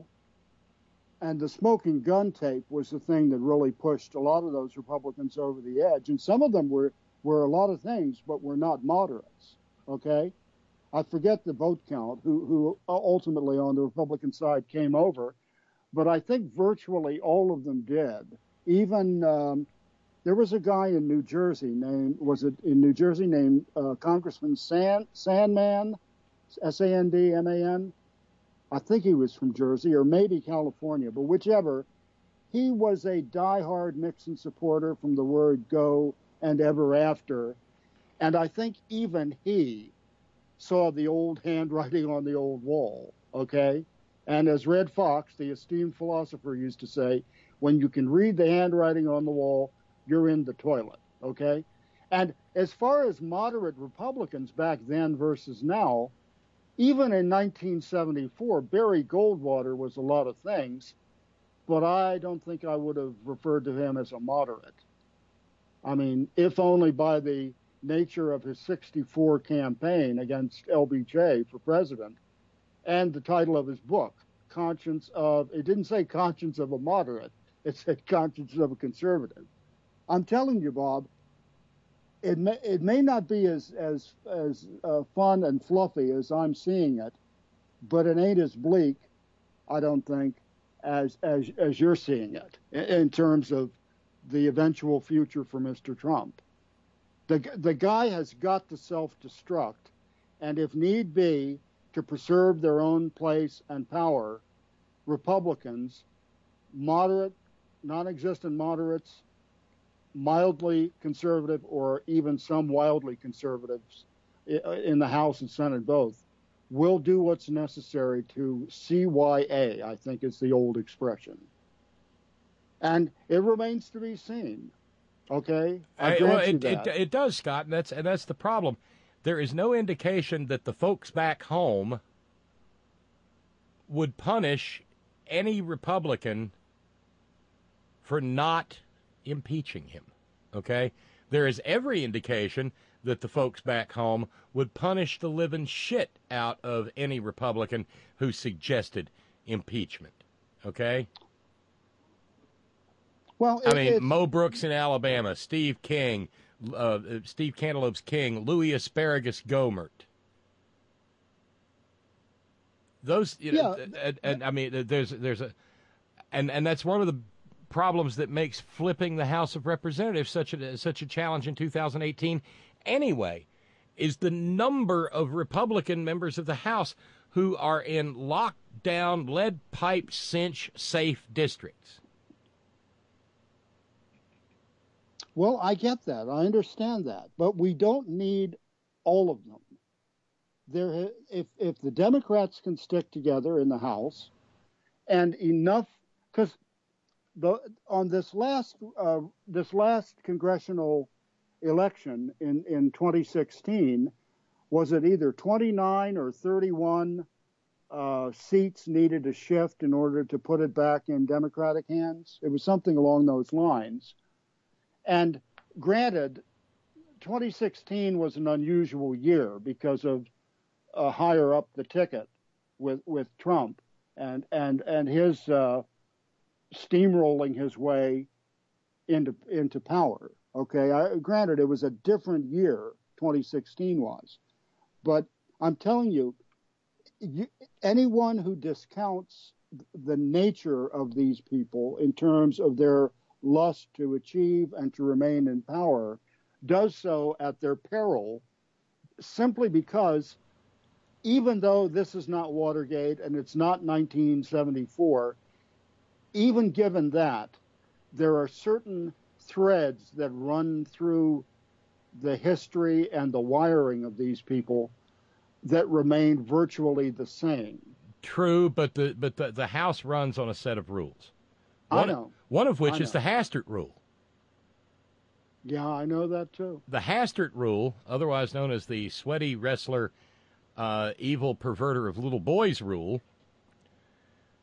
and the smoking gun tape was the thing that really pushed a lot of those Republicans over the edge. And some of them were, were a lot of things, but were not moderates, okay? I forget the vote count, who, who ultimately on the Republican side came over, but I think virtually all of them did. Even um, there was a guy in New Jersey named, was it in New Jersey named uh, Congressman Sand, Sandman, S A N D M A N. I think he was from Jersey or maybe California, but whichever. He was a diehard Nixon supporter from the word go and ever after. And I think even he saw the old handwriting on the old wall, okay? And as Red Fox, the esteemed philosopher, used to say, when you can read the handwriting on the wall, you're in the toilet, okay? And as far as moderate Republicans back then versus now, even in nineteen seventy-four, Barry Goldwater was a lot of things, but I don't think I would have referred to him as a moderate. I mean, if only by the nature of his sixty-four campaign against L B J for president and the title of his book, Conscience of, it didn't say Conscience of a Moderate, it said Conscience of a Conservative. I'm telling you, Bob, it may, it may not be as, as, as uh, fun and fluffy as I'm seeing it, but it ain't as bleak, I don't think, as, as, as you're seeing it in, in terms of the eventual future for Mister Trump. The, the guy has got to self-destruct, and if need be, to preserve their own place and power, Republicans, moderate, non-existent moderates, mildly conservative, or even some wildly conservatives in the House and Senate both, will do what's necessary to C Y A, I think is the old expression. And it remains to be seen. Okay, I
I,
grant
well,
you
it,
that.
it, it does, Scott, and that's and that's the problem. There is no indication that the folks back home would punish any Republican for not impeaching him. Okay, there is every indication that the folks back home would punish the living shit out of any Republican who suggested impeachment. Okay.
Well,
I
it,
mean,
it's,
Mo Brooks in Alabama, Steve King, uh, Steve Cantaloupe's King, Louis Asparagus Gohmert. Those, you know,
Yeah.
and, and I mean, there's there's a, and and that's one of the problems that makes flipping the House of Representatives such a such a challenge in two thousand eighteen. Anyway, is the number of Republican members of the House who are in lockdown, lead pipe cinch safe districts.
Well, I get that. I understand that. But we don't need all of them. There, if, if the Democrats can stick together in the House and enough, because the on this last uh, this last congressional election in, in twenty sixteen, was it either twenty-nine or thirty-one uh, seats needed to shift in order to put it back in Democratic hands? It was something along those lines. And granted, twenty sixteen was an unusual year because of uh, higher up the ticket with with Trump and and and his uh, steamrolling his way into into power. Okay, I, granted, it was a different year. twenty sixteen was, but I'm telling you, you, anyone who discounts the nature of these people in terms of their lust to achieve and to remain in power does so at their peril, simply because even though this is not Watergate and it's not nineteen seventy-four, even given that, there are certain threads that run through the history and the wiring of these people that remain virtually the same.
True, but the but the, the House runs on a set of rules. One,
I know.
One of which
I
is
know.
the Hastert rule.
Yeah, I know that too.
The Hastert rule, otherwise known as the sweaty wrestler, uh, evil perverter of little boys rule,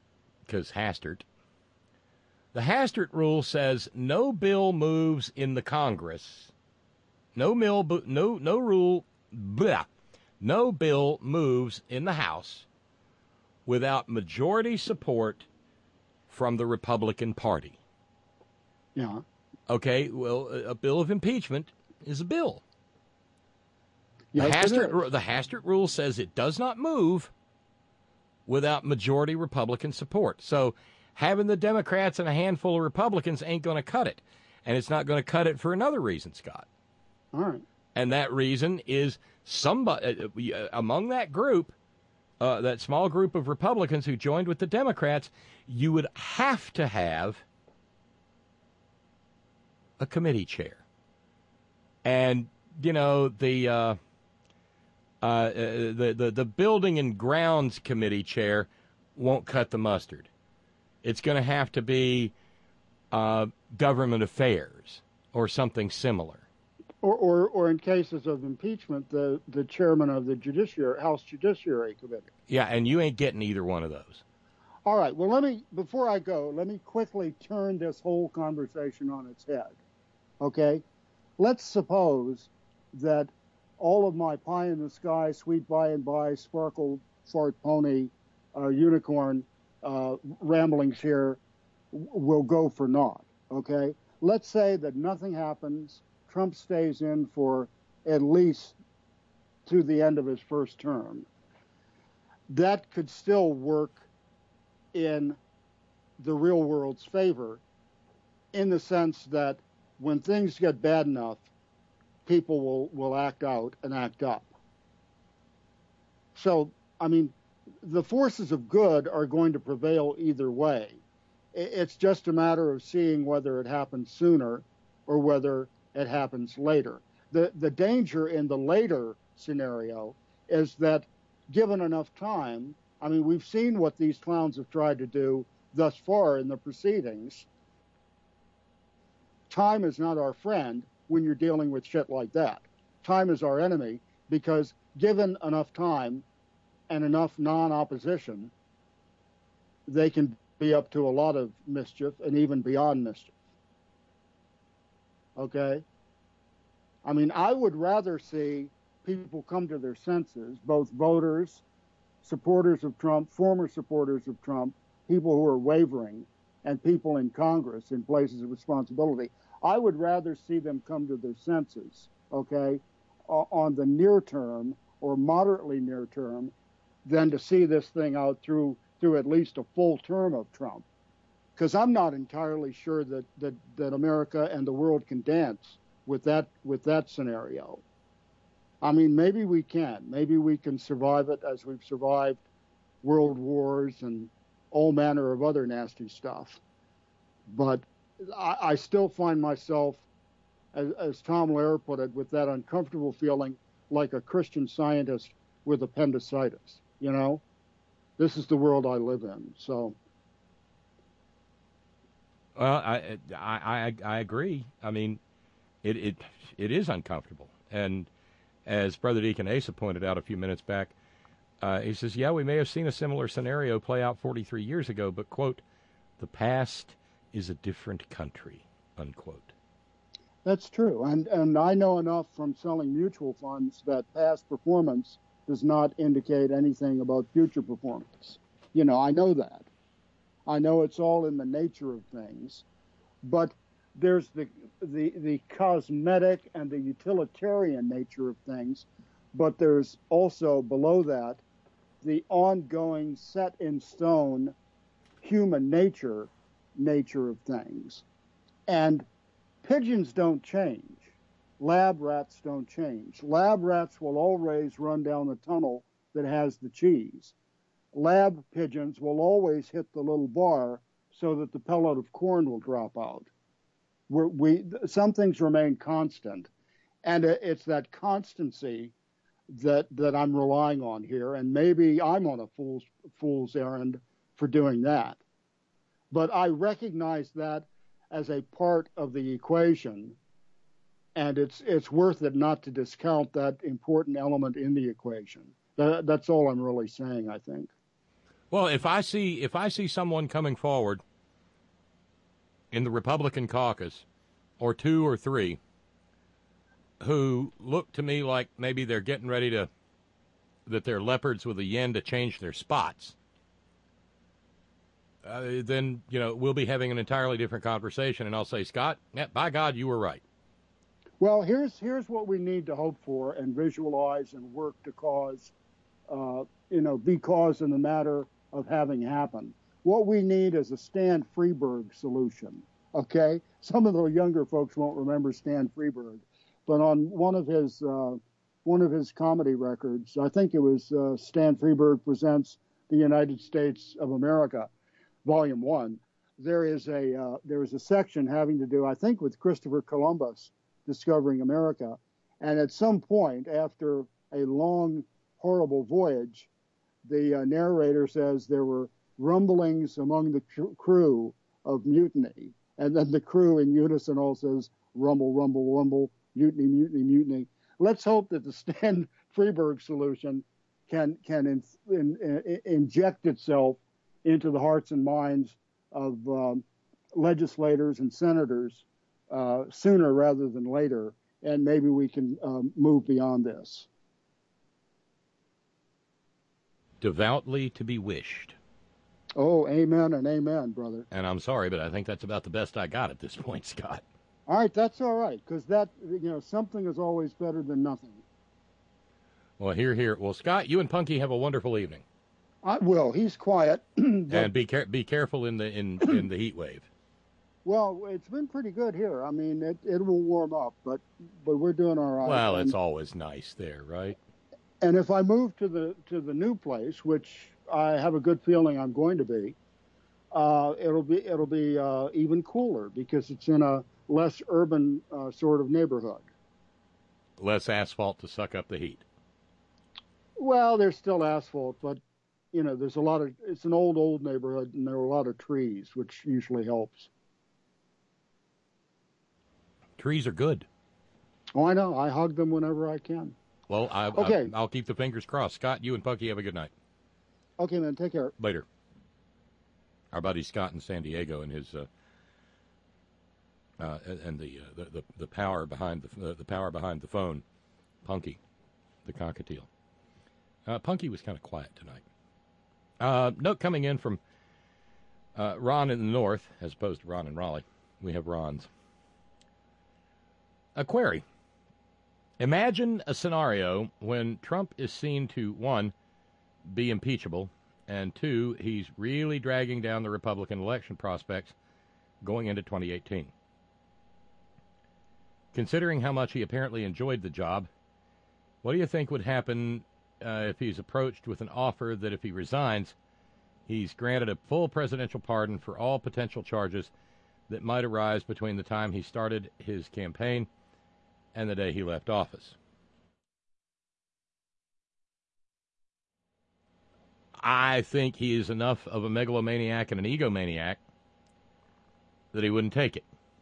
because Hastert. The Hastert rule says no bill moves in the Congress. No mill, no no rule, blah, no bill moves in the House without majority support from the Republican Party.
Yeah.
Okay, well, a bill of impeachment is a bill. The
Yes, it
Hastert,
is.
the Hastert rule says it does not move without majority Republican support. So having the Democrats and a handful of Republicans ain't going to cut it. And it's not going to cut it for another reason, Scott.
All right.
And that reason is somebody uh, among that group, uh, that small group of Republicans who joined with the Democrats, you would have to have a committee chair. And, you know, the, uh, uh, the, the, the Building and Grounds Committee chair won't cut the mustard. It's going to have to be uh, government affairs or something similar.
Or, or, or in cases of impeachment, the, the chairman of the Judiciary House Judiciary Committee.
Yeah, and you ain't getting either one of those.
All right. Well, let me, before I go, let me quickly turn this whole conversation on its head. Okay? Let's suppose that all of my pie in the sky, sweet by and by, sparkle, fart pony, uh, unicorn uh, ramblings here w- will go for naught. Okay? Let's say that nothing happens. Trump stays in for at least to the end of his first term. That could still work in the real world's favor, in the sense that when things get bad enough, people will, will act out and act up. So, I mean, the forces of good are going to prevail either way. It's just a matter of seeing whether it happens sooner or whether it happens later. The, the danger in the later scenario is that given enough time, I mean, we've seen what these clowns have tried to do thus far in the proceedings. Time is not our friend when you're dealing with shit like that. Time is our enemy, because given enough time and enough non-opposition, they can be up to a lot of mischief and even beyond mischief. Okay? I mean, I would rather see people come to their senses, both voters, supporters of Trump, former supporters of Trump, people who are wavering, and people in Congress in places of responsibility. I would rather see them come to their senses, okay, on the near term or moderately near term, than to see this thing out through through at least a full term of Trump. Because I'm not entirely sure that, that, that America and the world can dance with that with that scenario. I mean, maybe we can. Maybe we can survive it as we've survived world wars and all manner of other nasty stuff. But I, I still find myself, as, as Tom Lehrer put it, with that uncomfortable feeling like a Christian Scientist with appendicitis. You know, this is the world I live in. So.
Well, I I I, I agree. I mean, it, it it is uncomfortable, and as Brother Deacon Asa pointed out a few minutes back, uh, he says, yeah, we may have seen a similar scenario play out forty-three years ago, but, quote, the past is a different country, unquote.
That's true. And, and I know enough from selling mutual funds that past performance does not indicate anything about future performance. You know, I know that. I know it's all in the nature of things. But there's the, the the cosmetic and the utilitarian nature of things, but there's also below that the ongoing set in stone human nature nature of things. And pigeons don't change. Lab rats don't change. Lab rats will always run down the tunnel that has the cheese. Lab pigeons will always hit the little bar so that the pellet of corn will drop out. We're, we some things remain constant, and it's that constancy that that I'm relying on here. And maybe I'm on a fool's fool's errand for doing that, but I recognize that as a part of the equation, and it's it's worth it not to discount that important element in the equation. That, that's all I'm really saying, I think.
Well, if I see if I see someone coming forward in the Republican caucus, or two or three, who look to me like maybe they're getting ready to, that they're leopards with a yen to change their spots, uh, then, you know, we'll be having an entirely different conversation, and I'll say, Scott, yeah, by God, you were right.
Well, here's here's what we need to hope for and visualize and work to cause, uh, you know, be caused in the matter of having happened. What we need is a Stan Freberg solution, okay? Some of the younger folks won't remember Stan Freberg, but on one of his uh, one of his comedy records, I think it was uh, Stan Freberg Presents the United States of America, Volume One. There is a uh, there is a section having to do, I think, with Christopher Columbus discovering America, and at some point after a long, horrible voyage, the uh, narrator says there were rumblings among the cr- crew of mutiny, and then the crew in unison all says rumble, rumble, rumble, mutiny, mutiny, mutiny. Let's hope that the Stan Freberg solution can can in, in, in, inject itself into the hearts and minds of um, legislators and senators uh, sooner rather than later, and maybe we can um, move beyond this.
Devoutly to be wished.
Oh, amen and amen, brother.
And I'm sorry, but I think that's about the best I got at this point, Scott.
All right, that's all right, because that, you know, something is always better than nothing.
Well, here, here. Well, Scott, you and Punky have a wonderful evening.
I will. He's quiet.
And be care- be careful in the in, in the heat wave.
Well, it's been pretty good here. I mean, it, it will warm up, but but we're doing all right.
Well,
and,
it's always nice there, right?
And if I move to the to the new place, which I have a good feeling I'm going to be, uh, it'll be it'll be uh, even cooler because it's in a less urban uh, sort of neighborhood.
Less asphalt to suck up the heat.
Well, there's still asphalt, but you know, there's a lot of. It's an old old neighborhood, and there are a lot of trees, which usually helps.
Trees are good.
Oh, I know. I hug them whenever I can.
Well, I,
okay.
I, I'll keep the fingers crossed. Scott, you and Punky have a good night.
Okay, man. Take care.
Later. Our buddy Scott in San Diego and his uh, uh, and the, uh, the the the power behind the uh, the power behind the phone, Punky, the cockatiel. Uh, Punky was kind of quiet tonight. Uh, note coming in from uh, Ron in the north, as opposed to Ron in Raleigh. We have Ron's. A query. Imagine a scenario when Trump is seen to, one, be impeachable, and two, he's really dragging down the Republican election prospects going into twenty eighteen. Considering how much he apparently enjoyed the job, what do you think would happen uh, if he's approached with an offer that if he resigns, he's granted a full presidential pardon for all potential charges that might arise between the time he started his campaign and the day he left office? I think he is enough of a megalomaniac and an egomaniac that he wouldn't take it.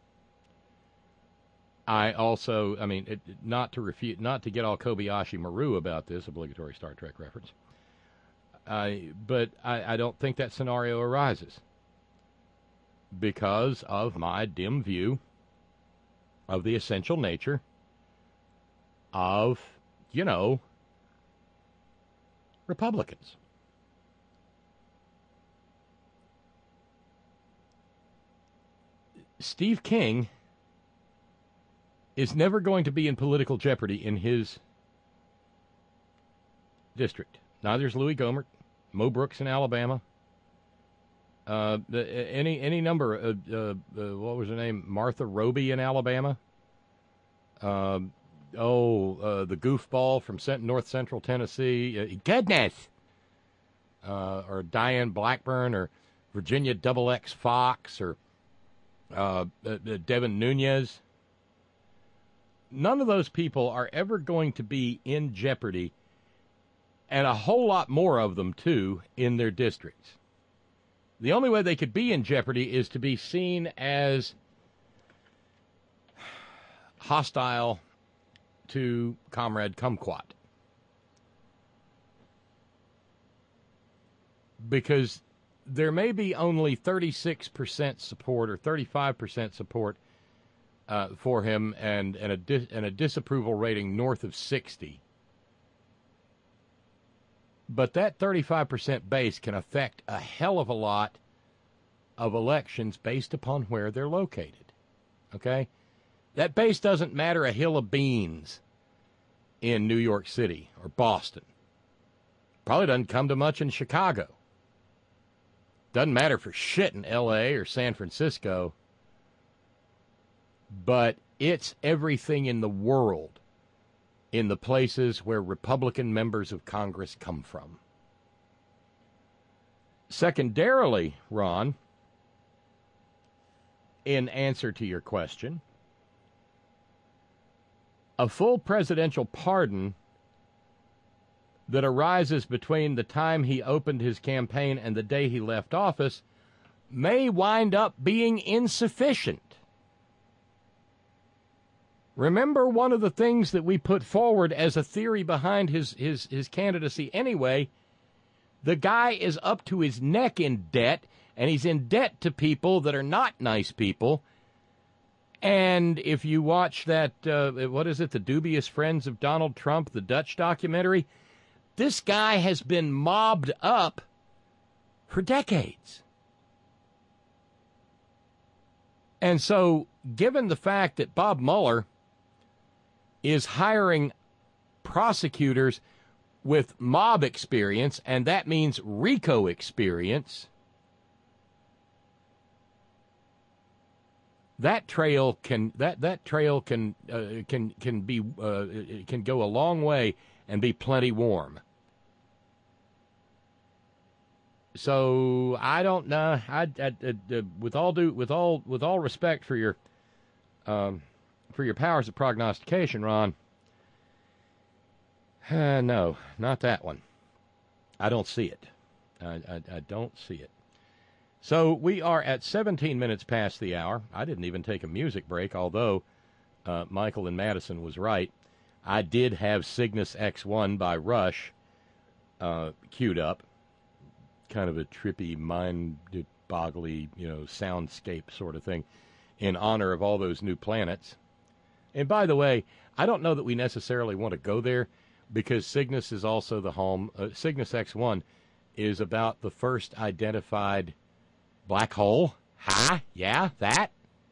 I also, I mean, it, not to refute, not to get all Kobayashi Maru about this, obligatory Star Trek reference, uh, but I, I don't think that scenario arises because of my dim view of the essential nature of, you know, Republicans. Steve King is never going to be in political jeopardy in his district. Neither is Louis Gohmert, Mo Brooks in Alabama, uh, the, any any number of, uh, uh, what was her name, Martha Roby in Alabama, um, oh, uh, the goofball from North Central Tennessee, uh, goodness, uh, or Diane Blackburn, or Virginia Double X Fox, or uh, uh, Devin Nunes. None of those people are ever going to be in jeopardy, and a whole lot more of them, too, in their districts. The only way they could be in jeopardy is to be seen as hostile to Comrade Kumquat. because there may be only thirty-six percent support or thirty-five percent support uh, for him and, and, a dis- and a disapproval rating north of sixty. But that thirty-five percent base can affect a hell of a lot of elections based upon where they're located. Okay? That base doesn't matter a hill of beans in New York City or Boston. Probably doesn't come to much in Chicago. Doesn't matter for shit in L A or San Francisco. But it's everything in the world in the places where Republican members of Congress come from. Secondarily, Ron, in answer to your question, a full presidential pardon that arises between the time he opened his campaign and the day he left office may wind up being insufficient. Remember, one of the things that we put forward as a theory behind his, his, his candidacy anyway, the guy is up to his neck in debt, and he's in debt to people that are not nice people. And if you watch that, uh, what is it, The Dubious Friends of Donald Trump, the Dutch documentary, this guy has been mobbed up for decades. And so, given the fact that Bob Mueller is hiring prosecutors with mob experience, and that means RICO experience, that trail can that that trail can uh, can can be uh, can go a long way and be plenty warm. So I don't know. I, I, I, with all due with all with all respect for your um, for your powers of prognostication, Ron. Uh, no, not that one. I don't see it. I, I, I don't see it. So we are at seventeen minutes past the hour. I didn't even take a music break, although uh, Michael and Madison was right. I did have Cygnus X one by Rush uh, queued up. Kind of a trippy, mind-boggly, you know, soundscape sort of thing in honor of all those new planets. And by the way, I don't know that we necessarily want to go there because Cygnus is also the home. Uh, Cygnus X one is about the first identified black hole. Huh? Yeah, that?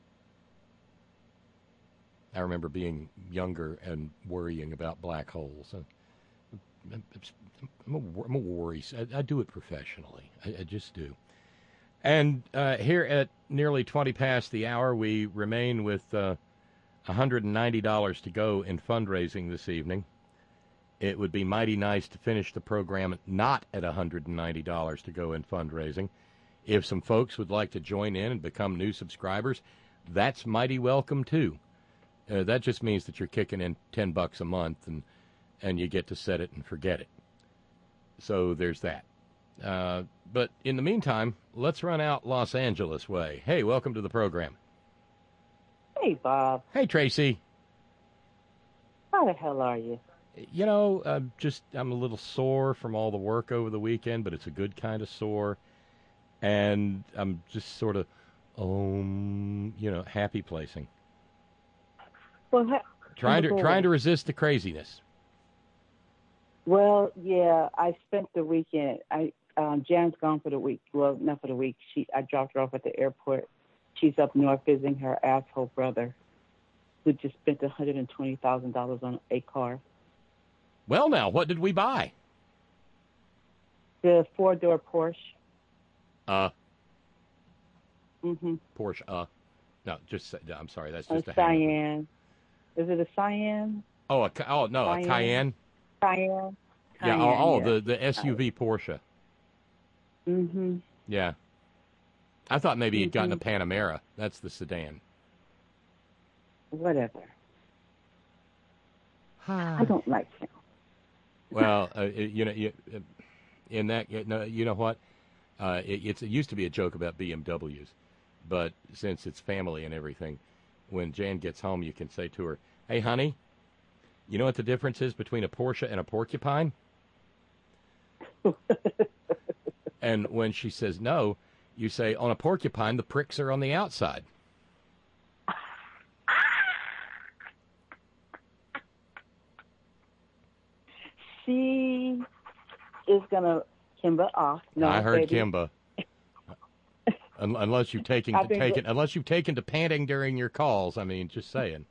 I remember being younger and worrying about black holes. I'm a, I'm a worry. I, I do it professionally. I, I just do. And uh, here at nearly twenty past the hour, we remain with uh, one hundred ninety dollars to go in fundraising this evening. It would be mighty nice to finish the program not at one hundred ninety dollars to go in fundraising. If some folks would like to join in and become new subscribers, that's mighty welcome too. Uh, that just means that you're kicking in ten bucks a month and and you get to set it and forget it. So there's that. Uh, but in the meantime, let's run out Los Angeles way. Hey, welcome to the program.
Hey, Bob.
Hey, Tracy.
How the hell are you?
You know, uh, just I'm a little sore from all the work over the weekend, but it's a good kind of sore. And I'm just sort of, um, you know, happy placing.
Well, ha-
trying to trying to resist the craziness.
Well, yeah, I spent the weekend. I um, Jan's gone for the week. Well, not for the week. She I dropped her off at the airport. She's up north visiting her asshole brother, who just spent one hundred twenty thousand dollars on a car.
Well, now, what did we buy?
The four-door Porsche.
Uh.
Mm-hmm.
Porsche. Uh. No, just I'm sorry. That's just
a
a
Cayenne. Is it a Cayenne?
Oh, a oh no,
Cayenne.
a Cayenne.
Cayenne.
Yeah.
Cayenne,
Oh, oh
yeah.
the the S U V Porsche.
Mm-hmm.
Yeah. I thought maybe
mm-hmm.
you'd gotten a Panamera. That's the sedan.
Whatever. I don't like him.
Well, uh, you know, you, in that, you know, you know what? Uh, it, it's, it used to be a joke about B M Ws, but since it's family and everything, when Jan gets home, you can say to her, "Hey, honey, you know what the difference is between a Porsche and a porcupine?" And when she says no, you say, on a porcupine, the pricks are on the outside.
She is going to Kimba off. No,
I heard
baby.
Kimba. Un- unless you've taken
I
to
think
taken,
that-
unless you've taken to panting during your calls. I mean, just saying.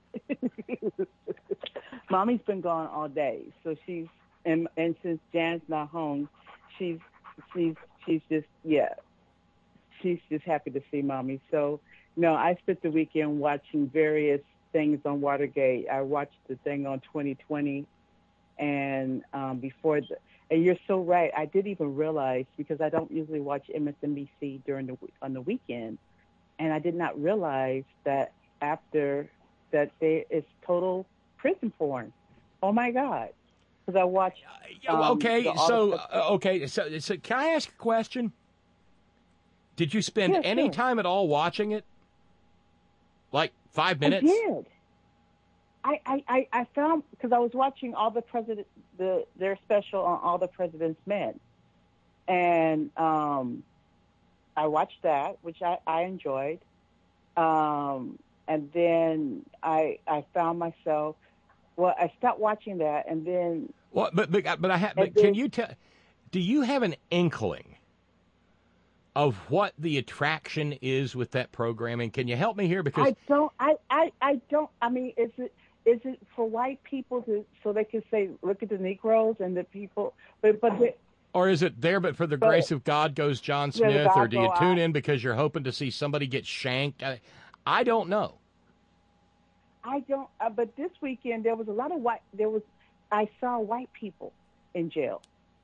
Mommy's been gone all day, so she's and and since Jan's not home, she's she's she's just yeah, she's just happy to see Mommy. So no, I spent the weekend watching various things on Watergate. I watched the thing on twenty twenty, and um, before the. And you're so right. I didn't even realize, because I don't usually watch M S N B C during the on the weekend, and I did not realize that after that there is total prison porn. Oh my God! Because I watched. Um,
okay,
the-
so
the-
uh, okay, so, so can I ask a question? Did you spend
Yeah,
any
sure.
time at all watching it? Like five
I
minutes?
did. I, I, I, I found, because I was watching all the president, the their special on All the President's Men, and um, I watched that, which I, I enjoyed, um, and then I I found myself, well, I stopped watching that, and then
Well, but but but I ha- but
And
can
then-
you tell? Do you have an inkling of what the attraction is with that programming? Can you help me here? Because
I don't, I, I, I don't. I mean, is it is it for white people to so they can say, look at the Negroes and the people, but but. The,
or is it there, but for the
But-
grace of God goes John
Yeah, the
Smith?
God
Or do you
go
tune
out.
in because you're hoping to see somebody get shanked? I, I don't know.
I don't. Uh, but this weekend there was a lot of white. There was, I saw white people in jail.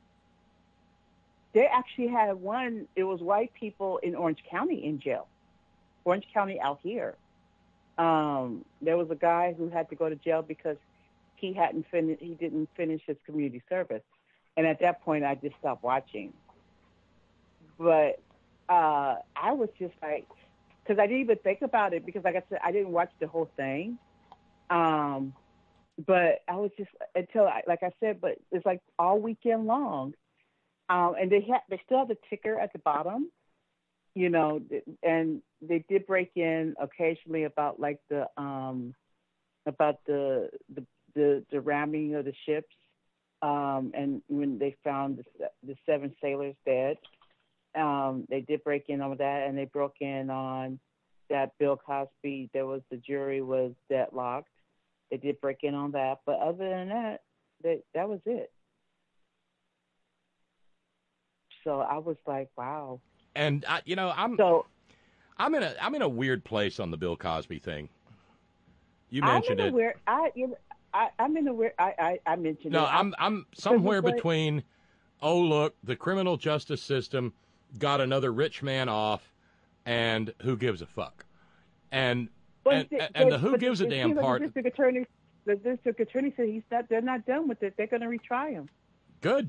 They actually had one. It was white people in Orange County in jail. Orange County out here. Um, there was a guy who had to go to jail because he hadn't finished. He didn't finish his community service, and at that point, I just stopped watching. But uh, I was just like, because I didn't even think about it because, like I said, I didn't watch the whole thing. Um, but I was just until, I, like I said, but it's like all weekend long, um, and they had they still have the ticker at the bottom, you know, and they did break in occasionally about like the um, about the the the, the ramming of the ships, um, and when they found the, the seven sailors dead. Um, they did break in on that, and they broke in on that Bill Cosby, there was the jury was deadlocked. They did break in on that, but other than that, that that was it. So I was like, wow.
And I, you know, I'm
So
I'm in a I'm in a weird place on the Bill Cosby thing. You
I'm
mentioned
in a
it.
weird. I, you know, I I'm in a weird. I I, I mentioned
No,
it.
I'm I'm somewhere
like-
between. Oh, look, the criminal justice system got another rich man off, and who gives a fuck? And
But
and,
the-
and the
but-
who
but
gives a
it
damn
seems like
part.
The district attorney, the district attorney said he's not. They're not done with it. They're going to retry him.
Good.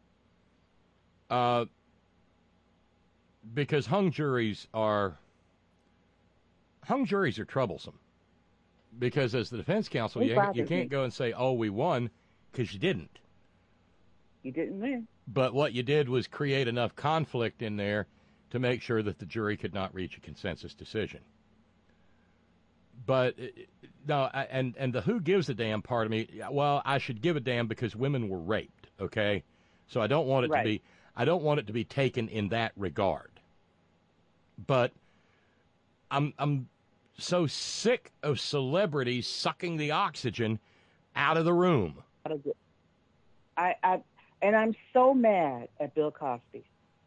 Uh, because hung juries are hung juries are troublesome. Because as the defense counsel,
They
you,
bothered
you can't
me.
go and say, "Oh, we won," because you didn't.
You didn't win.
But what you did was create enough conflict in there to make sure that the jury could not reach a consensus decision. But uh, no, I- and and the who gives a damn part of me. Well, I should give a damn because women were raped. Okay, so I don't want it
Right.
to be. I don't want it to be taken in that regard. But I'm I'm so sick of celebrities sucking the oxygen out of the room.
Out of it. I, I and I'm so mad at Bill Cosby.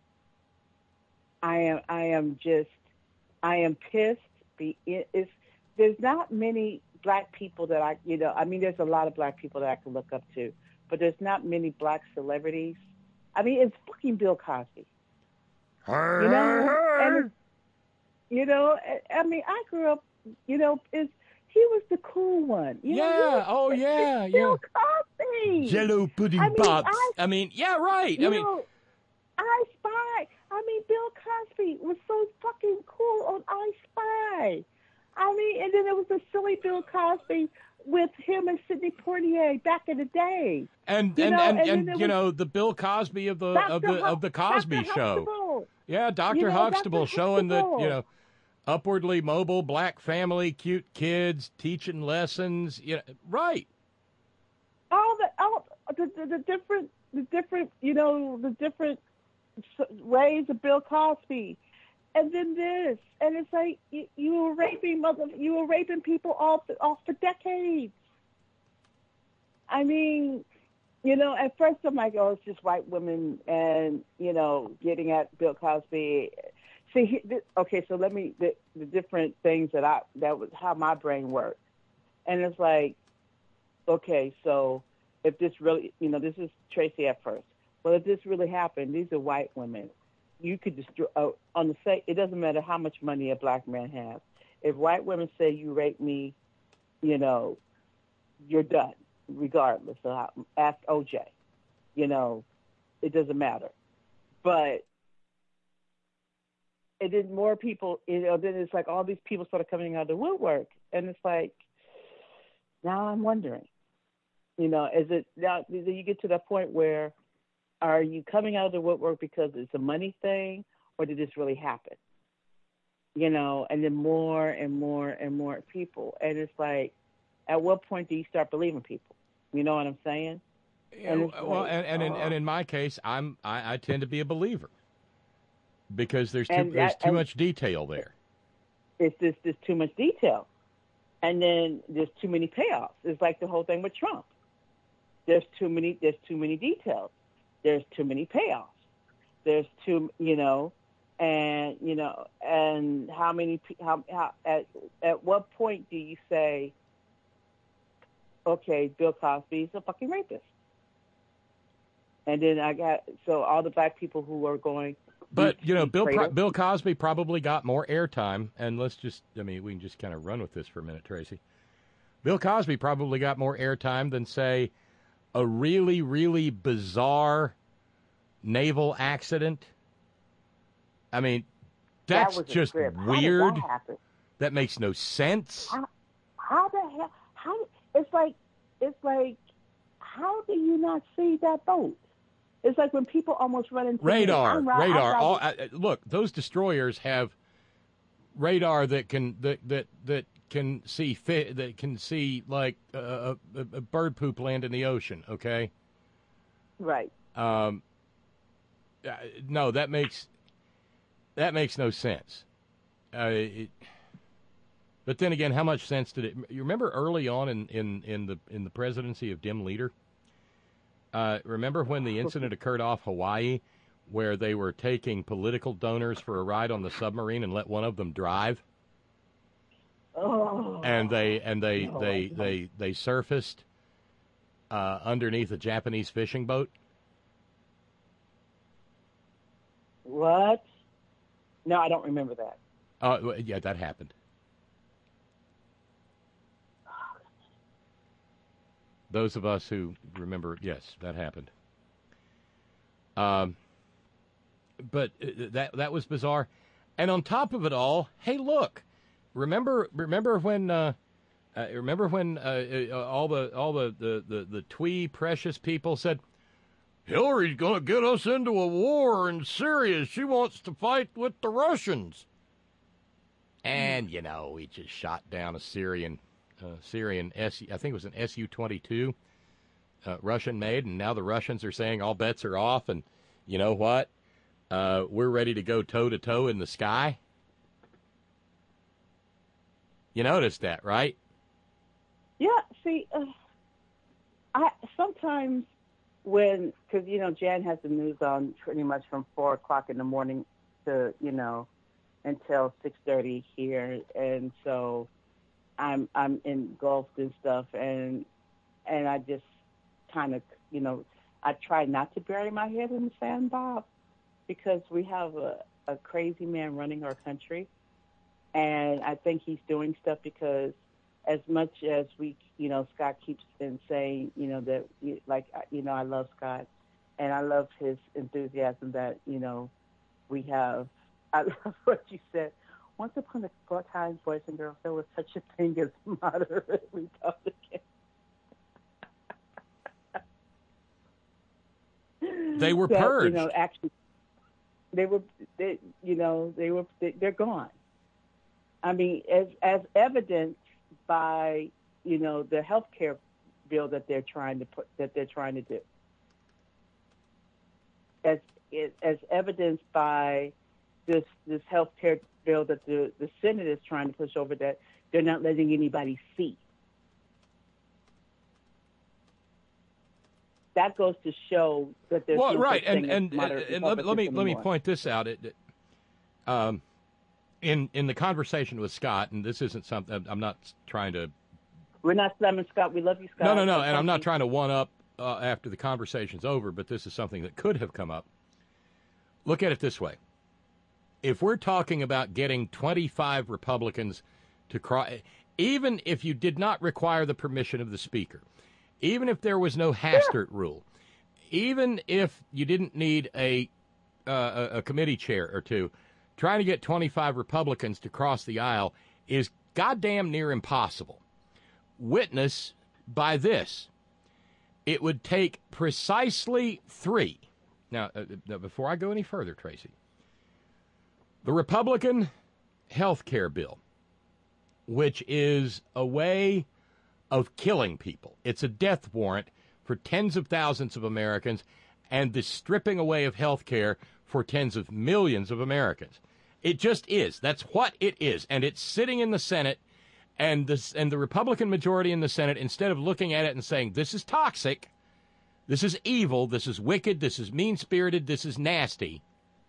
I am I am just I am pissed. Be it is there's not many black people that I you know I mean there's a lot of black people that I can look up to, but there's not many black celebrities. I mean it's fucking Bill Cosby. You know, and it's, you know I- I mean I grew up you know is he was the cool one. You know, he
Yeah.
was-
Oh yeah.
it's Bill
Yeah.
Cosby.
Jello pudding
I mean,
pops.
I-
I mean, yeah, right.
You
I mean,
know, I Spy. I mean, Bill Cosby was so fucking cool on I Spy. I mean, and then there was the silly Bill Cosby with him and Sidney Poitier back in the day.
And
you
and
know,
and,
and,
and,
and
you
was,
know the Bill Cosby of the
Doctor
of the of the Cosby
Doctor
Show.
Huxtable.
Yeah, Doctor
You know,
Huxtable
Doctor
showing that,
Huxtable.
you know, upwardly mobile black family, cute kids, teaching lessons. You know, right.
All the all the, the, the different the different you know the different ways of Bill Cosby, and then this, and it's like you, you were raping mother, you were raping people off off for decades. I mean, you know, at first I'm like, oh, it's just white women, and you know, getting at Bill Cosby. See, he, th- okay, so let me the, the different things that I that was how my brain worked, and it's like, okay, so if this really, you know, this is Tracy at first. Well, if this really happened, these are white women. You could destroy uh, on the say. It doesn't matter how much money a black man has. If white women say you raped me, you know, you're done, regardless. So how, ask O J. You know, it doesn't matter. But and then more people, you know, then it's like all these people started coming out of the woodwork, and it's like, now I'm wondering, you know, is it now? You get to that point where, are you coming out of the woodwork because it's a money thing, or did this really happen? You know, and then more and more and more people, and it's like, at what point do you start believing people? You know what I'm saying?
Yeah,
and
well,
like,
and and in,
oh.
and in my case, I'm I, I tend to be a believer because there's too
And
there's
that-
too
and-
much detail there.
It's just there's too much detail, and then there's too many payoffs. It's like the whole thing with Trump. There's too many. There's too many details. There's too many payoffs. There's too, you know, and you know, and how many? How, how at at what point do you say, okay, Bill Cosby is a fucking rapist? And then I got so all the black people who are going.
But you know, Bill
Crater.
Pro- Bill Cosby probably got more airtime, and let's just, I mean, we can just kind of run with this for a minute, Tracy. Bill Cosby probably got more airtime than, say, a really, really bizarre naval accident. I mean, that's
That was a
just
script. How did
weird.
that happen?
That makes no sense.
How, how the hell? How? It's like, it's like, how do you not see that boat? It's like when people almost run into
Radar,
me. I'm,
radar.
I'm,
All, uh, look, those destroyers have radar that can that that that can see fi- that can see like uh, a, a bird poop land in the ocean. Okay.
Right.
Um. uh, No, that makes that makes no sense. Uh, it, but then again, how much sense did it? You remember early on in, in, in the in the presidency of Dim Leader? Uh, remember when the incident occurred off Hawaii, where they were taking political donors for a ride on the submarine and let one of them drive?
Oh.
And they and they
No,
they, they, they they surfaced uh, underneath a Japanese fishing boat.
What? No, I don't remember that.
Uh, yeah, that happened. Those of us who remember, yes, that happened. Um, but that that was bizarre, and on top of it all, hey, look, remember remember when uh, uh, remember when uh, uh, all the all the the the, the twee precious people said, Hillary's going to get us into a war in Syria. She wants to fight with the Russians, and you know, we just shot down a Syrian. Uh, Syrian S, I think it was an S U twenty-two, uh, Russian made, and now the Russians are saying all bets are off, and you know what? Uh, we're ready to go toe to toe in the sky. You noticed that, right?
Yeah. See, uh, I sometimes when because you know Jan has the news on pretty much from four o'clock in the morning to you know until six thirty here, and so. I'm I'm engulfed in stuff, and and I just kind of, you know, I try not to bury my head in the sand, Bob, because we have a, a crazy man running our country, and I think he's doing stuff because as much as we, you know, Scott keeps in saying, you know, that, like, you know, I love Scott, and I love his enthusiasm that, you know, we have, I love what you said. Once upon a time, boys and girls, there was such a thing as moderate Republicans.
They were
that,
purged.
You know, actually, they were. They, you know, they were. They, they're gone. I mean, as as evidenced by you know the health care bill that they're trying to put that they're trying to do. As as evidenced by this this health care bill that the, the Senate is trying to push over that they're not letting anybody see. That goes to show that there's
well,
no
right,
such
and
thing
and,
as moderate
and let, me- let me let me
anymore.
point this out. It, um, in in the conversation with Scott, and this isn't something I'm not trying to.
We're not slamming Scott. We love you, Scott.
No, no, no,
But
and I'm not
something-
trying to one up uh, after the conversation's over, but this is something that could have come up. Look at it this way. If we're talking about getting twenty-five Republicans to cry, even if you did not require the permission of the Speaker, even if there was no Hastert rule, even if you didn't need a, uh, a a committee chair or two, trying to get twenty-five Republicans to cross the aisle is goddamn near impossible. Witness by this. It would take precisely three. Now, uh, before I go any further, Tracy, the Republican health care bill, which is a way of killing people. It's a death warrant for tens of thousands of Americans and the stripping away of health care for tens of millions of Americans. It just is. That's what it is. And it's sitting in the Senate, and the, and the Republican majority in the Senate, instead of looking at it and saying, this is toxic, this is evil, this is wicked, this is mean-spirited, this is nasty,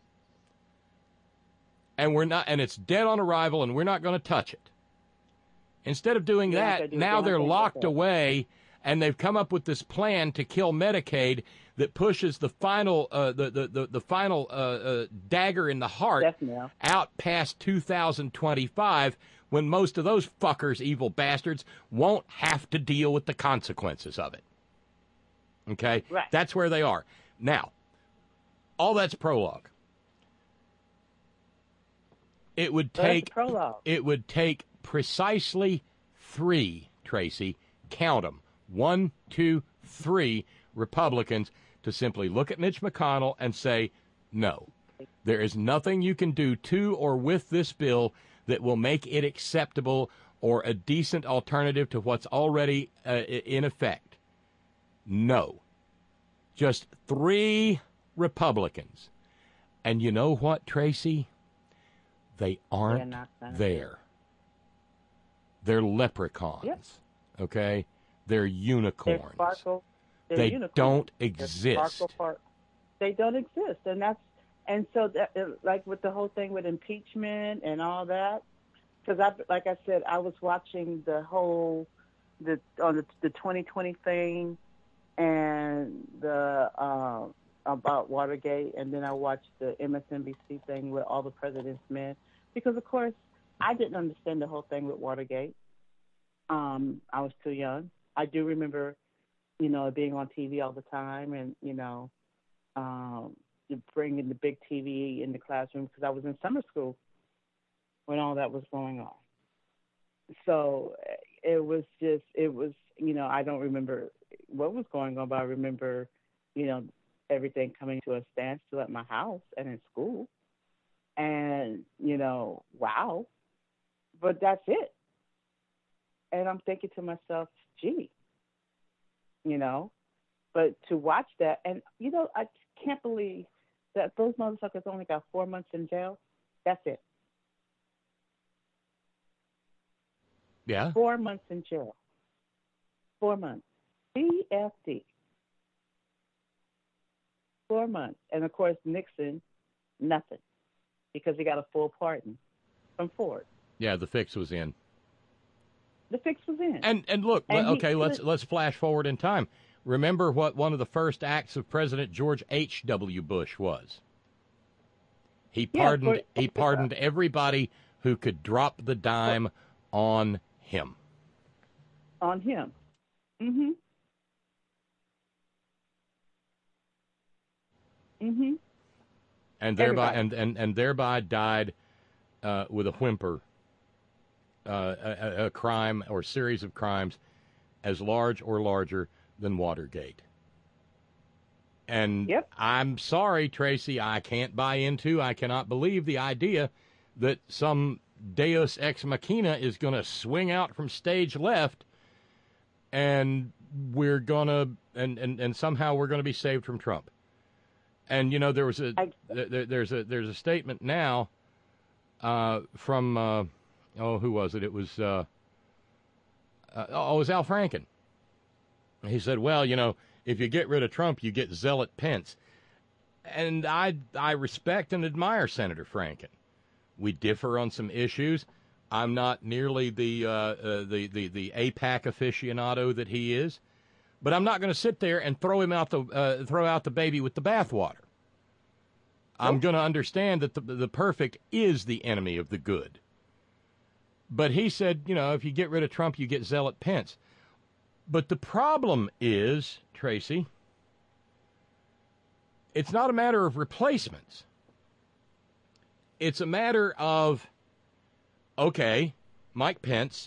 and we're not, and it's dead on arrival, and we're not going to touch it. Instead of doing
Yeah,
that,
do
now
it.
they're
Yeah,
locked
yeah.
away, and they've come up with this plan to kill Medicaid that pushes the final, uh, the, the, the, the final uh, uh, dagger in the heart
Definitely.
out past two thousand twenty-five, when most of those fuckers, evil bastards, won't have to deal with the consequences of it. Okay?
Right.
That's where they are. Now, all that's prologue. It would
Well, that's
take
the prologue.
it would take precisely three, Tracy, count them, one, two, three Republicans to simply look at Mitch McConnell and say, no, there is nothing you can do to or with this bill that will make it acceptable or a decent alternative to what's already uh, in effect. No. Just three Republicans. And you know what, Tracy? They aren't
They're not gonna
there. They're leprechauns.
Yep.
Okay? They're unicorns.
They're sparkle. They're
They
unicorns.
don't
They're
exist.
sparkle part. They don't exist, and that's and so that, like with the whole thing with impeachment and all that, because I like I said, I was watching the whole the on the, the twenty twenty thing and the uh, about Watergate, and then I watched the M S N B C thing with all the president's men, because of course I didn't understand the whole thing with Watergate. Um, I was too young. I do remember, you know, being on T V all the time, and you know, um, bringing the big T V in the classroom because I was in summer school when all that was going on. So it was just, it was, you know, I don't remember what was going on, but I remember, you know, everything coming to a standstill at my house and in school. And, you know, wow. But that's it. And I'm thinking to myself, gee, you know, but to watch that, and, you know, I can't believe that those motherfuckers only got four months in jail. That's it.
Yeah.
Four months in jail. Four months. B F D. Four months. And, of course, Nixon, nothing, because he got a full pardon from Ford.
Yeah, the fix was in.
The fix was in.
And and look,
And
le-
he-
okay, let's let's flash forward in time. Remember what one of the first acts of President George H W. Bush was? He
Yeah,
pardoned
for-
he pardoned everybody who could drop the dime on him.
On him. Mm-hmm. Mm-hmm.
And thereby
Everybody.
and, and, and thereby died uh, with a whimper. Uh, a, a crime or series of crimes as large or larger than Watergate. And
yep.
I'm sorry, Tracy, I can't buy into, I cannot believe the idea that some Deus Ex Machina is going to swing out from stage left and we're going to, and, and, and somehow we're going to be saved from Trump. And, you know, there was a,
I,
there, there's a, there's a statement now uh, from, uh, oh, who was it? It was, uh, uh, oh, it was Al Franken. He said, well, you know, if you get rid of Trump, you get zealot Pence. And I, I respect and admire Senator Franken. We differ on some issues. I'm not nearly the, uh, uh, the, the, the AIPAC aficionado that he is. But I'm not going to sit there and throw him out the uh, throw out the baby with the bathwater. I'm going to understand that the the perfect is the enemy of the good. But he said, you know, if you get rid of Trump, you get zealot Pence. But the problem is, Tracy, it's not a matter of replacements. It's a matter of, okay, Mike Pence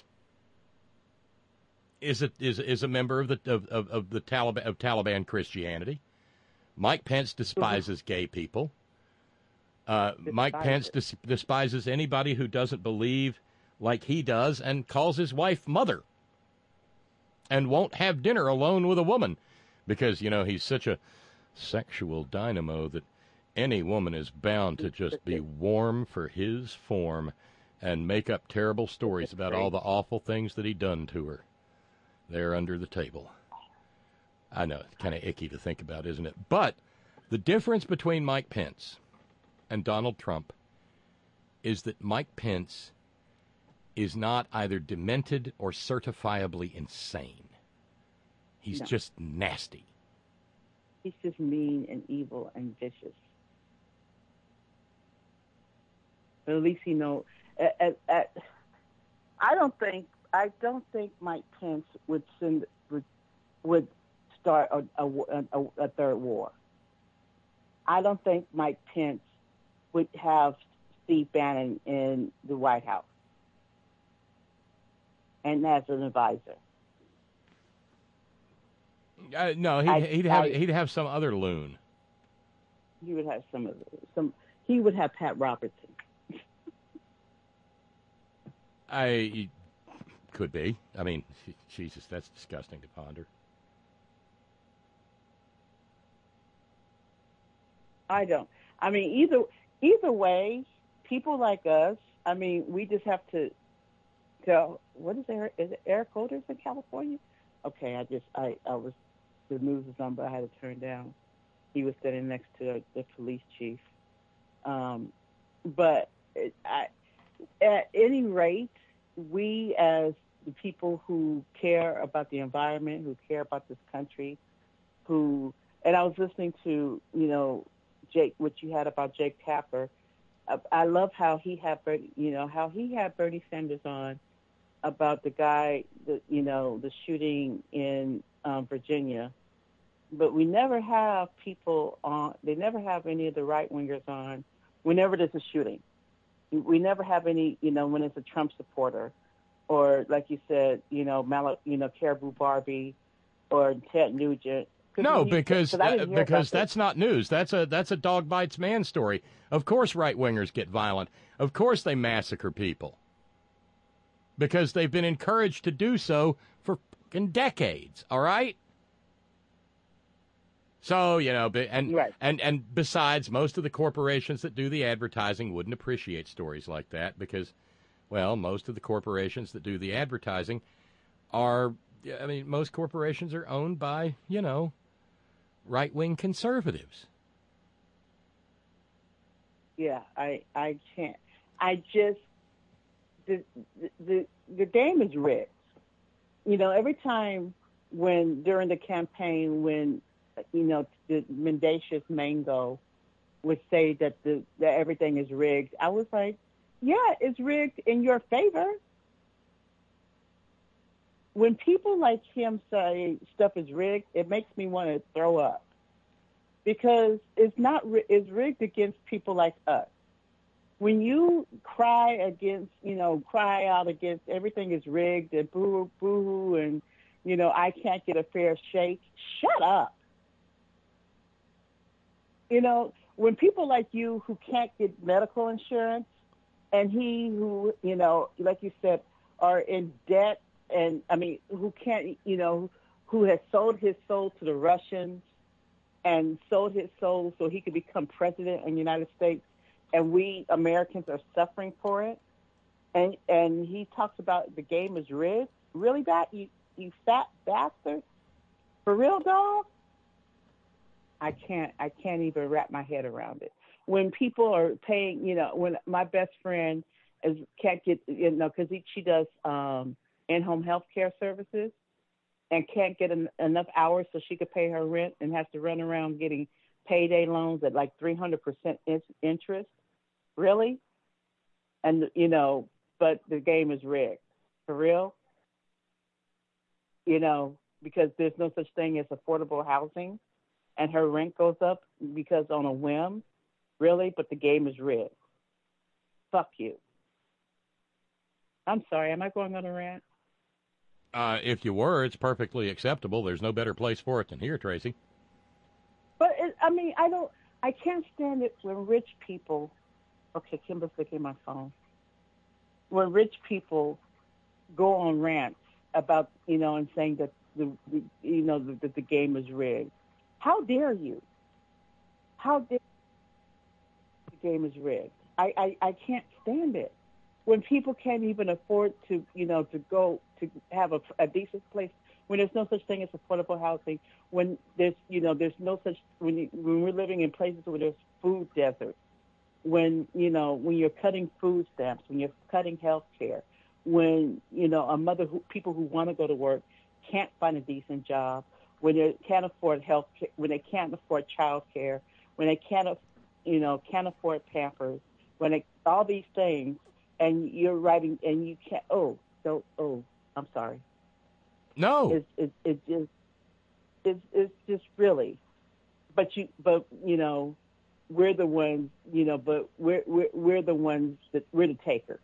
is a is is a member of the of, of, of the Taliban of Taliban Christianity. Mike Pence despises gay people. Uh, Mike Pence des- despises anybody who doesn't believe like he does, and calls his wife mother. And won't have dinner alone with a woman, because you know he's such a sexual dynamo that any woman is bound to just be warm for his form, and make up terrible stories about all the awful things that he done to her. There under the table. I know, it's kind of icky to think about, isn't it? But the difference between Mike Pence and Donald Trump is that Mike Pence is not either demented or certifiably insane. He's
No.
just nasty.
He's just mean and evil and vicious. But at least he know. At, at, at, I don't think. I don't think Mike Pence would send would would start a, a, a, a third war. I don't think Mike Pence would have Steve Bannon in the White House and as an advisor.
Uh, no, he'd,
I-
he'd have
I-
he'd have some other loon.
He would have some of the, some. He would have Pat Robertson.
I could be. I mean, Jesus, that's disgusting to ponder.
I don't. I mean, either either way, people like us. I mean, we just have to tell. What is there? Is it Eric Holder's in California? Okay, I just I I was the news was on, but I had to turn down. He was sitting next to the police chief. Um, but it, I, at any rate, we as the people who care about the environment, who care about this country, who, and I was listening to, you know, Jake, what you had about Jake Tapper. I, I love how he had, Bernie, you know, how he had Bernie Sanders on about the guy, the, you know, the shooting in um, Virginia. But we never have people on, they never have any of the right-wingers on whenever there's a shooting. We never have any, you know, when it's a Trump supporter. Or, like you said, you know, Mal- you know, Caribou Barbie or Ted Nugent.
No,
he,
because
I
uh, because that's not news. That's a that's a dog bites man story. Of course, right wingers get violent. Of course, they massacre people because they've been encouraged to do so for fucking decades. All right. So you know, and
right.
and and besides, most of the corporations that do the advertising wouldn't appreciate stories like that because, well, most of the corporations that do the advertising are. I mean, most corporations are owned by, you know, right-wing conservatives.
Yeah, I I can't. I just the the the game is rigged. You know, every time when during the campaign when you know the mendacious Mango would say that the that everything is rigged, I was like, yeah, it's rigged in your favor. When people like him say stuff is rigged, it makes me want to throw up because it's not it's rigged against people like us. When you cry against, you know, cry out against everything is rigged and boo boo and you know I can't get a fair shake, shut up. You know, when people like you who can't get medical insurance, and he who, you know, like you said, are in debt, and I mean, who can't, you know, who has sold his soul to the Russians and sold his soul so he could become president of the United States, and we Americans are suffering for it. And and he talks about the game is rigged. Really, that you you fat bastard, for real, dog. I can't I can't even wrap my head around it. When people are paying, you know, when my best friend is can't get, you know, because she does um, in-home health care services and can't get en- enough hours so she could pay her rent and has to run around getting payday loans at like three hundred percent in- interest. Really? And, you know, but the game is rigged. For real? You know, because there's no such thing as affordable housing. And her rent goes up because on a whim, really, but the game is rigged. Fuck you. I'm sorry, am I going on a rant?
Uh, if you were, it's perfectly acceptable. There's no better place for it than here, Tracy.
But, it, I mean, I don't, I can't stand it when rich people, okay, Kimber's looking at my phone. When rich people go on rants about, you know, and saying that, the, the you know, that the, the game is rigged. How dare you? How dare the game is rigged? I, I, I can't stand it. When people can't even afford to, you know, to go to have a, a decent place, when there's no such thing as affordable housing, when there's, you know, there's no such, when, you, when we're living in places where there's food deserts, when, you know, when you're cutting food stamps, when you're cutting health care, when, you know, a mother who, people who want to go to work can't find a decent job, when they can't afford health care, when they can't afford child care, when they can't, you know, can't afford Pampers, when they, all these things, and you're writing, and you can't, oh, so, oh, I'm sorry.
No.
It's, it's, it's just, it's, it's just really, but you, but, you know, we're the ones, you know, but we're, we're, we're the ones that, we're the takers.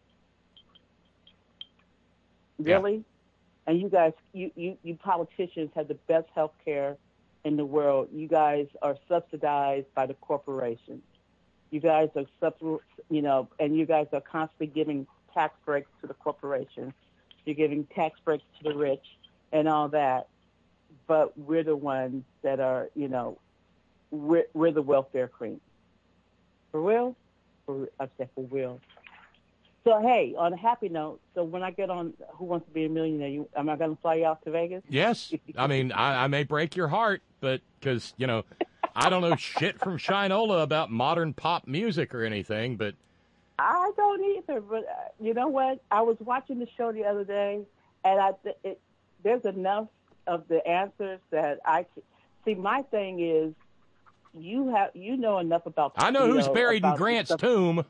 Really? Yeah. And you guys, you, you, you politicians have the best health care in the world. You guys are subsidized by the corporations. You guys are, sub, you know, and you guys are constantly giving tax breaks to the corporations. You're giving tax breaks to the rich and all that. But we're the ones that are, you know, we're, we're the welfare queens. For real? For, I said for real. So, hey, on a happy note, so when I get on Who Wants to Be a Millionaire, you, am I going to fly you out to Vegas?
Yes. I mean, I, I may break your heart, but because, you know, I don't know shit from Shinola about modern pop music or anything, but.
I don't either, but uh, you know what? I was watching the show the other day, and I it, there's enough of the answers that I see. My thing is, you have you know enough about.
I know who's
know,
buried in Grant's stuff. tomb.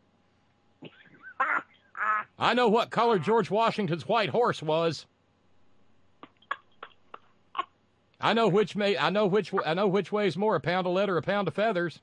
I know what color George Washington's white horse was. I know which may I know which I know which weighs more, a pound of lead or a pound of feathers.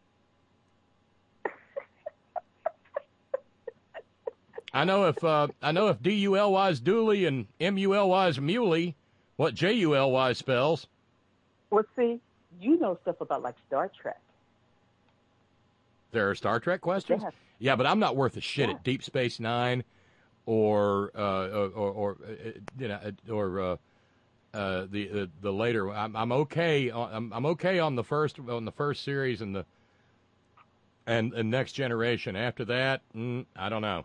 I know if uh, I know if D U L Y is Dooley and M U L Y is Muley, what J U L Y spells.
Well, see, you know stuff about like Star Trek.
There are Star Trek questions. Have, yeah, but I'm not worth a shit yeah. at Deep Space Nine, or uh, or, or, or uh, you know, or uh, uh, the, the the later. I'm I'm okay. On, I'm I'm okay on the first on the first series and the and, and Next Generation. After that, mm, I don't know.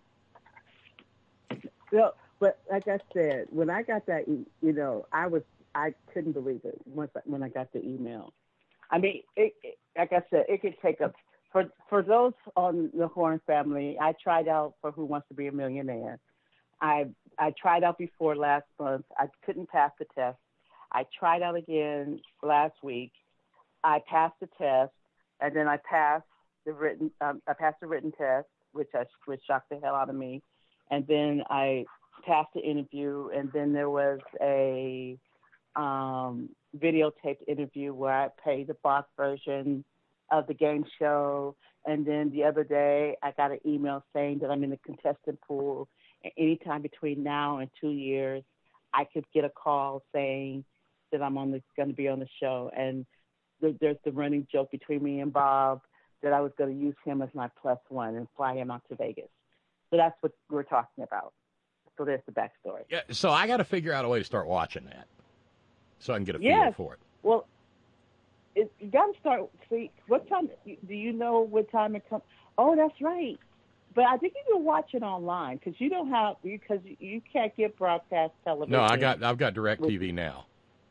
Well, but like I said, when I got that, you know, I was I couldn't believe it once when I got the email. I mean, it, it, like I said, it could take up. For for those on the Horn family, I tried out for Who Wants to Be a Millionaire. I I tried out before last month. I couldn't pass the test. I tried out again last week. I passed the test, and then I passed the written. Um, I passed the written test, which I, which shocked the hell out of me. And then I passed the interview, and then there was a um, videotaped interview where I paid the box version of the game show. And then the other day, I got an email saying that I'm in the contestant pool. And anytime between now and two years, I could get a call saying that I'm on the going to be on the show. And the, there's the running joke between me and Bob that I was going to use him as my plus one and fly him out to Vegas. So that's what we're talking about. So there's the backstory.
Yeah, so I got to figure out a way to start watching that so I can get a feel
yes.
for it.
Well, it, you got to start. See, what time? Do you know what time it comes? Oh, that's right. But I think you can watch it online because you don't have because you, you can't get broadcast television.
No, I got I've got DirecTV now.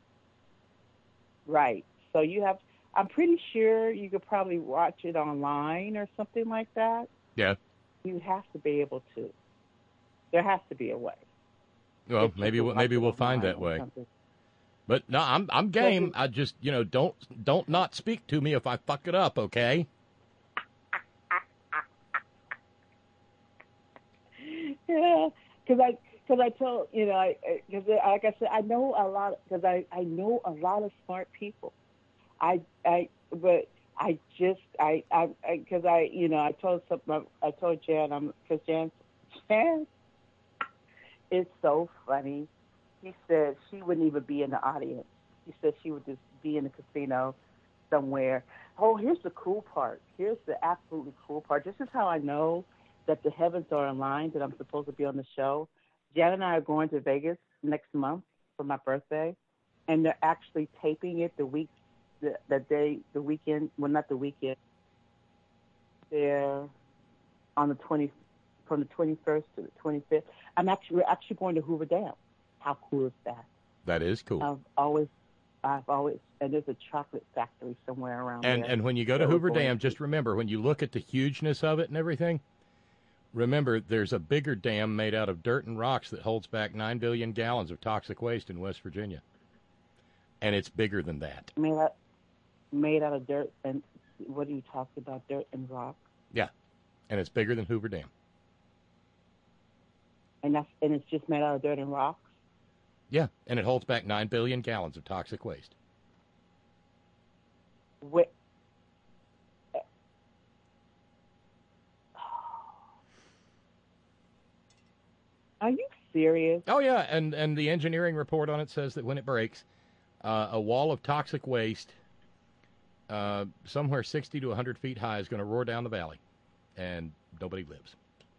Right. So you have. I'm pretty sure you could probably watch it online or something like that.
Yeah.
You have to be able to. There has to be a way.
Well, maybe we'll, maybe we'll find that way. But no, I'm I'm game. I just you know don't don't not speak to me if I fuck it up, okay?
Yeah, because I because I told you know I because like I said I know a lot because I I know a lot of smart people. I I but I just I I because I, I you know I told some I told Jan I'm because Jan Jan is so funny. He said she wouldn't even be in the audience. He said she would just be in the casino somewhere. Oh, here's the cool part. Here's the absolutely cool part. This is how I know that the heavens are aligned, that I'm supposed to be on the show. Jan and I are going to Vegas next month for my birthday, and they're actually taping it the week, the, the day, the weekend, well, not the weekend. They're on the twenty, from the twenty-first to the twenty-fifth. I'm actually, we're actually going to Hoover Dam. How cool is that?
That is cool.
I've always, I've always, and there's a chocolate factory somewhere around
and,
there.
And when you go to Hoover Dam, just remember, when you look at the hugeness of it and everything, remember there's a bigger dam made out of dirt and rocks that holds back nine billion gallons of toxic waste in West Virginia. And it's bigger than that.
Made out, made out of dirt, and what are you talking about, dirt and rock?
Yeah, and it's bigger than Hoover Dam.
And that's and it's just made out of dirt and rocks?
Yeah, and it holds back nine billion gallons of toxic waste.
What? Are you serious?
Oh, yeah, and, and the engineering report on it says that when it breaks, uh, a wall of toxic waste uh, somewhere sixty to one hundred feet high is going to roar down the valley, and nobody lives.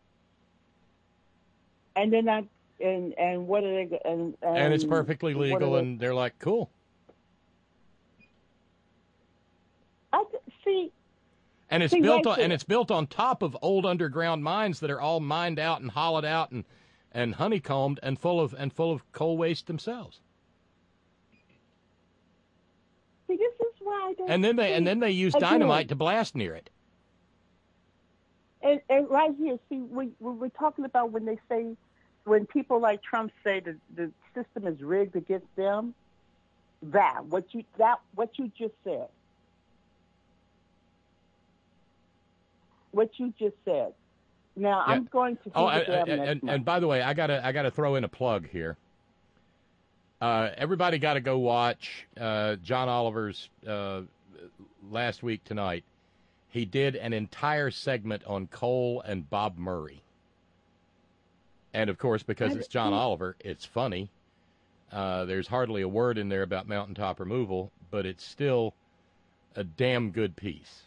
And then I... And and what are they? And, and,
and it's perfectly legal,
they,
and they're like, cool.
I see.
And it's
see,
built
right
on, and it's built on top of old underground mines that are all mined out and hollowed out and, and honeycombed and full of and full of coal waste themselves.
See, this is why I don't.
And then they
see,
and then they use
again,
dynamite to blast near it.
And, and right here, see, we, we're talking about when they say. When people like Trump say that the system is rigged against them, that what you that what you just said, what you just said. Now yeah. I'm going to.
Oh, I, I,
next
and,
month.
and by the way, I gotta I gotta throw in a plug here. Uh, everybody got to go watch uh, John Oliver's uh, last week tonight. He did an entire segment on coal and Bob Murray. And, of course, because it's John Oliver, it's funny. Uh, there's hardly a word in there about mountaintop removal, but it's still a damn good piece.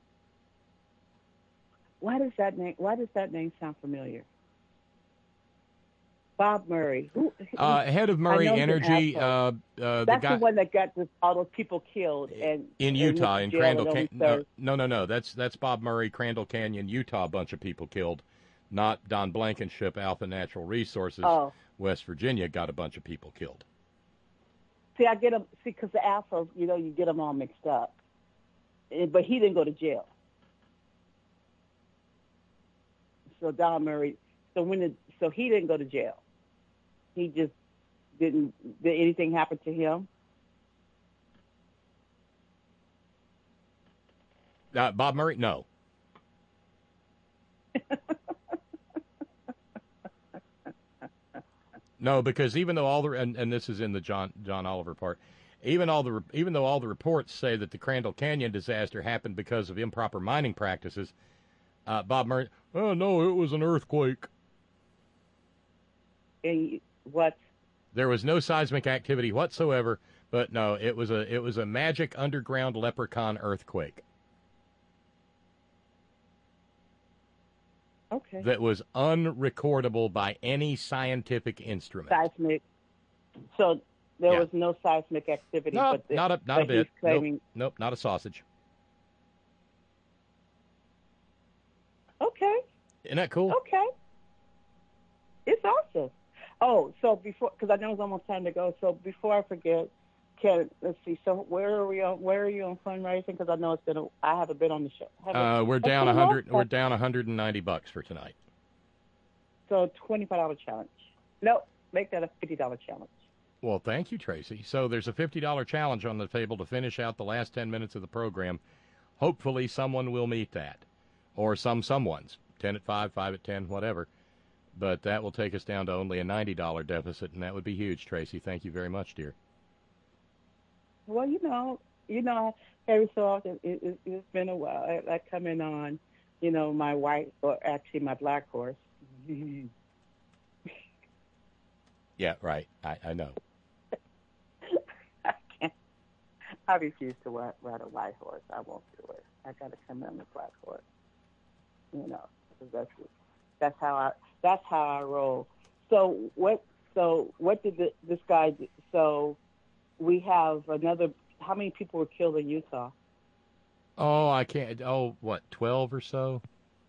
Why does that name? Why does that name sound familiar? Bob Murray, who,
uh, head of Murray Energy. Uh, uh,
That's
the, guy,
the one that got this, all those people killed and
in Utah, in Crandall Canyon.
No,
no, no, no. That's that's Bob Murray, Crandall Canyon, Utah. A bunch of people killed. Not Don Blankenship, Alpha Natural Resources,
oh.
West Virginia, got a bunch of people killed.
See, I get them, see, because the Alpha, you know, you get them all mixed up. But he didn't go to jail. So Don Murray, so when the, so he didn't go to jail. He just didn't, did anything happen to him?
Uh, Bob Murray, no. No, because even though all the and, and this is in the John John Oliver part, even all the even though all the reports say that the Crandall Canyon disaster happened because of improper mining practices, uh, Bob Murray, oh no, it was an earthquake.
And what?
There was no seismic activity whatsoever. But no, it was a it was a magic underground leprechaun earthquake.
Okay.
That was unrecordable by any scientific instrument.
Seismic. So there
Yeah.
was no seismic activity.
No,
but the,
not a not a
but he's
bit.
claiming,
Nope, nope, not a sausage.
Okay.
Isn't that cool?
Okay. It's awesome. Oh, so before, because I know it's almost time to go. So before I forget, can let's see. So where are we on? Where are you on fundraising? Because I know it's been. A, I haven't been on the show. Have I-
Uh, we're
It's
down
been
a
long
hundred.
time.
We're down a hundred and ninety bucks for tonight.
So twenty-five dollar challenge. No, make that a fifty dollar challenge.
Well, thank you, Tracy. So there's a fifty dollar challenge on the table to finish out the last ten minutes of the program. Hopefully, someone will meet that, or some someone's ten at five, five at ten, whatever. But that will take us down to only a ninety dollar deficit, and that would be huge, Tracy. Thank you very much, dear.
Well, you know, you know, every so often it, it, it's been a while. I, I come in on, you know, my white or actually my black horse.
Yeah, right. I, I know.
I can't. I refuse to ride, ride a white horse. I won't do it. I got to come in on the black horse. You know, 'cause that's that's how I that's how I roll. So what? So what did the, this guy? Do? So we have another. How many people were killed in Utah?
Oh, I can't. Oh, what, twelve or so?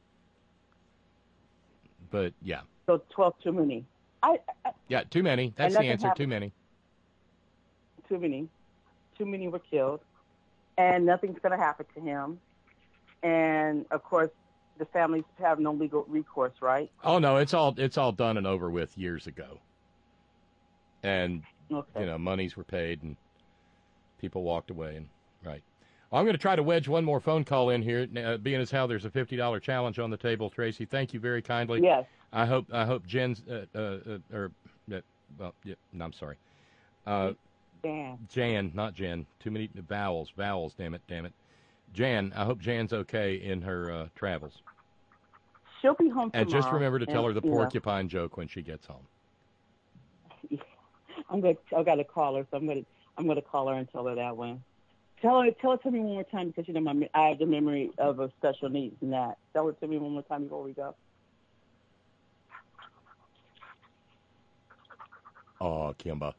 But yeah,
So twelve too many. I, I
yeah, too many. That's the
nothing
answer.
happened.
Too many.
Too many. Too many were killed, and nothing's going to happen to him. And of course, the families have no legal recourse, right?
Oh no, it's all it's all done and over with years ago. And
Okay.
you know, monies were paid and people walked away. And right. Well, I'm going to try to wedge one more phone call in here, uh, being as how there's a fifty dollar challenge on the table. Tracy, thank you very kindly.
Yes.
I hope I hope Jen's uh, uh, uh, or uh, well, yeah, no, I'm sorry. Uh,
Jan.
Jan, not Jen. Too many vowels. Vowels. Damn it. Damn it. Jan. I hope Jan's okay in her uh, travels.
She'll be home
And
tomorrow.
just remember to tell
and,
her the
you know,
porcupine joke when she gets home.
I'm going. I got to call her, so I'm going to. I'm going to call her and tell her that one. Tell her. Tell it to me one more time because you know my. I have the memory of a special needs and that. Tell it to me one more time before we go.
Oh, Kimba.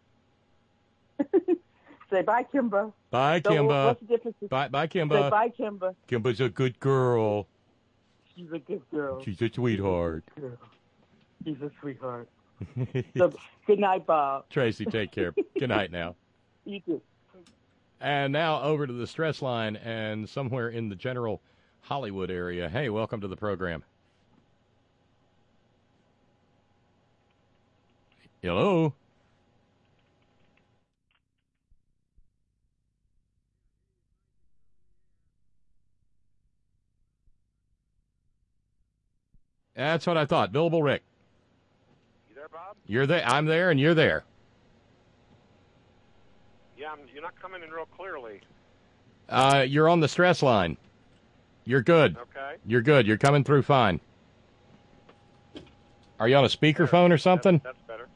Say bye, Kimba.
Bye,
So,
Kimba.
what's the difference?
Bye, bye, Kimba.
Say bye, Kimba.
Kimba's a good girl.
She's a good girl.
She's a sweetheart.
Girl. She's a sweetheart. So, good night, Bob.
Tracy, take care. Good night now.
You too.
And now over to the stress line and somewhere in the general Hollywood area. Hey, welcome to the program. Hello? That's what I thought. Billable Rick.
You there, Bob?
You're there. I'm there, and you're there.
Yeah, I'm, you're not coming in real clearly.
Uh, you're on the stress line. You're good.
Okay.
You're good. You're coming through fine. Are you on a speakerphone or something?
That's, that's better.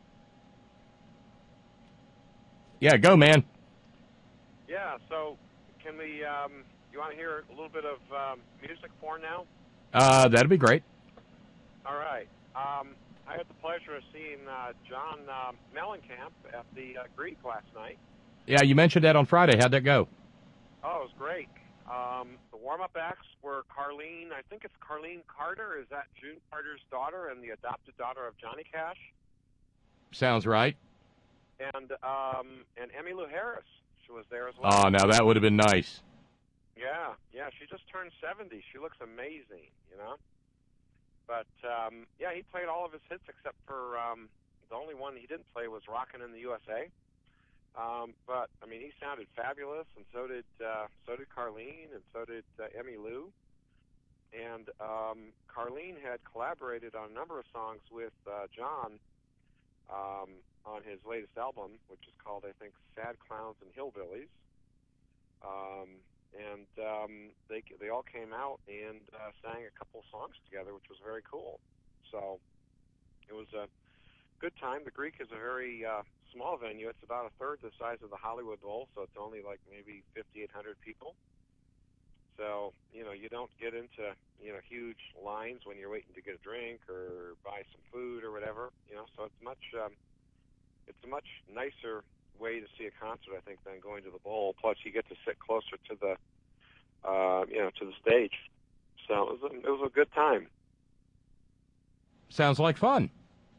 Yeah, go, man.
Yeah, so can we, um, you want to hear a little bit of um, music for now?
Uh, that'd be great.
All right. Um, I had the pleasure of seeing uh, John uh, Mellencamp at the uh, Greek last night.
Yeah, you mentioned that on Friday. How'd that go?
Oh, it was great. Um, the warm-up acts were Carlene, I think it's Carlene Carter. Is that June Carter's daughter and the adopted daughter of Johnny Cash?
Sounds right.
And um, and Emmylou Harris, she was there as well.
Oh, now that would have been nice.
Yeah, yeah, she just turned seventy. She looks amazing, you know? But, um, yeah, he played all of his hits except for um, the only one he didn't play was Rockin' in the U S A. Um, but, I mean, he sounded fabulous, and so did uh, so did Carlene, and so did uh, Emmylou. And um, Carlene had collaborated on a number of songs with uh, John um, on his latest album, which is called, I think, Sad Clowns and Hillbillies. Um, and um, they they all came out and uh, sang a couple songs together, which was very cool. So it was a good time. The Greek is a very uh, small venue. It's about a third the size of the Hollywood Bowl, so it's only like maybe fifty-eight hundred people. So, you know, you don't get into, you know, huge lines when you're waiting to get a drink or buy some food or whatever, you know, so it's much, um, it's a much nicer way to see a concert, I think, than going to the bowl. Plus, you get to sit closer to the, uh, you know, to the stage. So it was a, it was a good time.
Sounds like fun.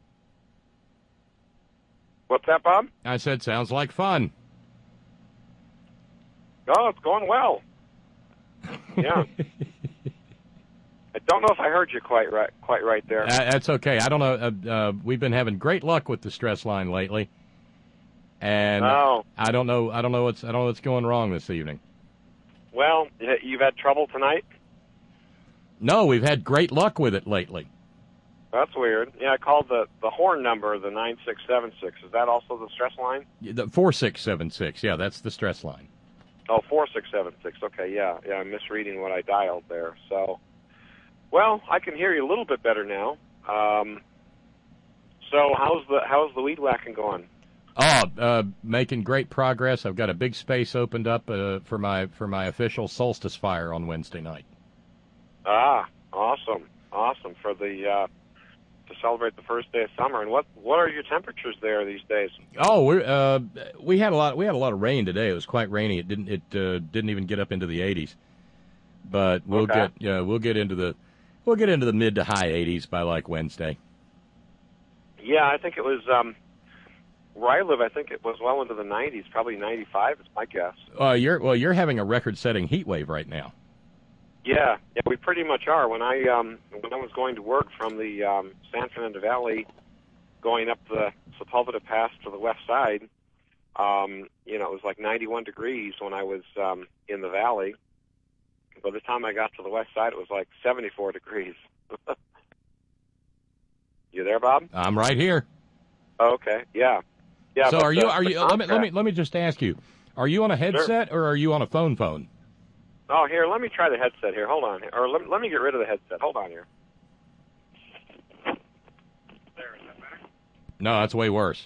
What's that, Bob?
I said, sounds like fun.
Oh, it's going well. Yeah. I don't know if I heard you quite right, quite right there.
Uh, that's okay. I don't know. Uh, uh, we've been having great luck with the stress line lately, and
oh.
I don't know. I don't know what's. I don't know what's going wrong this evening.
Well, you've had trouble tonight?
No, we've had great luck with it lately.
That's weird. Yeah, I called the the horn number, the nine six seven six. Is that also the stress line?
The four six seven six. Yeah, that's the stress line.
Oh, four six seven six. Okay, yeah, yeah. I'm misreading what I dialed there. So, well, I can hear you a little bit better now. Um, so, how's the how's the weed whacking going?
Oh, uh, making great progress. I've got a big space opened up uh, for my for my official solstice fire on Wednesday night.
Ah, awesome, awesome for the uh, to celebrate the first day of summer. And what what are your temperatures there these days?
Oh, we uh, we had a lot. We had a lot of rain today. It was quite rainy. It didn't. It uh, didn't even get up into the eighties. But we'll
okay.
get. Yeah, we'll get into the. We'll get into the mid to high eighties by like Wednesday.
Yeah, I think it was. Um, where I live, I think it was well into the nineties, probably ninety-five is my guess.
Uh, you're well. You're having a record-setting heat wave right now.
Yeah, yeah, we pretty much are. When I um, when I was going to work from the um, San Fernando Valley, going up the Sepulveda Pass to the west side, um, you know, it was like ninety-one degrees when I was um, in the valley. By the time I got to the west side, it was like seventy-four degrees. You there, Bob?
I'm right here.
Oh, okay, yeah, yeah.
So
but
are you?
the,
Are
the
you? Let me let me let me just ask you: are you on a headset
Sure.
or are you on a phone phone?
Oh, here, let me try the headset here. Hold on. Or let, let me get rid of the headset. Hold on here. There, is that better?
No, that's way worse.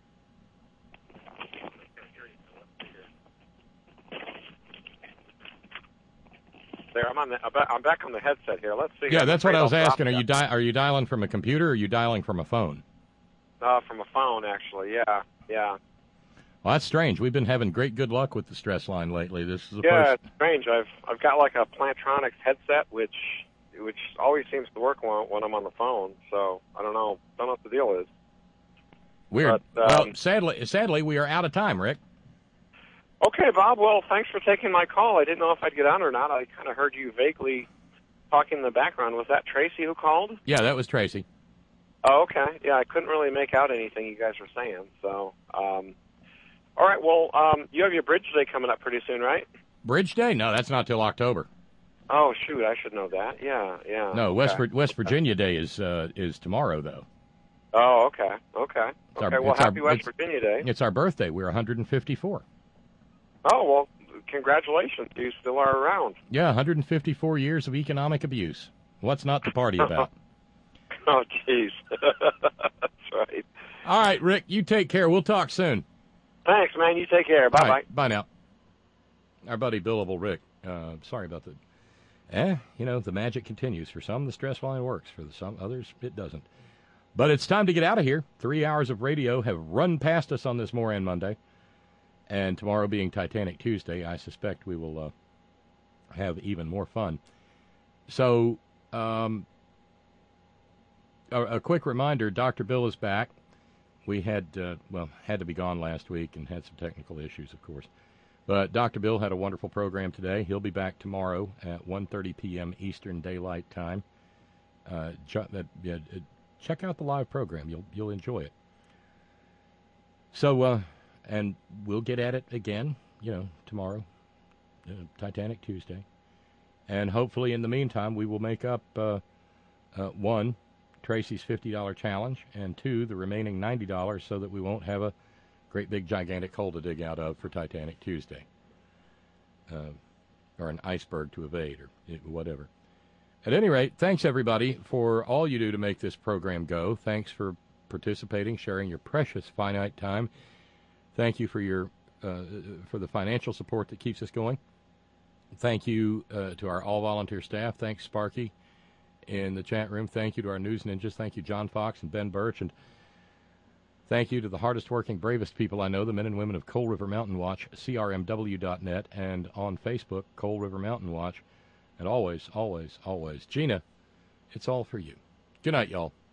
There, I'm on the, I'm back on the headset here. Let's see.
Yeah, that's what I was
I'll
asking. Are
drop
you di- are you dialing from a computer or are you dialing from a phone?
Uh, from a phone, actually. Yeah, yeah.
Well, that's strange. We've been having great good luck with the stress line lately. This is the
Yeah,
first.
it's strange. I've I've got like a Plantronics headset, which which always seems to work when, when I'm on the phone. So I don't know. Don't know what the deal is.
Weird.
But, um,
well, sadly, sadly, we are out of time, Rick.
Okay, Bob. Well, thanks for taking my call. I didn't know if I'd get on or not. I kind of heard you vaguely talking in the background. Was that Tracy who called?
Yeah, that was Tracy.
Oh, okay. Yeah, I couldn't really make out anything you guys were saying. So, um, all right. Well, um, you have your Bridge Day coming up pretty soon, right?
Bridge Day? No, that's not till October.
Oh, shoot. I should know that. Yeah, yeah.
No, West
okay.
Vir- West Virginia Day is uh, is tomorrow, though.
Oh, okay. Okay.
It's our-
okay. Well,
it's our-
happy West
it's-
Virginia Day.
It's our birthday. We're one hundred fifty-four.
Oh, well, congratulations. You still are around.
Yeah, one hundred fifty-four years of economic abuse. What's not to party about?
Oh, jeez. That's right.
All right, Rick, you take care. We'll talk soon.
Thanks, man. You take care. Bye-bye.
All right, bye now. Our buddy Billable Rick. Uh, sorry about the... Eh, you know, the magic continues. For some, the stress line works. For some others, it doesn't. But it's time to get out of here. Three hours of radio have run past us on this Moran Monday. And tomorrow being Titanic Tuesday, I suspect we will uh, have even more fun. So, um, a, a quick reminder, Doctor Bill is back. We had, uh, well, had to be gone last week and had some technical issues, of course. But Doctor Bill had a wonderful program today. He'll be back tomorrow at one thirty p.m. Eastern Daylight Time. Uh, ch- uh, yeah, uh, check out the live program. You'll you'll enjoy it. So, uh, and we'll get at it again, you know, tomorrow, uh, Titanic Tuesday. And hopefully in the meantime, we will make up, uh, uh, one, Tracy's fifty dollars challenge, and two, the remaining ninety dollars so that we won't have a great big gigantic hole to dig out of for Titanic Tuesday. Uh, or an iceberg to evade, or whatever. At any rate, thanks everybody for all you do to make this program go. Thanks for participating, sharing your precious finite time. Thank you for your uh, for the financial support that keeps us going. Thank you uh, to our all-volunteer staff. Thanks, Sparky, in the chat room. Thank you to our news ninjas. Thank you, John Fox and Ben Birch. And thank you to the hardest-working, bravest people I know, the men and women of Coal River Mountain Watch, C R M W dot net, and on Facebook, Coal River Mountain Watch. And always, always, always, Gina, it's all for you. Good night, y'all.